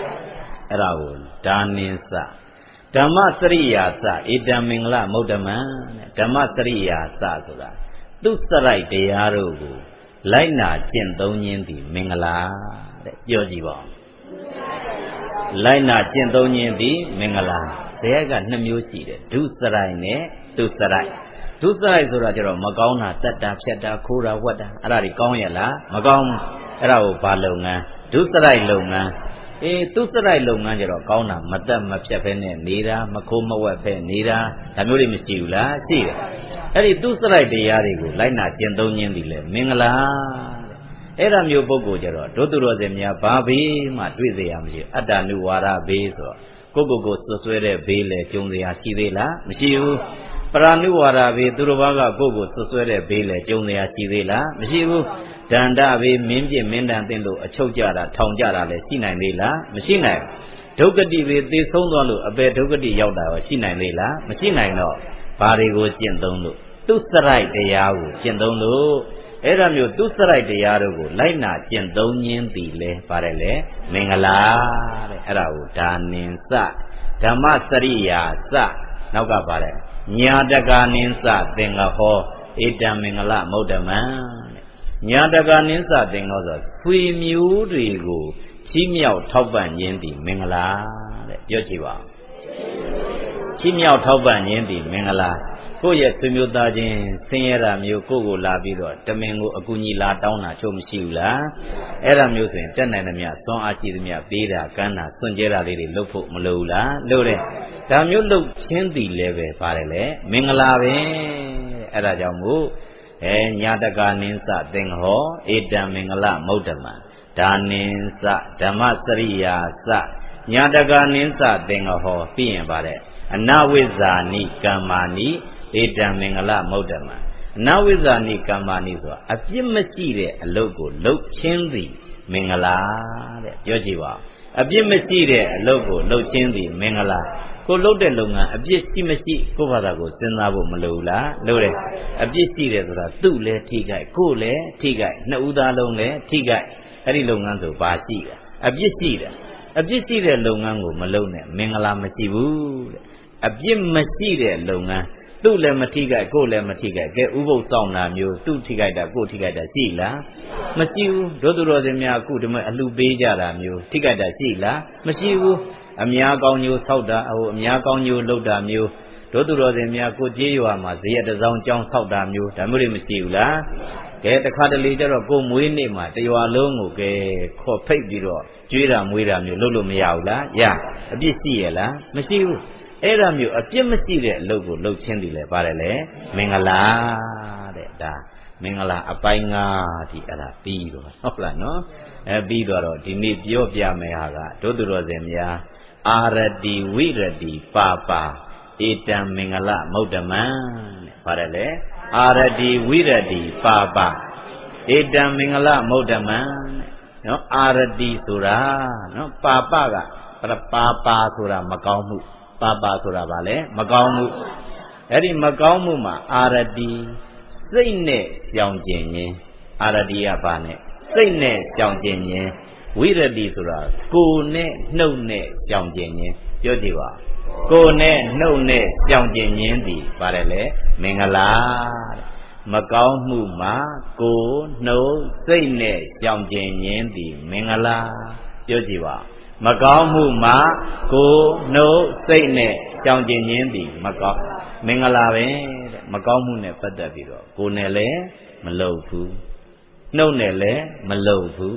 ở đâu đa niên sa Dhamma Sriya sa idam mình là một đam Dhamma Sriya sa rồi là tu saraiတရားတို့ကိုလိုက်နာကျင့်သုံးခြင်းသည်မင်္ဂလာတဲ့ပြောကြည့်ပါဦးလိုက်နာကျင့်သုံးခြင်းသည်မင်္ဂလာတရားကနှစ်မျိုးရှိတယ်ဒုစရိုက်နဲ့သူစရိုက်ဒုစရိုက်ဆိုတာကျတော့မကောင်းတာတတ်တာဖြတ်တာခိုးတာဝတ်တာအဲ့ဒါတွေကောင်းရဲ့လားမကောင်းအဲ့ဒါကိုဘာလုပ်ငန်းဒုစရိုက်လုပ်ငန်းအေးသူစရိုက်လုပ်ငန်းကျတော့ကောင်းတာမတတ်မဖြတ်ဖဲနဲ့နေတာမခိုးမဝတ်ဖဲနေတာဒါမျိုးတွေမရှိဘူးလားရှိတယ်အဲ့ဒီသူစရိုက်တရားတွေကိုလိုက်နာကျင့်သုံးခြင်းသည်လေမင်္ဂလာအဲ့ဒါမျိုးပုဂ္ဂိုလ်ကျတော့ဒုသူတော်စင်များဘာဘေးမှတွေ့စေရမရှိအတ္တနုဝါဒဘေးဆိုတော့ကိုယ့်ကိုယ်ကိုဆွဆွဲတဲ့ဘေးလေကျုံစရာရှိသေးလားမရှိဘူးပရဏုဝါဒဘေးသူတော်ဘာကကိုယ့်ကိုယ်ဆွဆွဲတဲ့ဘေးလေကျုံစရာရှိသေးလားမရှိဘူးဒန္တဘေးမင်းပြင်းမင်းတန်တင်လို့အချုပ်ကြတာထောင်ကြတာလည်းရှိနိုင်သေးလားမရှိနိုင်ဒုက္ခတိဘေးသေဆုံးသွားလို့အပေဒုက္ခတိရောက်တာရောရှိနိုင်သေးလားမရှိနိုင်တော့ဘာတွေကိုကျင့်သုံးလို့သူစရိုက်တရားကိုကျင့်သုံးလို့အဲ့ဒါမျိုးသူစရိုက်တရားတို့ကိုလိုက်နာကျင့်သုံးခြင်းသည်လဲပါတယ်လေမင်္ဂလာတဲ့အဲ့ဒါကိုဒါနင်စဓမ္မစရိယာစနောက်ကပါတယ်ညာတကာနင်စသင်္ဃဟောဧတံမင်္ဂလမௌဒမံညာတကာနင်စသင်္ဃဟောဆိုဆွေမျိုးတွေကိုချီးမြှောက်ထောက်ပံ့ခြင်းသည်မင်္ဂလာတဲ့ပြောကြည့်ပါချီးမြှောက်ထောက်ပံ့ခြင်းသည်မင်္ဂလာကိုယ့်ရဲ့ဆွေမျိုးသားချင်းဆင်းရဲတာမျိုးကိုယ့်ကိုလာပြီးတော့တမင်ကိုအကူကြီးလာတောင်းတာချို့မရှိဘူးလားအဲ့ဒါမျိုးဆိုရင်တက်နိုင်သမျှသွန်အားရှိသမျှပေးတာကမ်းတာစွန့်ကြဲတာလေးတွေလုပ်ဖို့မလိုဘူးလားလုပ်တယ်ဒါမျိုးလုပ်ချင်းသည်လည်းပဲပါတယ်လေမင်္ဂလာပဲအဲ့ဒါကြောင့်မို့အဲညာတကာနင်းစသင်္ဟောဧတံမင်္ဂလမௌဒ္ဓမံဒါနင်းစဓမ္မစရိယာစညာတကာနင်းစသင်္ဟောပြီးရင်ပါတယ်အနဝိဇ္ဇာနိကမ္မာနိဧတံမင်္ဂလမௌဒ္ဓမံအနဝိဇ္ဇာနိကမ္မာနိဆိုတာအပြစ်မရှိတဲ့အလုပ်ကိုလုပ်ခြင်းသည်မင်္ဂလာတဲ့ပြောကြည့်ပါအပြစ်မရှိတဲ့အလုပ်ကိုလုပ်ခြင်းသည်မင်္ဂလာကိုလုပ်တဲ့လုပ်ငန်းအပြစ်ရှိမရှိကိုယ့်ဘာသာကိုစဉ်းစားဖို့မလိုဘူးလားလိုတယ်အပြစ်ရှိတယ်ဆိုတာသူ့လည်းထိခိုက်ကိုယ်လည်းထိခိုက်နှစ်ဦးသားလုံးလည်းထိခိုက်အဲ့ဒီလုပ်ငန်းဆိုပါရှိတာအပြစ်ရှိတယ်အပြစ်ရှိတဲ့လုပ်ငန်းကိုမလုပ်နဲ့မင်္ဂလာမရှိဘူးတဲ့အပြစ်မရှိတဲ့လုပ်ငန်းသူ့လည်းမထိခိုက်ကိုယ်လည်းမထိခိုက်ကဲဥပုသ်ဆောင်တာမျိုးသူ့ထိခိုက်တာကိုယ်ထိခိုက်တာရှိလားမရှိဘူးဒုသူတော်စင်များအခုဒီမဲ့အလှပေးကြတာမျိုးထိခိုက်တာရှိလားမရှိဘူးအများကောင်းညိုဆောက်တာဟိုအများကောင်းညိုလှုပ်တာမျိုးဒုသူတော်စင်များကိုကြေးရွာမှာဇေယျတစောင်းကျောင်းဆောက်တာမျိုးဒါမျိုးတွေမရှိဘူးလားကဲတခါတလေကျတော့ကိုမွေးနေ့မှာတရွာလုံးကိုကဲခေါ်ဖိတ်ပြီးတော့ကျွေးတာမွေးတာမျိုးလုပ်လို့မရဘူးလားရအပြစ်ရှိရလားမရှိဘူးအဲ့ဒါမျိုးအပြစ်မရှိတဲ့အလုပ်ကိုလုပ်ချင်းသည်လဲပါတယ်လေမင်္ဂလာတဲ့ဒါမင်္ဂလာအပိုင်းငါးဒီအဲ့ဒါပြီးတော့ဟုတ်လားနော်အဲပြီးတော့ဒီနေ့ပြောပြမယ်ဟာကဒုသူတော်စင်များအာရတိဝိရတိပါပါဧတံမင်္ဂလမௌဒ္ဓမံတဲ့ပါတယ်လေအာရတိဝိရတိပါပါဧတံမင်္ဂလမௌဒ္ဓမံနော်အာရတိဆိုတာနော်ပါပကပါပါဆိုတာမကောင်းမှုပါပါဆိုတာဗာလဲမကောင်းမှုအဲ့ဒီမကောင်းမှုမှာအာရတိစိတ်နဲ့ကြောင်ကျင်ခြင်းအာရတိကဘာနဲ့စိတ်နဲ့ကြောင်ကျင်ခြင်းဝိရတိဆိုတာကိုယ်နဲ့နှုတ်နဲ့ကြောင်ကျင်ခြင်းပြောကြည့်ပါကိုယ်နဲ့နှုတ်နဲ့ကြောင်ကျင်ခြင်းသည်ပါတယ်လေမင်္ဂလာမကောင်းမှုမှာကိုယ်နှုတ်စိတ်နဲ့ကြောင်ကျင်ခြင်းသည်မင်္ဂလာပြောကြည့်ပါမကောင်းမှုမှာကိုယ်နှုတ်စိတ်နဲ့ကြောင်ကျင်ခြင်းသည်မကောင်းမင်္ဂလာပဲတဲ့မကောင်းမှုနဲ့ပတ်သက်ပြီးတော့ကိုယ်နဲ့လည်းမလုပ်ဘူးနှုတ်နဲ့လည်းမလုပ်ဘူး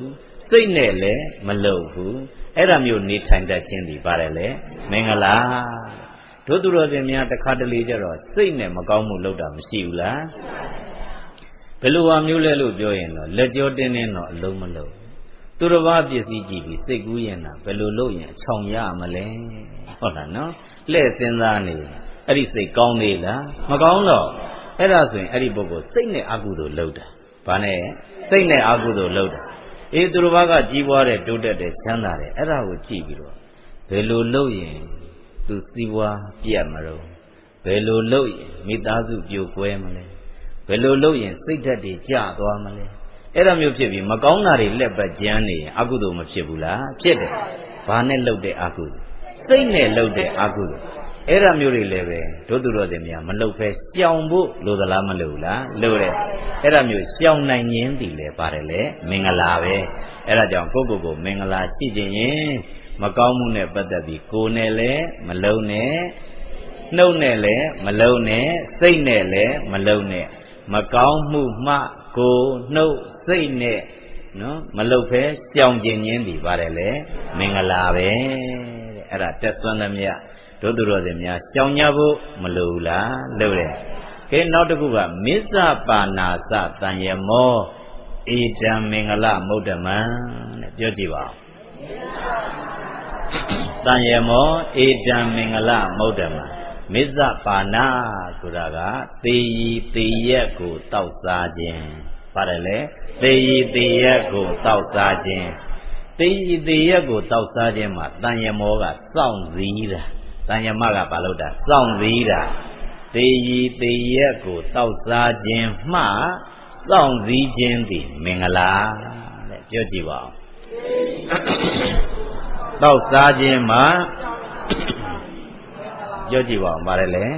စိတ်နဲ့လည်းမလုံဘူးအဲ့ဒါမျိုးနေထိုင်တတ်ခြင်းဒီပါတယ်လေမင်္ဂလာတို့သူတော်စင်များတစ်ခါတလေကြတော့စိတ်နဲ့မကောင်းမှုလုပ်တာမရှိဘူးလားဘယ်လိုဟာမျိုးလဲလို့ပြောရင်တော့လက်ကြောတင်းတင်းတော့အလုံးမလုံးသူတစ်ပါးပစ္စည်းကြည့်ပြီးစိတ်ကူးရင်တာဘယ်လိုလုပ်ရင်အချောင်ရမလဲဟုတ်လားနော်လှည့်စဉ်းစားနေအဲ့ဒီစိတ်ကောင်းသေးလားမကောင်းတော့အဲ့ဒါဆိုရင်အဲ့ဒီပုဂ္ဂိုလ်စိတ်နဲ့အကုသိုလ်လုပ်တာဘာနဲ့စိတ်နဲ့အကုသိုလ်လုပ်တာအေးသူတစ်ပါးကကြီးပွားတဲ့တိုးတက်တဲ့ချမ်းသာတယ်အဲ့ဒါကိုကြည့်ပြီးတော့ဘယ်လိုလုပ်ရင်သူစီးပွားပြတ်မလို့ဘယ်လိုလုပ်ရင်မိသားစုပြိုကွဲမလဲဘယ်လိုလုပ်ရင်စိတ်ဓာတ်တွေကျသွားမလဲအဲ့ဒါမျိုးဖြစ်ပြီးမကောင်းတာတွေလက်ပတ်ကြမ်းနေရင်အကုသိုလ်မဖြစ်ဘူးလားဖြစ်တယ်ဘာနဲ့လုပ်တဲ့အကုသိုလ်စိတ်နဲ့လုပ်တဲ့အကုသိုလ်အဲ့ဒါမျိုးတွေလည်းပဲတို့သူတော်စင်များမလုပ်ဖဲရှောင်ဖို့လိုသလားမလိုဘူးလားလိုတယ်အဲ့ဒါမျိုးရှောင်နိုင်ခြင်းတည်လဲပါတယ်လေမင်္ဂလာပဲအဲ့ဒါကြောင့်ကိုယ့်ကိုယ်ကိုမင်္ဂလာရှိခြင်းရင်မကောင်းမှုနဲ့ပတ်သက်ပြီးကိုယ်နဲ့လည်းမလုံးနဲ့နှုတ်နဲ့လည်းမလုံးနဲ့စိတ်နဲ့လည်းမလုံးနဲ့မကောင်းမှုမှကိုယ်နှုတ်စိတ်နဲ့နော်မလုပ်ဖဲရှောင်ခြင်းခြင်းဒီပါတယ်လေမင်္ဂလာပဲတဲ့အဲ့ဒါတက်စွမ်းသမျှတို့သူတော်စင်များရှောင်ကြဖို့မလိုဘူးလားလိုတယ်ကဲနောက်တစ်ခုကမစ္ဆပါဏာစတန်ယမောဧတံမင်္ဂလမုဒ္ဓမံတဲ့ပြောကြည့်ပါဦးတန်ယမောဧတံမင်္ဂလမုဒ္ဓမံမစ္ဆပါဏာဆိုတာကသေယီသေရက်ကိုတောက်စားခြင်းပါတယ်လေသေယီသေရက်ကိုတောက်စားခြင်းသေယီသေရက်ကိုတောက်စားခြင်းမှာတန်ယမောကစောင့်စည်းတာတန်ယမကဘာလို့တာစောင့်စည်းတာသေယီသေရက်ကိုတောက်စားခြင်းမှစောင့်စည်းခြင်းသည်မင်္ဂလာတဲ့ပြောကြည့်ပါဦးတောက်စားခြင်းမှာပြောကြည့်ပါဦးပါတယ်လေ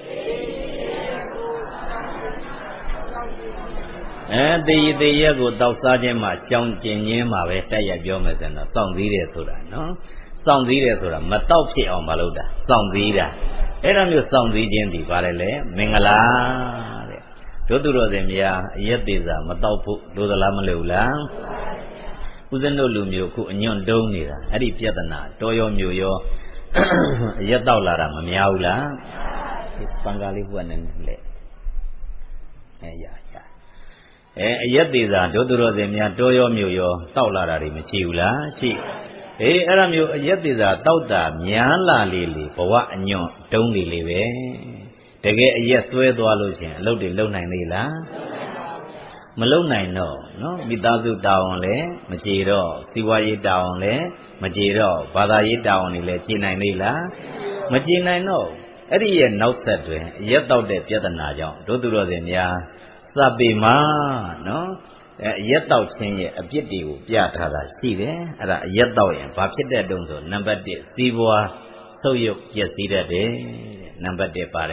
အဲသေယီသေရက်ကိုတောက်စားခြင်းမှာရှောင်ကျင်ခြင်းမှာပဲတက်ရပြောမယ်ဆိုတော့စောင့်စည်းတယ်ဆိုတာနော်စောင့်စည်းတယ်ဆိုတာမတောက်ဖြစ်အောင်မလုပ်တာစောင့်စည်းတာအဲ့ဒါမျိုးစောင့်စည်းခြင်းဒီပါတယ်လေမင်္ဂလာတဲ့တို့သူတော်စင်များအရက်သေးစာမတောက်ဖို့လိုသလားမလိုဘူးလားဦးဇင်းတို့လူမျိုးခုအညွန့်တုံးနေတာအဲ့ဒီပြဿနာတော်ရောမျိုးရောအရက်တောက်လာတာမများဘူးလားပန်ကားလေးဘုရားနဲ့လေအဲရရအဲအရက်သေးစာတို့သူတော်စင်များတော်ရောမျိုးရောတောက်လာတာတွေမရှိဘူးလားရှိအေးအဲ့ဒါမျိုးအရက်သေးစာတောက်တာများလာလေလေဘဝအညွန့်တုံးလေလေပဲတကယ်အရက်သွဲသွားလို့ရှင်အလုပ်တွေလုပ်နိုင်သေးလားမလုပ်နိုင်တော့နော်မိသားစုတာဝန်လည်းမကြေတော့စီးပွားရေးတာဝန်လည်းမကြေတော့ဘာသာရေးတာဝန်တွေလည်းကြေနိုင်သေးလားမကြေနိုင်တော့အဲ့ဒီရဲ့နောက်ဆက်တွင်အရက်တောက်တဲ့ပြဿနာကြောင့်တို့သူတော်စင်များစပေမှာနော်အဲအရက်တောက်ခြင်းရဲ့အပြစ်တွေကိုပြထားတာရှိတယ်အဲ့ဒါအရက်တောက်ရင်ဘာဖြစ်တဲ့တုံးဆိုနံပါတ်တစ်စီးပွားဆုပ်ယုပ်ပျက်စီးတတ်တယ်နံပါတ်တစ်ပါ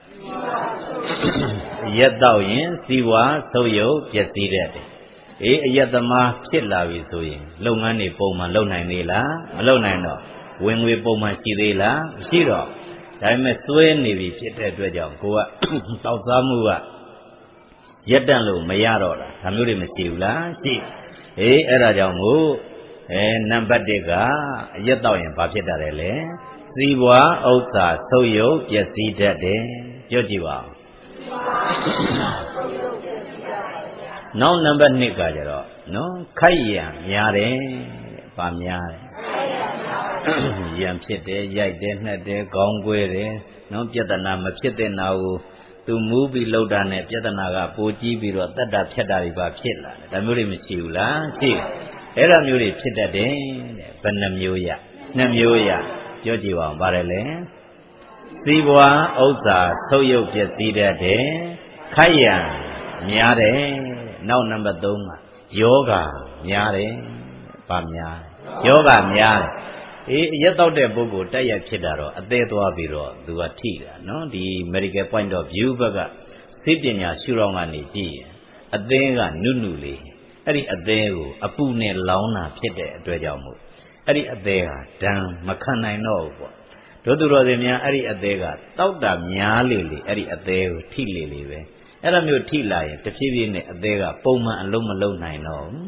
တဲ့အရက်တောက်ရင်စီးပွားဆုပ်ယုပ်ပျက်စီးတတ်တယ်အေးအရက်သမားဖြစ်လာပြီဆိုရင်လုပ်ငန်းတွေပုံမှန်လုပ်နိုင်သေးလားမလုပ်နိုင်တော့ဝင်ငွေပုံမှန်ရှိသေးလားမရှိတော့ဒါပေမဲ့သွဲနေပြီဖြစ်တဲ့အတွက်ကြောင့်ကိုကတောက်စားမှုကရက်တန့်လို့မရတော့တာဒါမျိုးတွေမရှိဘူးလားရှိအေးအဲ့ဒါကြောင့်မို့အဲနံပါတ်တစ်ကအရက်တောက်ရင်ဘာဖြစ်တာလဲလဲစီးပွားဥစ္စာဆုပ်ယုပ်ပျက်စီးတတ်တယ်ပြောကြည့်ပါဦးနောက်နံပါတ်နှစ်ကကြတော့နော်ခိုက်ရံများတယ်ဗာများတယ်ရံဖြစ်တယ်ရိုက်တယ်နှက်တယ်ခေါင်းကွဲတယ်နော်ပြဿနာမဖြစ်တဲ့နာကိုသူမူးပြီးလှုပ်တာနဲ့ပြဿနာကပိုကြီးပြီးတော့တတ်တာဖြတ်တာတွေပါဖြစ်လာတယ်ဒါမျိုးတွေမရှိဘူးလားရှိအဲ့ဒါမျိုးတွေဖြစ်တတ်တယ်တဲ့ဘယ်နှမျိုးရနှစ်မျိုးရပြောကြည့်ပါဦးပါတယ်လေစီးပွားဥစ္စာထုတ်ရုပ်ပျက်စီးတတ်တယ်ခိုက်ရံများတယ်နောက်နံပါတ်သုံးကယောဂများတယ်ဗာများယောဂများတယ်အေးရက်တော့တဲ့ပုဂ္ဂိုလ်တက်ရဖြစ်တာတော့အသေးသွားပြီးတော့သူကထိတာနော်ဒီ medical point of view ဘက်ကသိပညာရှုထောင့်ကနေကြည့်ရင်အသေးကနုနုလေးအဲ့ဒီအသေးကိုအပူနဲ့လောင်းတာဖြစ်တဲ့အတွက်ကြောင့်မို့အဲ့ဒီအသေးဟာဒဏ်မခံနိုင်တော့ဘူးပေါ့တို့သူတော်စင်များအဲ့ဒီအသေးကတောက်တာများလေလေအဲ့ဒီအသေးကိုထိလေလေပဲအဲ့လိုမျိုးထိလာရင်တဖြည်းဖြည်းနဲ့အသေးကပုံမှန်အလုံးမလုံးနိုင်တော့ဘူး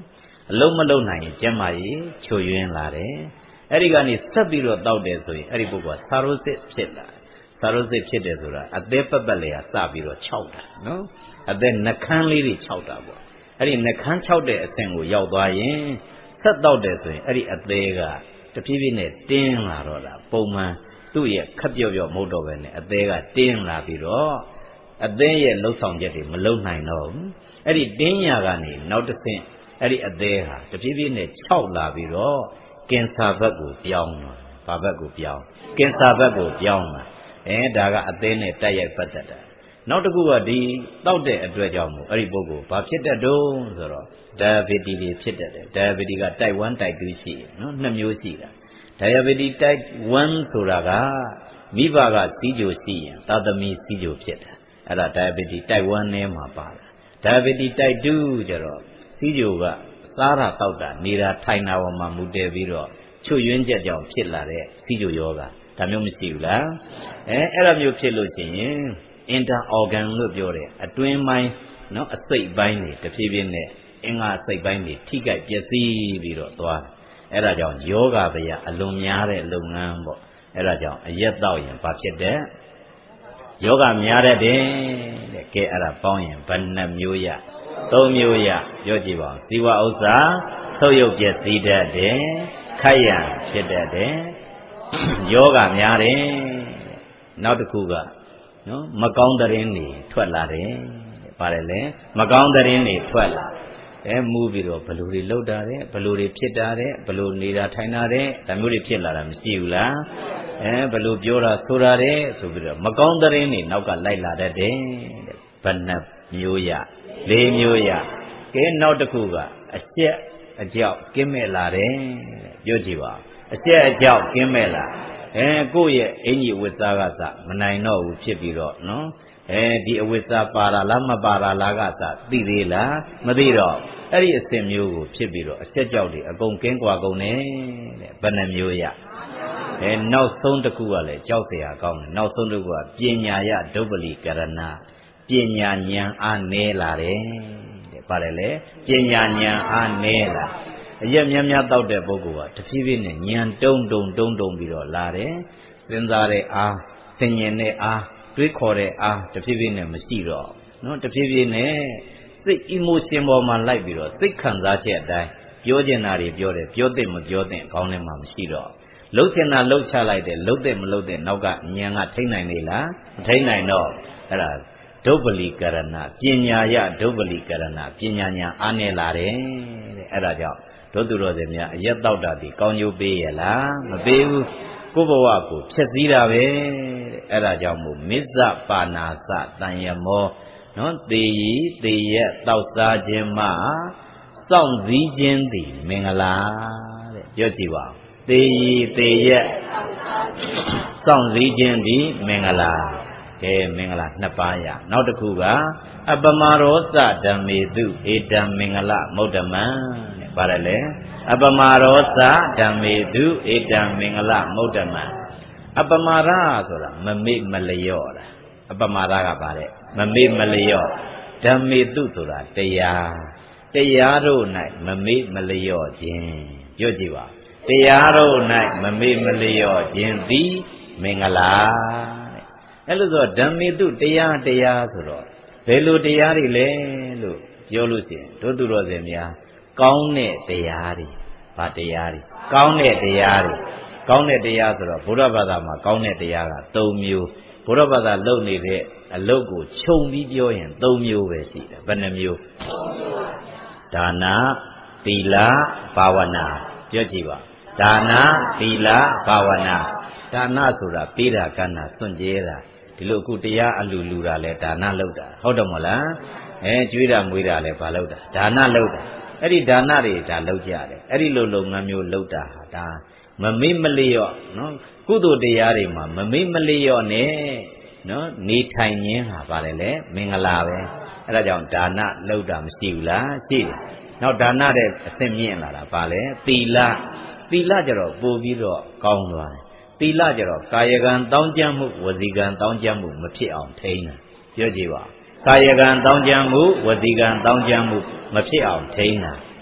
အလုံးမလုံးနိုင်ကျမ်းမာရေးချွတ်ယွင်းလာတယ်အဲ့ဒီကနေဆက်ပြီးတော့တောက်တယ်ဆိုရင်အဲ့ဒီပုဂ္ဂိုလ်ကသာရိုးစစ်ဖြစ်လာသာရိုးစစ်ဖြစ်တယ်ဆိုတာအသေးပတ်ပတ်လေးကစပြီးတော့ခြောက်တာနော်အသေးနှကန်းလေးတွေခြောက်တာပေါ့အဲ့ဒီနှကန်းခြောက်တဲ့အဆင့်ကိုရောက်သွားရင်ဆက်တောက်တယ်ဆိုရင်အဲ့ဒီအသေးကတဖြည်းဖြည်းနဲ့တင်းလာတော့တာပုံမှန်သူ့ရဲ့ခက်ပြော့ပြော့မဟုတ်တော့ပဲနဲ့အသေးကတင်းလာပြီးတော့အသေးရဲ့လှုပ်ဆောင်ချက်တွေမလုံနိုင်တော့ဘူးအဲ့ဒီတင်းညာကနေနောက်တစ်ဆင့်အဲ့ဒီအသေးဟာတဖြည်းဖြည်းနဲ့ခြောက်လာပြီးတော့ကင်ဆာဘက်ကိုပြောင်းလာဘာဘက်ကိုပြောင်းကင်ဆာဘက်ကိုပြောင်းလာအဲဒါကအသေးနဲ့တိုက်ရိုက်ပတ်သက်တာနောက်တစ်ခုကဒီတောက်တဲ့အတွက်ကြောင့်မို့အဲ့ဒီပုဂ္ဂိုလ်ဘာဖြစ်တတ်တုံးဆိုတော့ diabetes တွေဖြစ်တတ်တယ် diabetes က type one type two ရှိတယ်နော်နှစ်မျိုးရှိတာ diabetes type one ဆိုတာကမိဘကစီးကြိုရှိရင်သာသမီစီးကြိုဖြစ်တာအဲ့ဒါ diabetes type one နဲ့မှာပါတာ diabetes type two ကျတော့စီးကြိုကစားတာတောက်တာနေတာထိုင်တာပေါ်မှာမူတည်ပြီးတော့ချွတ်ယွင်းချက်ကြောင့်ဖြစ်လာတဲ့စီးကြိုယောဂဒါမျိုးမရှိဘူးလားအဲအဲ့ဒါမျိုးဖြစ်လို့ရှိရင် inter organ လို့ပြောတယ်အတွင်းပိုင်းနော်အစိတ်ပိုင်းတွေတဖြည်းဖြည်းနဲ့အင်္ဂါအစိတ်ပိုင်းတွေထိကြိုက်ပျက်စီးပြီးတော့သွားတယ်အဲ့ဒါကြောင့်ယောဂဗျာအလွန်များတဲ့လုပ်ငန်းပေါ့အဲ့ဒါကြောင့်အရက်တော့ရင်ဘာဖြစ်တဲ့ယောဂများတဲ့တဲ့ကဲအဲ့ဒါပေါင်းရင်ဘယ်နှမျိုးရသုံးမျိုးရပြောကြည့်ပါဦးဇီဝဥစ္စာသုတ်ရုပ်ပျက်စီးတတ်တယ်ခိုက်ရန်ဖြစ်တတ်တယ်ယောဂများတယ်နောက်တစ်ခုကနော်မကောင်းတဲ့ရင်တွေထွက်လာတယ်ပါတယ်လေမကောင်းတဲ့ရင်တွေထွက်လာအဲမူးပြီးတော့ဘလူတွေလှုပ်တာတဲ့ဘလူတွေဖြစ်တာတဲ့ဘလူနေတာထိုင်တာတဲ့ဒါမျိုးတွေဖြစ်လာတာမရှိဘူးလားအဲဘလူပြောတာဆိုတာတဲ့ဆိုပြီးတော့မကောင်းတဲ့ရင်တွေနောက်ကလိုက်လာတတ်တယ်ဘယ်နှမျိုးရလေးမျိုးရကဲနောက်တစ်ခုကအကျက်အကြောက်ကင်းမဲ့လာတယ်ပြောကြည့်ပါအကျက်အကြောက်ကင်းမဲ့လာအဲကိုယ့်ရဲ့အင်ကြီးဝိသကစမနိုင်တော့ဘူးဖြစ်ပြီးတော့နော်အဲဒီအဝိသပါတာလားမပါတာလားကစသိသေးလားမသိတော့အဲ့ဒီအစဉ်မျိုးကိုဖြစ်ပြီးတော့အကျက်ကြောက်တွေအကုန်ကင်းကွာကုန်တယ်တဲ့ဘယ်နှမျိုးရအဲနောက်ဆုံးတစ်ခုကလည်းကြောက်เสียကောင်းတယ်နောက်ဆုံးတစ်ခုကပညာရဒုပ္ပလိကရဏပညာဉာဏ်အားနည်းလာတယ်တဲ့ပါတယ်လေပညာဉာဏ်အားနည်းလာအရက်များများတောက်တဲ့ပုဂ္ဂိုလ်ကတဖြည်းဖြည်းနဲ့ဉာဏ်တုံတုံတုံတုံပြီးတော့လာတယ်စဉ်းစားတဲ့အားသင်ញင်တဲ့အားတွေးခေါ်တဲ့အားတဖြည်းဖြည်းနဲ့မရှိတော့နော်တဖြည်းဖြည်းနဲ့စိတ် emotion ပေါ်မှာလိုက်ပြီးတော့စိတ်ခံစားချက်အတိုင်းပြောချင်တာတွေပြောတယ်ပြောတဲ့မပြောတဲ့အကောင်းထဲမှာမရှိတော့လှုပ်ချင်တာလှုပ်ချလိုက်တယ်လှုပ်တဲ့မလှုပ်တဲ့နောက်ကဉာဏ်ကထိနိုင်နေလားမထိနိုင်တော့အဲ့ဒါဒုပ္ပလိကရဏပညာရဒုပ္ပလိကရဏပညာဉာဏ်အားနည်းလာတယ်တဲ့အဲ့ဒါကြောင့်တို့သူတော်စင်များအရက်တောက်တာဒီကောင်းကျိုးပေးရလားမပေးဘူးကိုယ့်ဘဝကိုဖျက်ဆီးတာပဲတဲ့အဲ့ဒါကြောင့်မို့မစ္ဆပါဏာစတန်ယမောနော်သေရီသေရက်တောက်စားခြင်းမှစောင့်စည်းခြင်းသည်မင်္ဂလာတဲ့ပြောကြည့်ပါဦးသေရီသေရက်စောင့်စည်းခြင်းသည်မင်္ဂလာကဲမင်္ဂလာနှစ်ပါးရနောက်တစ်ခုကအပမရောသဓမ္မေတုဧတံမင်္ဂလမௌဒ္ဓမံတဲ့ပါတယ်လေအပမရောသဓမ္မေတုဧတံမင်္ဂလမௌဒ္ဓမံအပမရဆိုတာမမေ့မလျော့တာအပမရကပါတယ်မမေ့မလျော့ဓမ္မေတုဆိုတာတရားတရားတို့၌မမေ့မလျော့ခြင်းပြောကြည့်ပါတရားတို့၌မမေ့မလျော့ခြင်းသည်မင်္ဂလာအဲ့လိုဆိုဓမ္မေတုတရားတရားဆိုတော့ဘယ်လိုတရားတွေလဲလို့ပြောလို့ရှိရင်တို့သူတော်စင်များကောင်းတဲ့တရားတွေဗာတရားတွေကောင်းတဲ့တရားတွေကောင်းတဲ့တရားဆိုတော့ဘုရားဘာသာမှာကောင်းတဲ့တရားက၃မျိုးဘုရားဘာသာလုပ်နေတဲ့အလုပ်ကိုခြုံပြီးပြောရင်၃မျိုးပဲရှိတယ်ဘယ်နှမျိုးဒါနသီလဘာဝနာပြောကြည့်ပါဒါနသီလဘာဝနာဒါနဆိုတာပေးတာကဏ္ဍစွန့်ကြဲတာဒီလိုအခုတရားအလူလူတာလဲဒါနလုပ်တာဟုတ်တယ်မဟုတ်လားအဲကျွေးတာမွေးတာလဲဘာလုပ်တာဒါနလုပ်တာအဲ့ဒီဒါနတွေဒါလုပ်ကြတယ်အဲ့ဒီလိုလုပ်ငန်းမျိုးလုပ်တာဟာဒါမမေ့မလျော့နော်ကုသိုလ်တရားတွေမှာမမေ့မလျော့နဲ့နော်နေထိုင်ခြင်းဟာပါတယ်လေမင်္ဂလာပဲအဲ့ဒါကြောင့်ဒါနလုပ်တာမရှိဘူးလားရှိတယ်နောက်ဒါနတဲ့အသင့်မြင့်လာတာပါလေသီလသီလကြတော့ပို့ပြီးတော့ကောင်းသွားတယ်သီလကြတော့ကာယကံတောင်းကြမှုဝစီကံတောင်းကြမှုမဖြစ်အောင်ထိန်းတာပြောကြည့်ပါကာယကံတောင်းကြမှုဝစီကံတောင်းကြမှုမဖြစ်အောင်ထိန်းတာ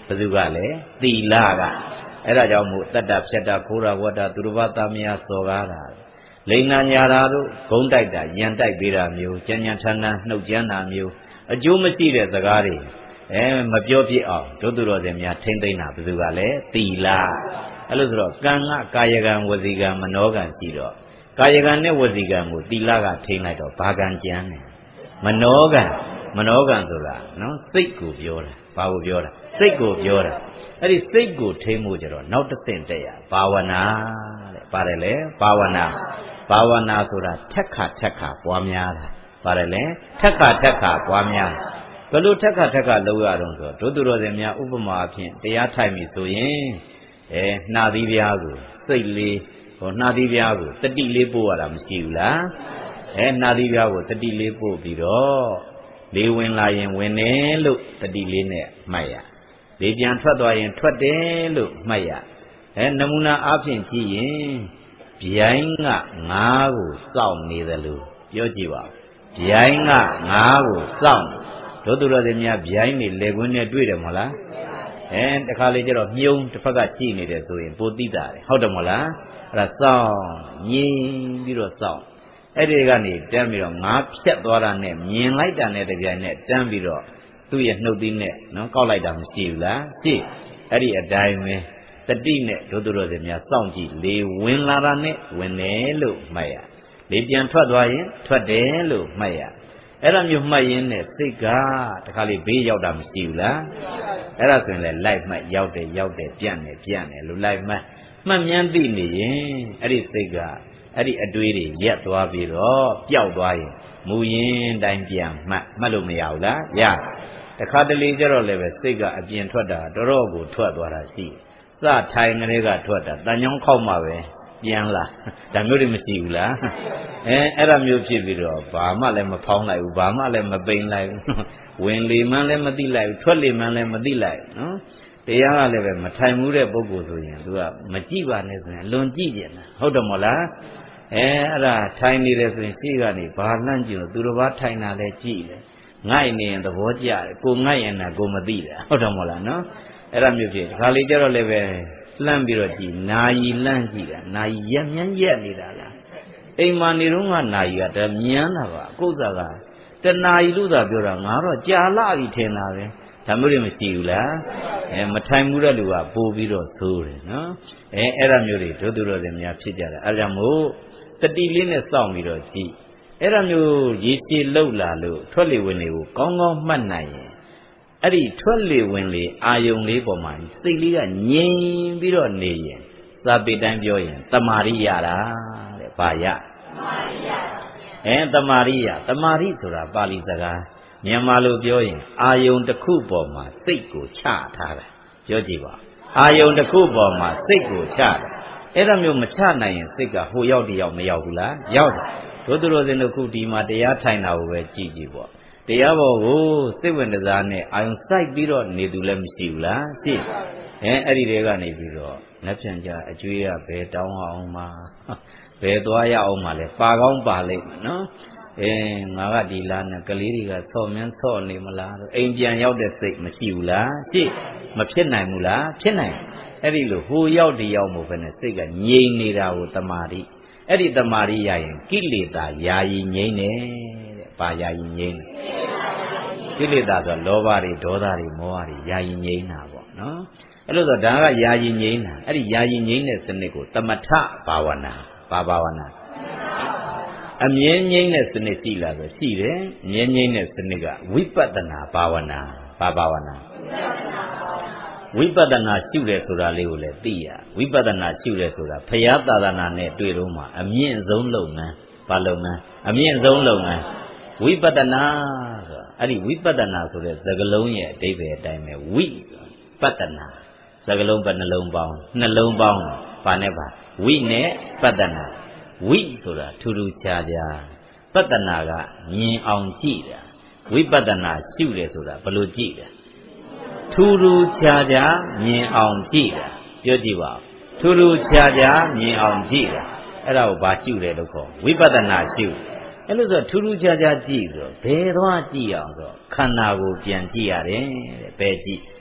ဘယ်သူကလဲသီလကအဲ့ဒါကြောင့်မို့တတ္တဖြတ်တာခိုးတာဝတ်တာသူတစ်ပါးသားမယားစော်ကားတာလိန်နာညာတာတို့ဂုံးတိုက်တာရန်တိုက်ပေးတာမျိုးကြံ့ကြံ့ထန်းထန်းနှုတ်ကြမ်းတာမျိုးအကျိုးမရှိတဲ့စကားတွေအဲမပြောပြအောင်တို့သူတော်စင်များထိမ့်သိမ့်တာဘယ်သူကလဲသီလအဲ့လိုဆိုတော့ကံကကာယကံဝစီကံမနောကံရှိတော့ကာယကံနဲ့ဝစီကံကိုသီလကထိမ့်လိုက်တော့ဘာကံကြမ်းလဲမနောကံမနောကံဆိုတာနော်စိတ်ကိုပြောတာဘာကိုပြောတာစိတ်ကိုပြောတာအဲ့ဒီစိတ်ကိုထိမ့်မှုကြတော့နောက်တစ်ဆင့်တက်ရဘာဝနာတဲ့ပါတယ်လေဘာဝနာဘာဝနာဆိုတာထက်ခါထက်ခါပွားများတာပါတယ်လေထက်ခါထက်ခါပွားများဘယ်လိုထက်ခါထက်ခါလုပ်ရအောင်ဆိုတို့သူတော်စင်များဥပမာအဖြစ်တရားထိုင်ပြီဆိုရင်အဲနှာသီးပြားကိုစိတ်လေးဟောနှာသီးပြားကိုတတိလေးပို့ရတာမရှိဘူးလားအဲနှာသီးပြားကိုတတိလေးပို့ပြီးတော့လေးဝင်လာရင်ဝင်တယ်လို့တတိလေးနဲ့မှတ်ရလေးပြန်ထွက်သွားရင်ထွက်တယ်လို့မှတ်ရအဲနမူနာအားဖြင့်ကြည့်ရင်ဗျိုင်းကငါးကိုစောင့်နေတယ်လို့ပြောကြည့်ပါဗျိုင်းကငါးကိုစောင့်တို့သူတော်စင်များဗျိုင်းနေလေကွင်းနဲ့တွေ့တယ်မဟုတ်လားအဲတခါလေကျတော့မြုံတစ်ဖက်ကကြည့်နေတယ်ဆိုရင်ပိုသိတာတယ်ဟုတ်တယ်မဟုတ်လားအဲ့ဒါစောင့်ငြိမ်ပြီးတော့စောင့်အဲ့ဒီကနေတန်းပြီးတော့ငါးဖြတ်သွားတာနဲ့မြင်လိုက်တာနဲ့တပြိုင်နက်တန်းပြီးတော့သူ့ရဲ့နှုတ်သီးနဲ့နော်ကောက်လိုက်တာမရှိဘူးလားရှိအဲ့ဒီအတိုင်းပဲတတိနဲ့တို့သူတော်စင်များစောင့်ကြည့်လေဝင်လာတာနဲ့ဝင်တယ်လို့မှတ်ရလေပြန်ထွက်သွားရင်ထွက်တယ်လို့မှတ်ရအဲ့ဒါမျိုးမှတ်ရင်းနဲ့စိတ်ကတခါလေဘေးရောက်တာမရှိဘူးလားအဲ့ဒါဆိုရင်လည်းလိုက်မှတ်ရောက်တယ်ရောက်တယ်ပြန့်တယ်ပြန့်တယ်လို့လိုက်မှတ်မှတ်မြန်းသိနေရင်အဲ့ဒီစိတ်ကအဲ့ဒီအတွေးတွေရက်သွားပြီးတော့ပျောက်သွားရင်မူရင်းတိုင်းပြန်မှတ်မှတ်လို့မရဘူးလားရတခါတလေကျတော့လည်းပဲစိတ်ကအပြင်ထွက်တာတော်တော်ကိုထွက်သွားတာရှိစထိုင်ကလေးကထွက်တာတန်ချောင်းခောက်မှပဲပြန်လာဒါမျိုးတွေမရှိဘူးလားအဲအဲ့ဒါမျိုးဖြစ်ပြီးတော့ဘာမှလည်းမဖောင်းလိုက်ဘူးဘာမှလည်းမပိန်လိုက်ဘူးဝင်လေမှန်းလည်းမသိလိုက်ဘူးထွက်လေမှန်းလည်းမသိလိုက်နော်တရားကလည်းပဲမထိုင်မှုတဲ့ပုဂ္ဂိုလ်ဆိုရင် तू ကမကြည့်ပါနဲ့ဆိုရင်လွန်ကြည့်ကြတယ်ဟုတ်တယ်မဟုတ်လားအဲအဲ့ဒါထိုင်နေတယ်ဆိုရင်စိတ်ကနေဘာလှမ်းကြည့်လို့သူတစ်ပါးထိုင်တာလဲကြည့်တယ်ငိုက်နေရင်သဘောကျတယ်ကိုငိုက်ရင်လည်းကိုမသိတာဟုတ်တယ်မဟုတ်လားနော်အဲ့ဒါမျိုးဖြစ်ခါလေးကျတော့လည်းပဲလှမ်းပြီးတော့ကြည့်နာယီလှမ်းကြည့်တာနာယီရက်မြန်းရက်နေတာလားအိမ်မှာနေတော့ကနာယီကတည်းမြန်းတာပါကိုယ်စားကတနာယီလို့သာပြောတာငါတော့ကြာလာပြီထင်တာပဲဒါမျိုးတွေမရှိဘူးလားအဲမထိုင်မှုတဲ့လူကပို့ပြီးတော့သိုးတယ်နော်အဲအဲ့ဒါမျိုးတွေဒုသူတော်စင်များဖြစ်ကြတယ်အဲဒါမို့တတိလေးနဲ့စောင့်ပြီးတော့ကြည့်အဲ့ဒါမျိုးရေရှည်လှုပ်လာလို့ထွက်လေဝင်လေကိုကောင်းကောင်းမှတ်နိုင်ရင်အဲ့ဒီထွက်လေဝင်လေအာယုံလေးပေါ်မှာစိတ်လေးကငြိမ်ပြီးတော့နေရင်သာပေတိုင်းပြောရင်တမာရိရတာတဲ့ဘာရတမာရိရအဲတမာရိယတမာရိဆိုတာပါဠိစကားမြန်မာလိုပြောရင်အာယုံတစ်ခုပေါ်မှာစိတ်ကိုချထားတာပြောကြည့်ပါအာယုံတစ်ခုပေါ်မှာစိတ်ကိုချတယ်အဲ့ဒါမျိုးမချနိုင်ရင်စိတ်ကဟိုရောက်တယောက်မရောက်ဘူးလားရောက်တယ်တို့သူတော်စင်တို့ခုဒီမှာတရားထိုင်တာကိုပဲကြည့်ကြည့်ပေါ့တရားပေါ်ကိုစိတ်ဝင်စားနဲ့အာယုံစိုက်ပြီးတော့နေသူလည်းမရှိဘူးလားရှိအဲအဲ့ဒီတွေကနေပြီးတော့လက်ပြန်ကြအကျွေးရဘယ်တောင်းအောင်မှာဘယ်သွားရအောင်မှာလဲပါကောင်းပါလိမ့်မယ်နော်အဲငါကဒီလားနဲ့ကလေးတွေကဆော့မင်းဆော့နေမလားအိမ်ပြန်ရောက်တဲ့စိတ်မရှိဘူးလားရှိမဖြစ်နိုင်ဘူးလားဖြစ်နိုင်အဲ့ဒီလိုဟိုရောက်ဒီရောက်မို့ပဲနဲ့စိတ်ကငြိမ်နေတာကိုတမာတိအဲ့ဒီတမာတိရရင်ကိလေသာယာယီငြိမ်တယ်တဲ့ဘာယာယီငြိမ်ကိလေသာဆိုလောဘတွေဒေါသတွေမောဟတွေယာယီငြိမ်တာပေါ့နော်အဲ့လိုဆိုဒါကယာယီငြိမ်တာအဲ့ဒီယာယီငြိမ်တဲ့စနစ်ကိုသမထဘာဝနာဘာဘာဝနာအမြဲငြိမ်တဲ့စနစ်ရှိလားဆိုရှိတယ်အမြဲငြိမ်တဲ့စနစ်ကဝိပဿနာဘာဝနာဘာဘာဝနာဝိပဿနာရှုတယ်ဆိုတာလေးကိုလည်းသိရဝိပဿနာရှုတယ်ဆိုတာဘုရားသာသနာနဲ့တွေ့တော့မှအမြင့်ဆုံးလုပ်ငန်းဘာလုပ်ငန်းအမြင့်ဆုံးလုပ်ငန်းဝိပဿနာဆိုအဲ့ဒီဝိပဿနာဆိုတဲ့စကားလုံးရဲ့အဓိပ္ပာယ်အတိုင်းပဲဝိပဿနာစကားလုံးပဲနှလုံးပေါင်းနှလုံးပေါင်းဘာနဲ့ပါဝိနဲ့ပဿနာဝိဆိုတာထူးထူးခြားခြားပဿနာကမြင်အောင်ကြည့်တာဝိပဿနာရှုတယ်ဆိုတာဘယ်လိုကြည့်တာထူးထူးခြားခြားမြင်အောင်ကြည့်တာပြောကြည့်ပါထူးထူးခြားခြားမြင်အောင်ကြည့်တာအဲ့ဒါကိုဘာရှုတယ်လို့ခေါ်ဝိပဿနာရှုအဲ့လိုဆိုထူးထူးခြားခြားကြည့်ဆိုဘယ်တော့ကြည့်အောင်ဆိုခန္ဓာကိုပြန်ကြည့်ရတယ်တဲ့ဘယ်ကြည့်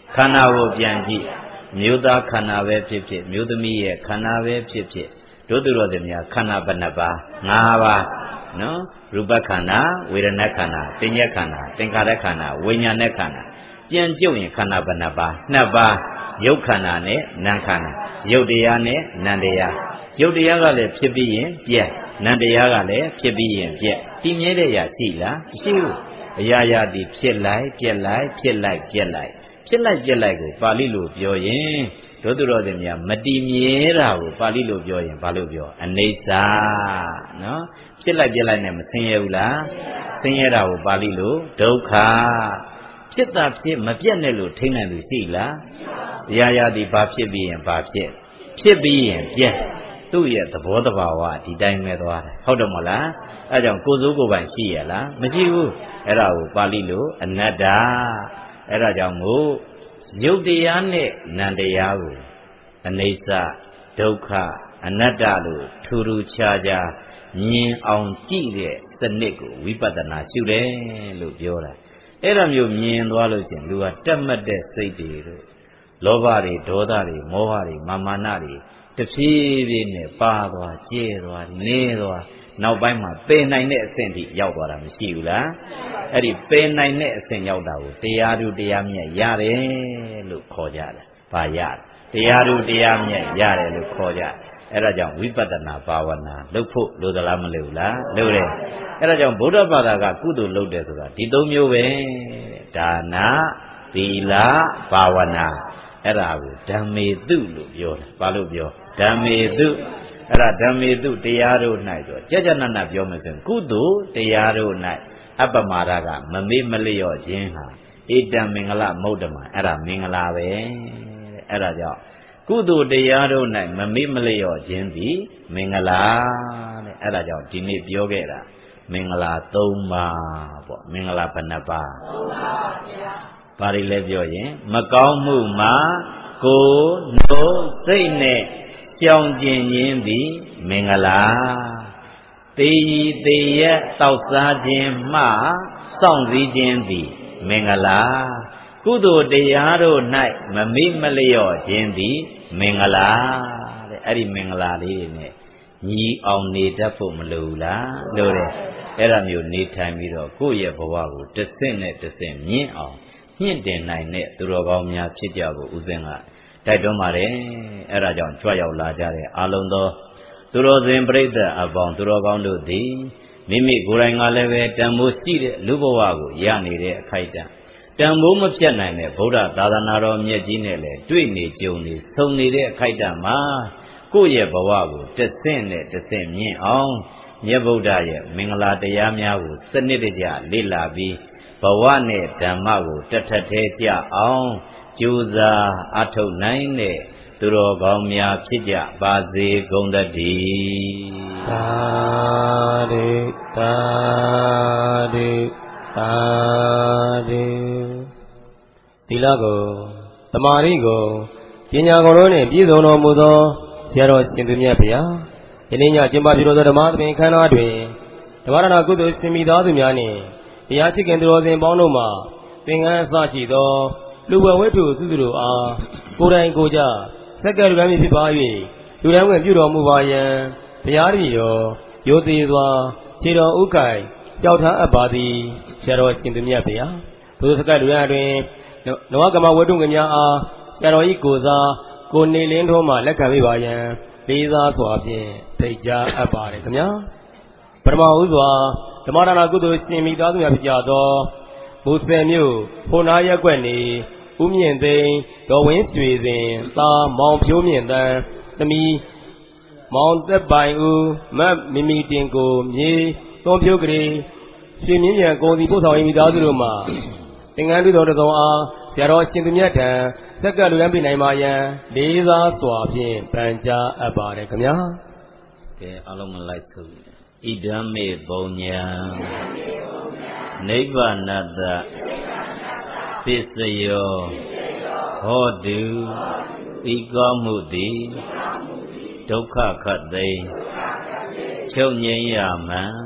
ခန္ဓာကိုပြန်ကြည့်မြို့သားခန္ဓာပဲဖြစ်ဖြစ်မြို့သမီးရဲ့ခန္ဓာပဲဖြစ်ဖြစ်တို့သူတော်စင်များခန္ဓာဘယ်နှပါး၅ပါးနော်ရူပခန္ဓာဝေဒနာခန္ဓာသင်ညက်ခန္ဓာသင်္ခါရခန္ဓာဝိညာဉ်နဲ့ခန္ဓာပြန်ကြုတ်ရင်ခန္ဓာဘယ်နှပါးနှစ်ပါးရုပ်ခန္ဓာနဲ့နာမ်ခန္ဓာရုပ်တရားနဲ့နာမ်တရားရုပ်တရားကလည်းဖြစ်ပြီးရင်ပြက်နာမ်တရားကလည်းဖြစ်ပြီးရင်ပြက်တည်မြဲတဲ့ရာရှိလားမရှိဘူးအရာရာဒီဖြစ်လိုက်ပြက်လိုက်ဖြစ်လိုက်ပြက်လိုက်ဖြစ်လိုက်ပြက်လိုက်ကိုပါဠိလိုပြောရင်တို့သူတော်စင်များမတည်မြဲတာကိုပါဠိလိုပြောရင်ဘာလို့ပြောအနိစ္စနော်ဖြစ်လိုက်ပြက်လိုက်နဲ့မဆင်းရဲဘူးလားဆင်းရဲတာကိုပါဠိလိုဒုက္ခဖြစ်တာဖြစ်မပြတ်နဲ့လို့ထိနိုင်သူရှိလားရာရာဒီဘာဖြစ်ပြီးရင်ဘာဖြစ်ဖြစ်ပြီးရင်ပြက်သူ့ရဲ့သဘောတဘာဝဒီတိုင်းပဲသွားတယ်ဟုတ်တယ်မဟုတ်လားအဲကြောင့်ကိုယ်စိုးကိုယ်ပိုင်ရှိရလားမရှိဘူးအဲ့ဒါကိုပါဠိလိုအနတ္တအဲ့ဒါကြောင့်မို့ရုပ်တရားနဲ့နံတရားကိုအနိစ္စဒုက္ခအနတ္တလို့ထူထူခြားခြားမြင်အောင်ကြည့်တဲ့စနစ်ကိုဝိပဿနာရှုတယ်လို့ပြောတာအဲ့ဒါမျိုးမြင်သွားလို့ရှိရင်လူကတက်မှတ်တဲ့စိတ်တွေတို့လောဘတွေဒေါသတွေမောဟတွေမာမာနတွေတဖြည်းဖြည်းနဲ့ပါသွားကျဲသွားနေသွားနောက်ပိုင်းမှာပယ်နိုင်တဲ့အဆင့်ထိရောက်သွားတာမရှိဘူးလားအဲ့ဒီပယ်နိုင်တဲ့အဆင့်ရောက်တာကိုတရားသူတရားမြတ်ရတယ်လို့ခေါ်ကြတယ်။ဘာရတယ်တရားသူတရားမြတ်ရတယ်လို့ခေါ်ကြအဲ့ဒါကြောင့်ဝိပဿနာဘာဝနာလုပ်ဖို့လိုသလားမလိုဘူးလားလိုတယ်အဲ့ဒါကြောင့်ဗုဒ္ဓဘာသာကကုသိုလ်လုပ်တယ်ဆိုတာဒီသုံးမျိုးပဲဒါနသီလဘာဝနာအဲ့ဒါကိုဓမ္မေတုလို့ပြောတယ်ဘာလို့ပြောဓမ္မေတုအဲ့ဒါဓမ္မေတုတရားတို့၌ဆိုကြကြနနပြောမယ်ဆိုရင်ကုသိုလ်တရားတို့၌အပ္ပမာဒကမမေ့မလျော့ခြင်းဟာဣတံမင်္ဂလမုဒ္ဓမာအဲ့ဒါမင်္ဂလာပဲအဲ့ဒါကြောင့်ကုသိုလ်တရားတို့၌မမေ့မလျော့ခြင်းသည်မင်္ဂလာတဲ့အဲ့ဒါကြောင့်ဒီနေ့ပြောခဲ့တာမင်္ဂလာ၃ပါးပေါ့မင်္ဂလာဘယ်နှပါး၃ပါးပါဗျာဘာတွေလဲပြောရင်မကောင်းမှုမှာကိုယ်နှုတ်စိတ်နဲ့ကြောင်ကျင်ခြင်းသည်မင်္ဂလာတေရီတေရက်တောက်စားခြင်းမှစောင့်စည်းခြင်းသည်မင်္ဂလာကုသိုလ်တရားတို့၌မမေ့မလျော့ခြင်းသည်မင်္ဂလာတဲ့အဲ့ဒီမင်္ဂလာလေးတွေနဲ့ညီအောင်နေတတ်ဖို့မလိုဘူးလားလိုတယ်အဲ့ဒါမျိုးနေထိုင်ပြီးတော့ကိုယ့်ရဲ့ဘဝကိုတစ်ဆင့်နဲ့တစ်ဆင့်မြင့်အောင်မြင့်တင်နိုင်တဲ့သူတော်ကောင်းများဖြစ်ကြဖို့ဦးဇင်းကတိုက်တွန်းပါတယ်အဲ့ဒါကြောင့်ကြွရောက်လာကြတဲ့အာလုံးသောသူတော်စင်ပြိဿအပေါင်းသူတော်ကောင်းတို့သည်မိမိကိုယ်တိုင်ကလည်းပဲတန်ဖိုးရှိတဲ့လူဘဝကိုရနေတဲ့အခိုက်အတန့်တန်ဖိုးမပြတ်နိုင်တဲ့ဗုဒ္ဓသာသနာတော်မြတ်ကြီးနဲ့လည်းတွေ့နေကြုံနေဆုံနေတဲ့အခိုက်အတန့်မှာကိုယ့်ရဲ့ဘဝကိုတစ်ဆင့်နဲ့တစ်ဆင့်မြင့်အောင်မြတ်ဗုဒ္ဓရဲ့မင်္ဂလာတရားများကိုစနစ်တကျလေ့လာပြီးဘဝနဲ့ဓမ္မကိုတထထဲကြအောင်ကြိုးစားအထောက်နိုင်တဲ့သူတော်ကောင်းများဖြစ်ကြပါစေကုန်သတည်းသာဓုသာဓုသာဓုသီလကိုသမာဓိကိုပညာကိုယ်တို့နှင့်ပြည့်စုံတော်မူသောဆရာတော်ရှင်သူမြတ်ဗျာယနေ့ညကျင်းပပြုတော်သောဓမ္မသဘင်ခမ်းနားတွင်ဓမ္မရဏကုသိုလ်ရှင်မိသားစုများနှင့်တရားချစ်ခင်သူတော်စင်ပေါင်းတို့မှသင်္ကန်းအစရှိသောလူဝဲဝိထုစုစုတို့အားကိုယ်တိုင်ကိုယ်ကြစက္ကလူတိုင်းဖြစ်ပါ၍လူတိုင်းဝင်ပြုတော်မူပါယံဘုရားတပည့်တော်ရိုသေစွာခြေတော်ဥကိုင်ကြောက်ထားအပ်ပါသည်ဆရာတော်ရှင်သူမြတ်ဗျာဘုရားစက္ကလူရတွင်နဝကမဝတ္ထုငယ်များအားဆရာတော်ဤကိုစားကိုနေလင်းထုံးမှလက်ခံပေးပါယံလေးစားစွာဖြင့်ထိတ်ကြားအပ်ပါတယ်ခင်ဗျာပထမဦးစွာဓမ္မဒါနကုသိုလ်ရှင်မိသားစုများဖြစ်ကြသောမူဆယ်မြို့ဖိုနာရက်ကွက်နေဦးမြင့်သိန်းဒေါ်ဝင်းရွှေစဉ်သားမောင်ဖြိုးမြင့်တန်းသမီးမောင်သက်ပိုင်ဦးမတ်မီမီတင်ကိုမြေသွန်ဖြိုးကလေးရွှေမြင့်မြန်ကုံစီပို့ဆောင်ရေးမိသားစုတို့မှသင်္ကန်းပြုတော်တော်အားဆရာတော်ရှင်သူမြတ်ထံစက္ကလူရန်ပြနိုင်ပါယံလေးစားစွာဖြင့်ပန်ကြားအပ်ပါတယ်ခင်ဗျာကဲအားလုံးမလိုက်သုဣဒံမေဘုံညာနိဗ္ဗာနတပစ္စယောဟောတုဤကောမှုသည်ဒုက္ခခတ်သိချုပ်ငြိမ်းရမှန်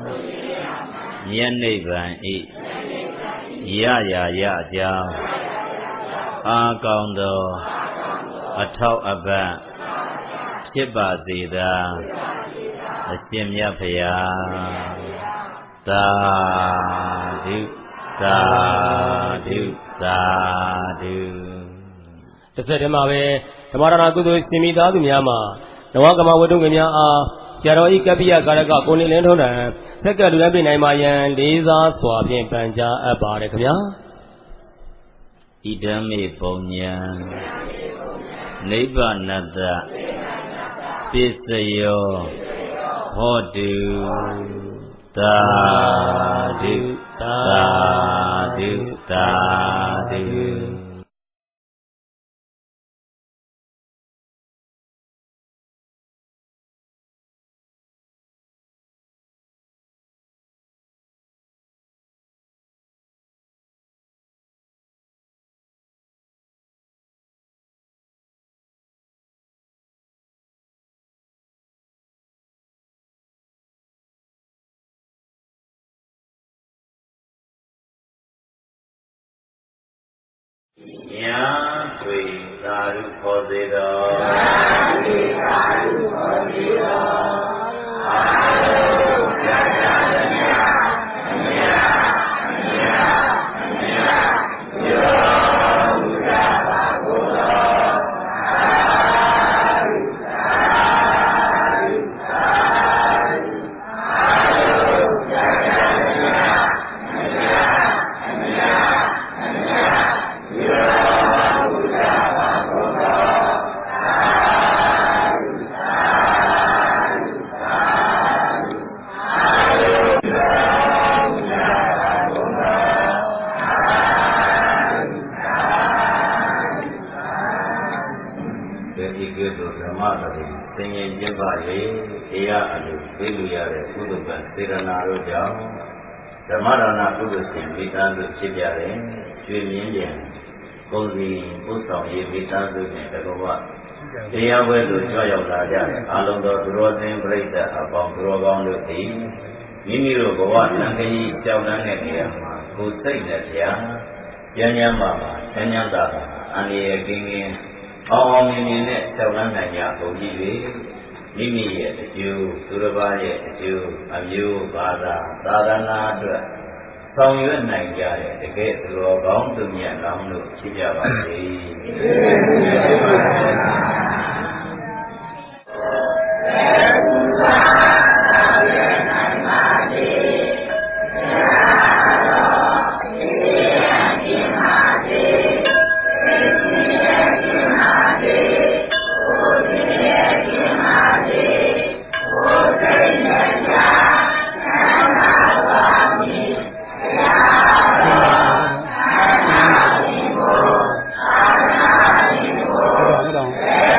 မြတ်နိဗ္ဗာန်ဤရရာရကြောင်းအာကောင်းသောအထောက်အပံ့ဖြစ်ပါစေသာအရှင်မြတ်ဖရာသာဓုသာဓုသာဓုတစ်ဆက်တည်းမှာပဲဓမ္မဒါနကုသိုလ်ရှင်မိသားစုများမှာနဝကမဝတ္ထုငယ်များအားဆရာတော်ဤကပ္ပိယကာရကကိုနေလင်းထုံးတံဆက်ကလူတိုင်းပြည်နိုင်မှာယံလေးစားစွာဖြင့်ပန်ကြားအပ်ပါတယ်ခင်ဗျာဣဒံမေပုံညာနိဗ္ဗာနတ္တပစ္စယောဟောတုသာဓုသာဓုသာဓုညာတွေသာရုခေါ်စေတော်သာဓုသာဓုခေါ်စေတော်အာရုံကြကြသမျှအမြတ်အမြတ်အမြတ်ယောဘုရားပါကိုယ်တော်သာဓုသာဓုသာဓုအာရုံကြကြသမျှအမြတ်အမြတ်အမြတ်သင်ရင်ကျင့်ပါလေတရားအလိုသိလို့ရတဲ့ကုသိုလ်ကစေတနာတို့ကြောင့်ဓမ္မဒါနကုသိုလ်ရှင်မိသားစုဖြစ်ကြတယ်ကျွေးမြင်းပြန်ကုန်စည်ပို့ဆောင်ရေးမိသားစုနဲ့တကွတရားပွဲသို့ကြွရောက်လာကြတယ်အလုံးသောသူတော်စင်ပြိဿအပေါင်းသူတော်ကောင်းတို့သည်မိမိတို့ဘဝတန်ခရီးလျှောက်တန်းတဲ့နေရာမှာကိုယ်စိတ်နဲ့ဗျာဉာဏ်ဉာဏ်ပါပါချမ်းသာတာအန္တရာယ်ကင်းကင်းအောင်အောင်မြင်မြင်နဲ့လျှောက်လန်းနိုင်ကြကုန်ပြီလေမိမိရဲ့အကျိုးသူတစ်ပါးရဲ့အကျိုးအမျိုးဘာသာသာသနာအတွက်ဆောင်ရွက်နိုင်ကြတဲ့တကယ်သူတော်ကောင်းသူမြတ်ကောင်းတို့ဖြစ်ကြပါစေက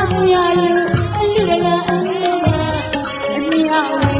မူရလူအလူရလာအလူရအမြာဝေ